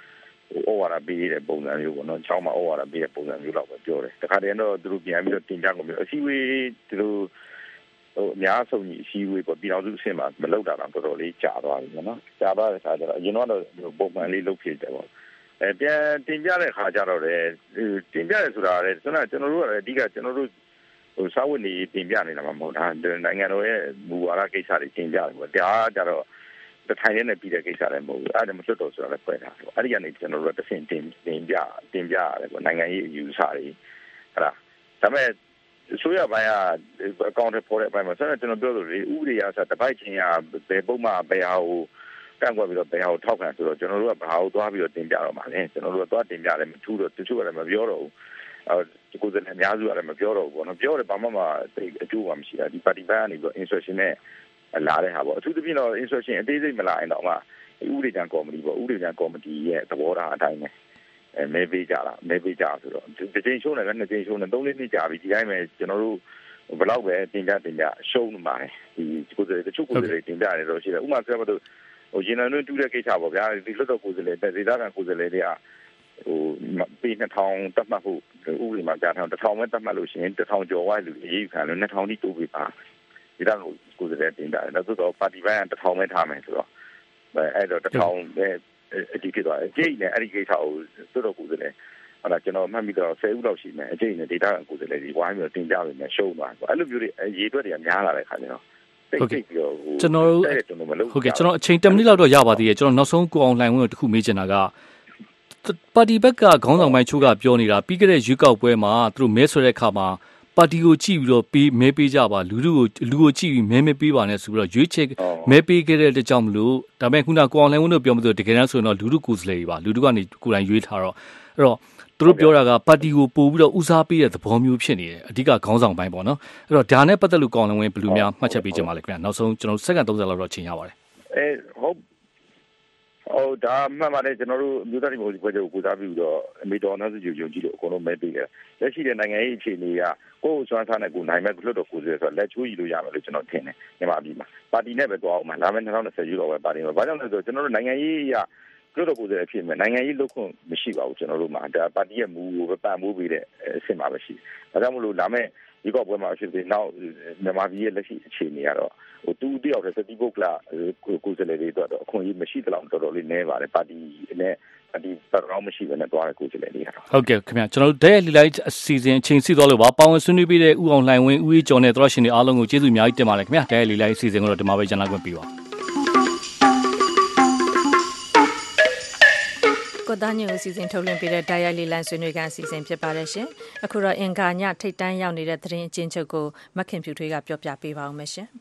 F: ဩဝါဒပေးတဲ့ပုံစံမျိုးပေါ့နော်ကျောင်းမှာဩဝါဒပေးတဲ့ပုံစံမျိုးလောက်ပဲပြောတယ်တခါတည်းတော့သူတို့ပြန်ပြီးတော့တင်ပြကုန်ပြီအစည်းအဝေးသူတို့အများဆုံးကြီးအစည်းအဝေးပေါ့ပြည်တော်စုအဆင့်မှာမလုပ်တာတော့တော်တော်လေးကြာသွားပြီနော်ကြာသွားတဲ့အခါကျတော့အရင်တော့ပုံမှန်လေးလုပ်ဖြစ်တယ်ပေါ့ပြန်တင်ပြတဲ့အခါကျတော့လေတင်ပြတယ်ဆိုတာလေကျွန်တော်တို့ကအဓိကကျွန်တော်တို့စာဝတ်နေတင်ပြနေတာမှမဟုတ်တာနိုင်ငံတော်ရဲ့မူဝါဒကိစ္စတွေတင်ပြတယ်ပေါ့ဒါကြတော့တထိုင်နဲ့ပြီးတဲ့ကိစ္စလည်းမဟုတ်ဘူးအဲ့ဒါမလွတ်တော်ဆိုတာလည်းဖွဲ့ထားတယ်အဲ့ဒီကနေကျွန်တော်တို့ကတစ်ဆင့်တင်ပြရတယ်ပေါ့နိုင်ငံရေးအယူဆတွေဟုတ်လားဒါပေမဲ့ဆိုရပိုင်းကအကောင့်တွေပေါ်တဲ့အပိုင်းမှာဆက်ကျွန်တော်ပြောလို့လေဥပဒေအရတပိုက်ချင်းရဘယ်ပုံမှဘယ်ဟာကိုကန့်ကွက်ပြီးတော့ဘယ်ဟာကိုထောက်ခံဆိုတော့ကျွန်တော်တို့ကဘာကိုသွားပြီးတော့တင်ပြတော့မှာလဲကျွန်တော်တို့ကသွားတင်ပြတယ်မထူးတော့တချို့ကလည်းမပြောတော့ဘူးကိုယ်စတဲ့အများစုကလည်းမပြောတော့ဘူးပေါ့နော်ပြောတယ်ဘာမှမအကျိုးမှမရှိတာဒီပါတီပိုင်းကနေပြီးတော့ instruction နဲ့လာတဲ့ဟာပေါ့အထူးသဖြင့်တော့ instruction အသေးစိတ်မလာရင်တော့မှဥပဒေကြမ်းကော်မတီပေါ့ဥပဒေကြမ်းကော်မတီရဲ့သဘောထားအတိုင်းပဲမဲပေးကြဆိုတော့တစ်ချိန်ရှုံးတယ်ကနှစ်ချိန်ရှုံးတယ်သုံးလေးနှစ်ကြာပြီဒီတိုင်းပဲကျွန်တော်တို့ဘယ်တော့ပဲတင်ပြရှုံးနေပါတယ်ဒီကိုယ်စတချို့ကိုယ်စတင်ပြတယ်တော့ရှိတယ်ဥပမာဆိုတော့ရေနံတွင်းတူးတဲ့ကိစ္စပေါ့ဗျာဒီလွတ်တော်ကိုယ်စလေဒေသခံကိုယ်စလေတွေကပေ2000တတ်မှတ်ဖို့ဥပဒေမှာကြားထား1000ပဲတတ်မှတ်လို့ရှိရင်1000ကျော်ဝိုင်းလူအရေးခံလို့2000တိတိုးပေးပါဒီတော့ကိုယ်စလေတင်တာဒါဆိုတော့ပါတီပိုင်းက1000ပဲထားမယ်ဆိုတော့အဲ့တော့1000ပဲအတိဖြစ်သွားတယ်အကျိတ်နဲ့အဲ့ဒီကိစ္စကိုလွတ်တော်ကိုယ်စလေဟုတ်လားကျွန်တော်မှတ်မိတော့10ဦးလောက်ရှိမယ်အကျိတ်နဲ့ဒေသခံကိုယ်စလေဒီဝိုင်းပြီးတင်ကြပြီနဲ့ရှုံးသွားတယ်အဲ့လိုမျိုးတွေရေတွက်တွေကများလာတဲ့ခါကျတော့
A: ဟုတ်ကဲ့ကျွန်တော်ဟုတ်ကဲ့ကျွန်တော်အချိန်10မိနစ်လောက်တော့ရပါသေးတယ်ကျွန်တော်နောက်ဆုံးကိုအောင်လှိုင်ဝင်းကိုတခုမေးချင်တာကပါတီဘက်ကခေါင်းဆောင်ပိုင်းချိုးကပြောနေတာပြီးခဲ့တဲ့ရွေးကောက်ပွဲမှာသူတို့မဲဆွဲတဲ့အခါမှာပါတီကိုကြည့်ပြီးတော့မဲပေးကြပါလူကိုကြည့်ပြီးမဲမပေးပါနဲ့ဆိုပြီးတော့ရွေးချယ်မဲပေးခဲ့တဲ့အတွက်ကြောင့်မလို့ဒါပေမဲ့ခုနကိုအောင်လှိုင်ဝင်းတို့ပြောမှဆိုတကယ်တမ်းဆိုရင်တော့လူကိုယ်စားလှယ်တွေပါလူတို့ကနေကိုယ်တိုင်ရွေးထားတော့အဲ့တော့သူတို့ပြောတာကပါတီကိုပို့ပြီးတော့ဦးစားပေးတဲ့သဘောမျိုးဖြစ်နေတယ်အဓိကခေါင်းဆောင်ပိုင်းပေါ့နော်အဲ့တော့ဒါနဲ့ပတ်သက်လို့ကောင်းလည်းဝင်ဘယ်လိုများမှတ်ချက်ပေးချင်ပါလဲခင်ဗျာနောက်ဆုံးကျွန်တော်စက္ကန့်30လောက်တော့ချိန်ရပါတယ်
F: ဟုတ်ဒါမှန်ပါတယ်ကျွန်တော်တို့မြို့သားဒီမိုကရေစီဖွဲ့ချုပ်ကိုစားပြီးတော့အမေတော်နောက်စုကြုံကြည့်လို့အကုန်လုံးမဲပေးတယ်လက်ရှိတဲ့နိုင်ငံရေးအခြေအနေကကိုယ်စွမ်းစားနဲ့ကိုနိုင်မဲ့လွှတ်တော်ကိုယ်စားဆိုတော့လက်ချိုးကြီးလို့ရမယ်လို့ကျွန်တော်ထင်တယ်မြန်မာပြည်မှာပါတီနဲ့ပဲတွားအောင်မှာလာမယ့်2020ရွေးကောက်ပွဲပါတီမှာဘာကြောင့်လဲဆိုတော့ကျွန်တော်တို့နိုင်ငံရေးအရလွှတ်တော်ကိုယ်စားအဖြစ်မဲ့နိုင်ငံရေးလုပ်ခွင့်မရှိပါဘူးကျွန်တော်တို့မှာဒါပါတီရဲ့မူကိုပဲပံ့ပိုးပေးတဲ့အဆင့်မှာပဲရှိတယ်ဒါကြောင့်မလို့လာမယ့်ဒီကောက်ပွဲမှာဖြစ်ပြီးနောက်မြန်မာပြည်ရဲ့လက်ရှိအခြေအနေကတော့တူတယောက်တည်းစတိပုတ်ကလာကိုယ်စားလှယ်တွေတော့အခွင့်အရေးမရှိသလောက်တော်တော်လေးနည်းပါတယ်ပါတီနဲ့ပါတီတော်မရှိဘဲနဲ့တွားတဲ့ကိုယ်စားလှယ်တွေကတော့
A: ဟုတ်ကဲ့ခင်ဗျာကျွန်တော်တို့တဲ့လီလိုက်အစီအစဉ်အချိန်စီသွားလို့ပါဝင်ဆွေးနွေးပေးတဲ့ဦးအောင်လှိုင်ဝင်းဦးအေးကျော်နဲ့တော်ရှင်တွေအားလုံးကိုကျေးဇူးအများကြီးတင်ပါတယ်ခင်ဗျာတဲ့လီလိုက်အစီအစဉ်ကိုတော့ဒီမှာပဲကျန်လာခွင့်ပေးပါ
B: ကိုသားညိုအစီအစဉ်ထုတ်လွှင့်ပေးတဲ့ဒါရိုက်လီလန်ဆွေးနွေးခန်းအစီအစဉ်ဖြစ်ပါတယ်ရှင်အခုတော့အင်္ဂါညထိတ်တန်းရောက်နေတဲ့သတင်းအကျဉ်းချုပ်ကိုမခင်ဖြူထွေးကပြောပြပေးပါအောင်မယ်ရှင်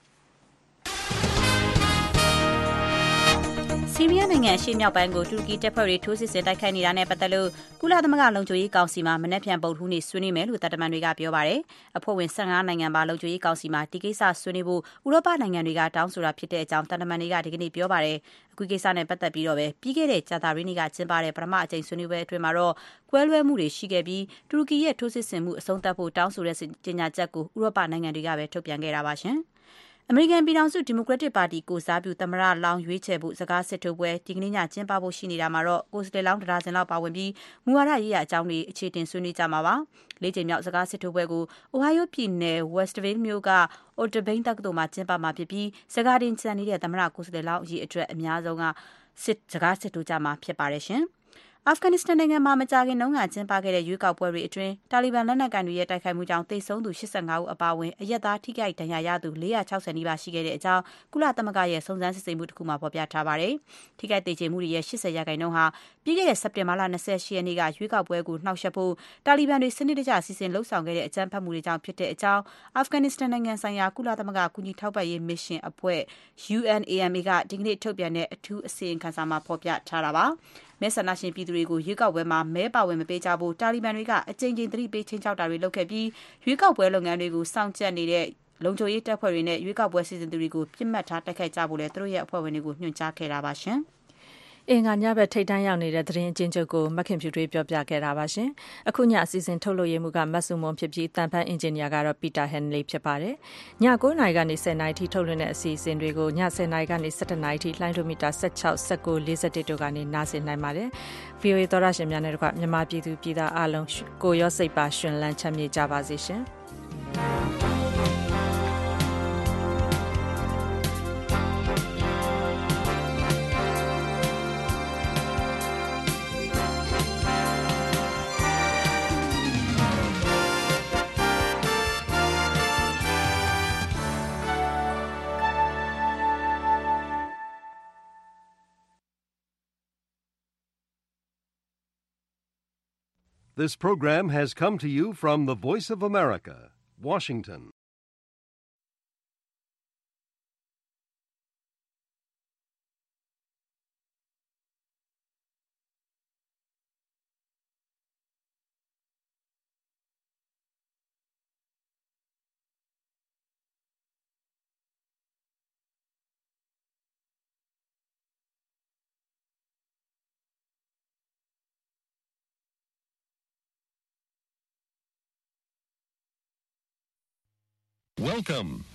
E: ဆီးရီးယားနိုင်ငံအရှေ့မြောက်ပိုင်းကိုတူရကီတပ်ဖွဲ့တွေထိုးစစ်ဆင်တိုက်ခိုက်နေတာနဲ့ပတ်သက်လို့ကုလသမဂ္ဂလုံခြုံရေးကောင်စီမှာမနက်ဖြန်ဗုဒ္ဓဟူးနေ့ဆွေးနွေးမယ်လို့တပ်တမန်တွေကပြောပါတယ်။အဖွဲ့ဝင်15နိုင်ငံပါလုံခြုံရေးကောင်စီမှာဒီကိစ္စဆွေးနွေးဖို့ဥရောပနိုင်ငံတွေကတောင်းဆိုတာဖြစ်တဲ့အကြောင်းတပ်တမန်တွေကဒီကနေ့ပြောပါတယ်။အခုကိစ္စနဲ့ပတ်သက်ပြီးတော့ပဲပြီးခဲ့တဲ့ကြာသပတေးနေ့ကကျင်းပတဲ့ပထမအကြိမ်ဆွေးနွေးပွဲအတွင်းမှာတော့ကွဲလွဲမှုတွေရှိခဲ့ပြီးတူရကီရဲ့ထိုးစစ်ဆင်မှုအဆုံးသတ်ဖို့တောင်းဆိုတဲ့ကြေညာချက်ကိုဥရောပနိုင်ငံတွေကပဲထုတ်ပြန်ခဲ့တာပါရှင်။အမေရိကန်ပြည်ထောင်စုဒီမိုကရက်တစ်ပါတီကိုစားပြုသမ္မတလောင်းရွေးချယ်ဖို့စကားစစ်ထိုးပွဲဒီကနေ့ညကျင်းပဖို့ရှိနေတာမှာတော့ကိုယ်စားလှယ်လောင်းတစ်ဒါဇင်လောက်ပါဝင်ပြီးမူဝါဒရေးရာအကြောင်းတွေအခြေတင်ဆွေးနွေးကြမှာပါ။၄ ကြိမ်မြောက်စကားစစ်ထိုးပွဲကိုအိုဟိုင်းယိုပြည်နယ် Westville မြို့က Otterbein တက္ကသိုလ်မှာကျင်းပမှာဖြစ်ပြီးစကားတင်ကျန်နေတဲ့သမ္မတကိုယ်စားလှယ်လောင်းအရေးအတွက်အများဆုံးကစကားစစ်ထိုးကြမှာဖြစ်ပါတယ်ရှင်။အာဖဂန်နစ္စတန်နိုင်ငံမှာမကြာခင်တုန်းကကျင်းပခဲ့တဲ့ရွေးကောက်ပွဲတွေအတွင်းတာလီဘန်လက်နက်ကိုင်တွေရဲ့တိုက်ခိုက်မှုကြောင့်သေဆုံးသူ85ဦးအပါအဝင်အရက်သားထိခိုက်ဒဏ်ရာရသူ460နီးပါးရှိခဲ့တဲ့အကြောင်းကုလသမဂ္ဂရဲ့စုံစမ်းစစ်ဆေးမှုတစ်ခုမှာဖော်ပြထားပါတယ်။ထိခိုက်သေကျေမှုတွေရဲ့80%ဟာပြီးခဲ့တဲ့စက်တင်ဘာလ28ရက်နေ့ကရွေးကောက်ပွဲကိုနှောက်ယှက်ဖို့တာလီဘန်တွေစနစ်တကျစီစဉ်လှုပ်ဆောင်ခဲ့တဲ့အကြမ်းဖက်မှုတွေကြောင့်ဖြစ်တဲ့အကြောင်းအာဖဂန်နစ္စတန်နိုင်ငံဆိုင်ရာကုလသမဂ္ဂကူညီထောက်ပံ့ရေးမစ်ရှင်အဖွဲ့ UNAMA ကဒီကနေ့ထုတ်ပြန်တဲ့အထူးအစီရင်ခံစာမှာဖော်ပြထားတာပါ။မဲဆန္ဒရှင်ပြည်သူတွေကိုရွေးကောက်ပွဲမှာမဲပါဝင်မပေးကြဖို့တာလီဘန်တွေကအကြိမ်ကြိမ်သတိပေးချင်းချောက်တာတွေလုပ်ခဲ့ပြီးရွေးကောက်ပွဲလုပ်ငန်းတွေကိုစောင့်ကြပ်နေတဲ့လုံခြုံရေးတပ်ဖွဲ့တွေနဲ့ရွေးကောက်ပွဲစီစဉ်သူတွေကိုပြစ်မှတ်ထားတိုက်ခိုက်ကြဖို့လဲသူတို့ရဲ့အဖွဲ့ဝင်တွေကိုညွှန်ကြားခဲ့တာပါရှင်။
B: အင်္ဂါညဘက်ထိတ်တန့်ရောက်နေတဲ့သတင်းအကျဉ်းချုပ်ကိုမခင်ဖြူတွေးပြောပြခဲ့တာပါရှင်။အခုညအစီအစဉ်ထုတ်လွှင့်ရမှုကမတ်စုံမွန်ဖြစ်ပြီးတန်ဖန်အင်ဂျင်နီယာကတော့ပီတာဟန်လီဖြစ်ပါတယ်။ည9:00နာရီကနေ10:00နာရီထိထုတ်လွှင့်တဲ့အစီအစဉ်တွေကိုည10:00နာရီကနေ17:00နာရီထိလိုင်းလိုမီတာ16, 19, 41တို့ကနေနားဆင်နိုင်ပါတယ်။ VOA သောရရှင်များနဲ့တကွမြန်မာပြည်သူပြည်သားအားလုံးကိုရောစိတ်ပါရှင်လန်းချမ်းမြေ့ကြပါစေရှင်။
G: This program has come to you from the Voice of America, Washington. Welcome.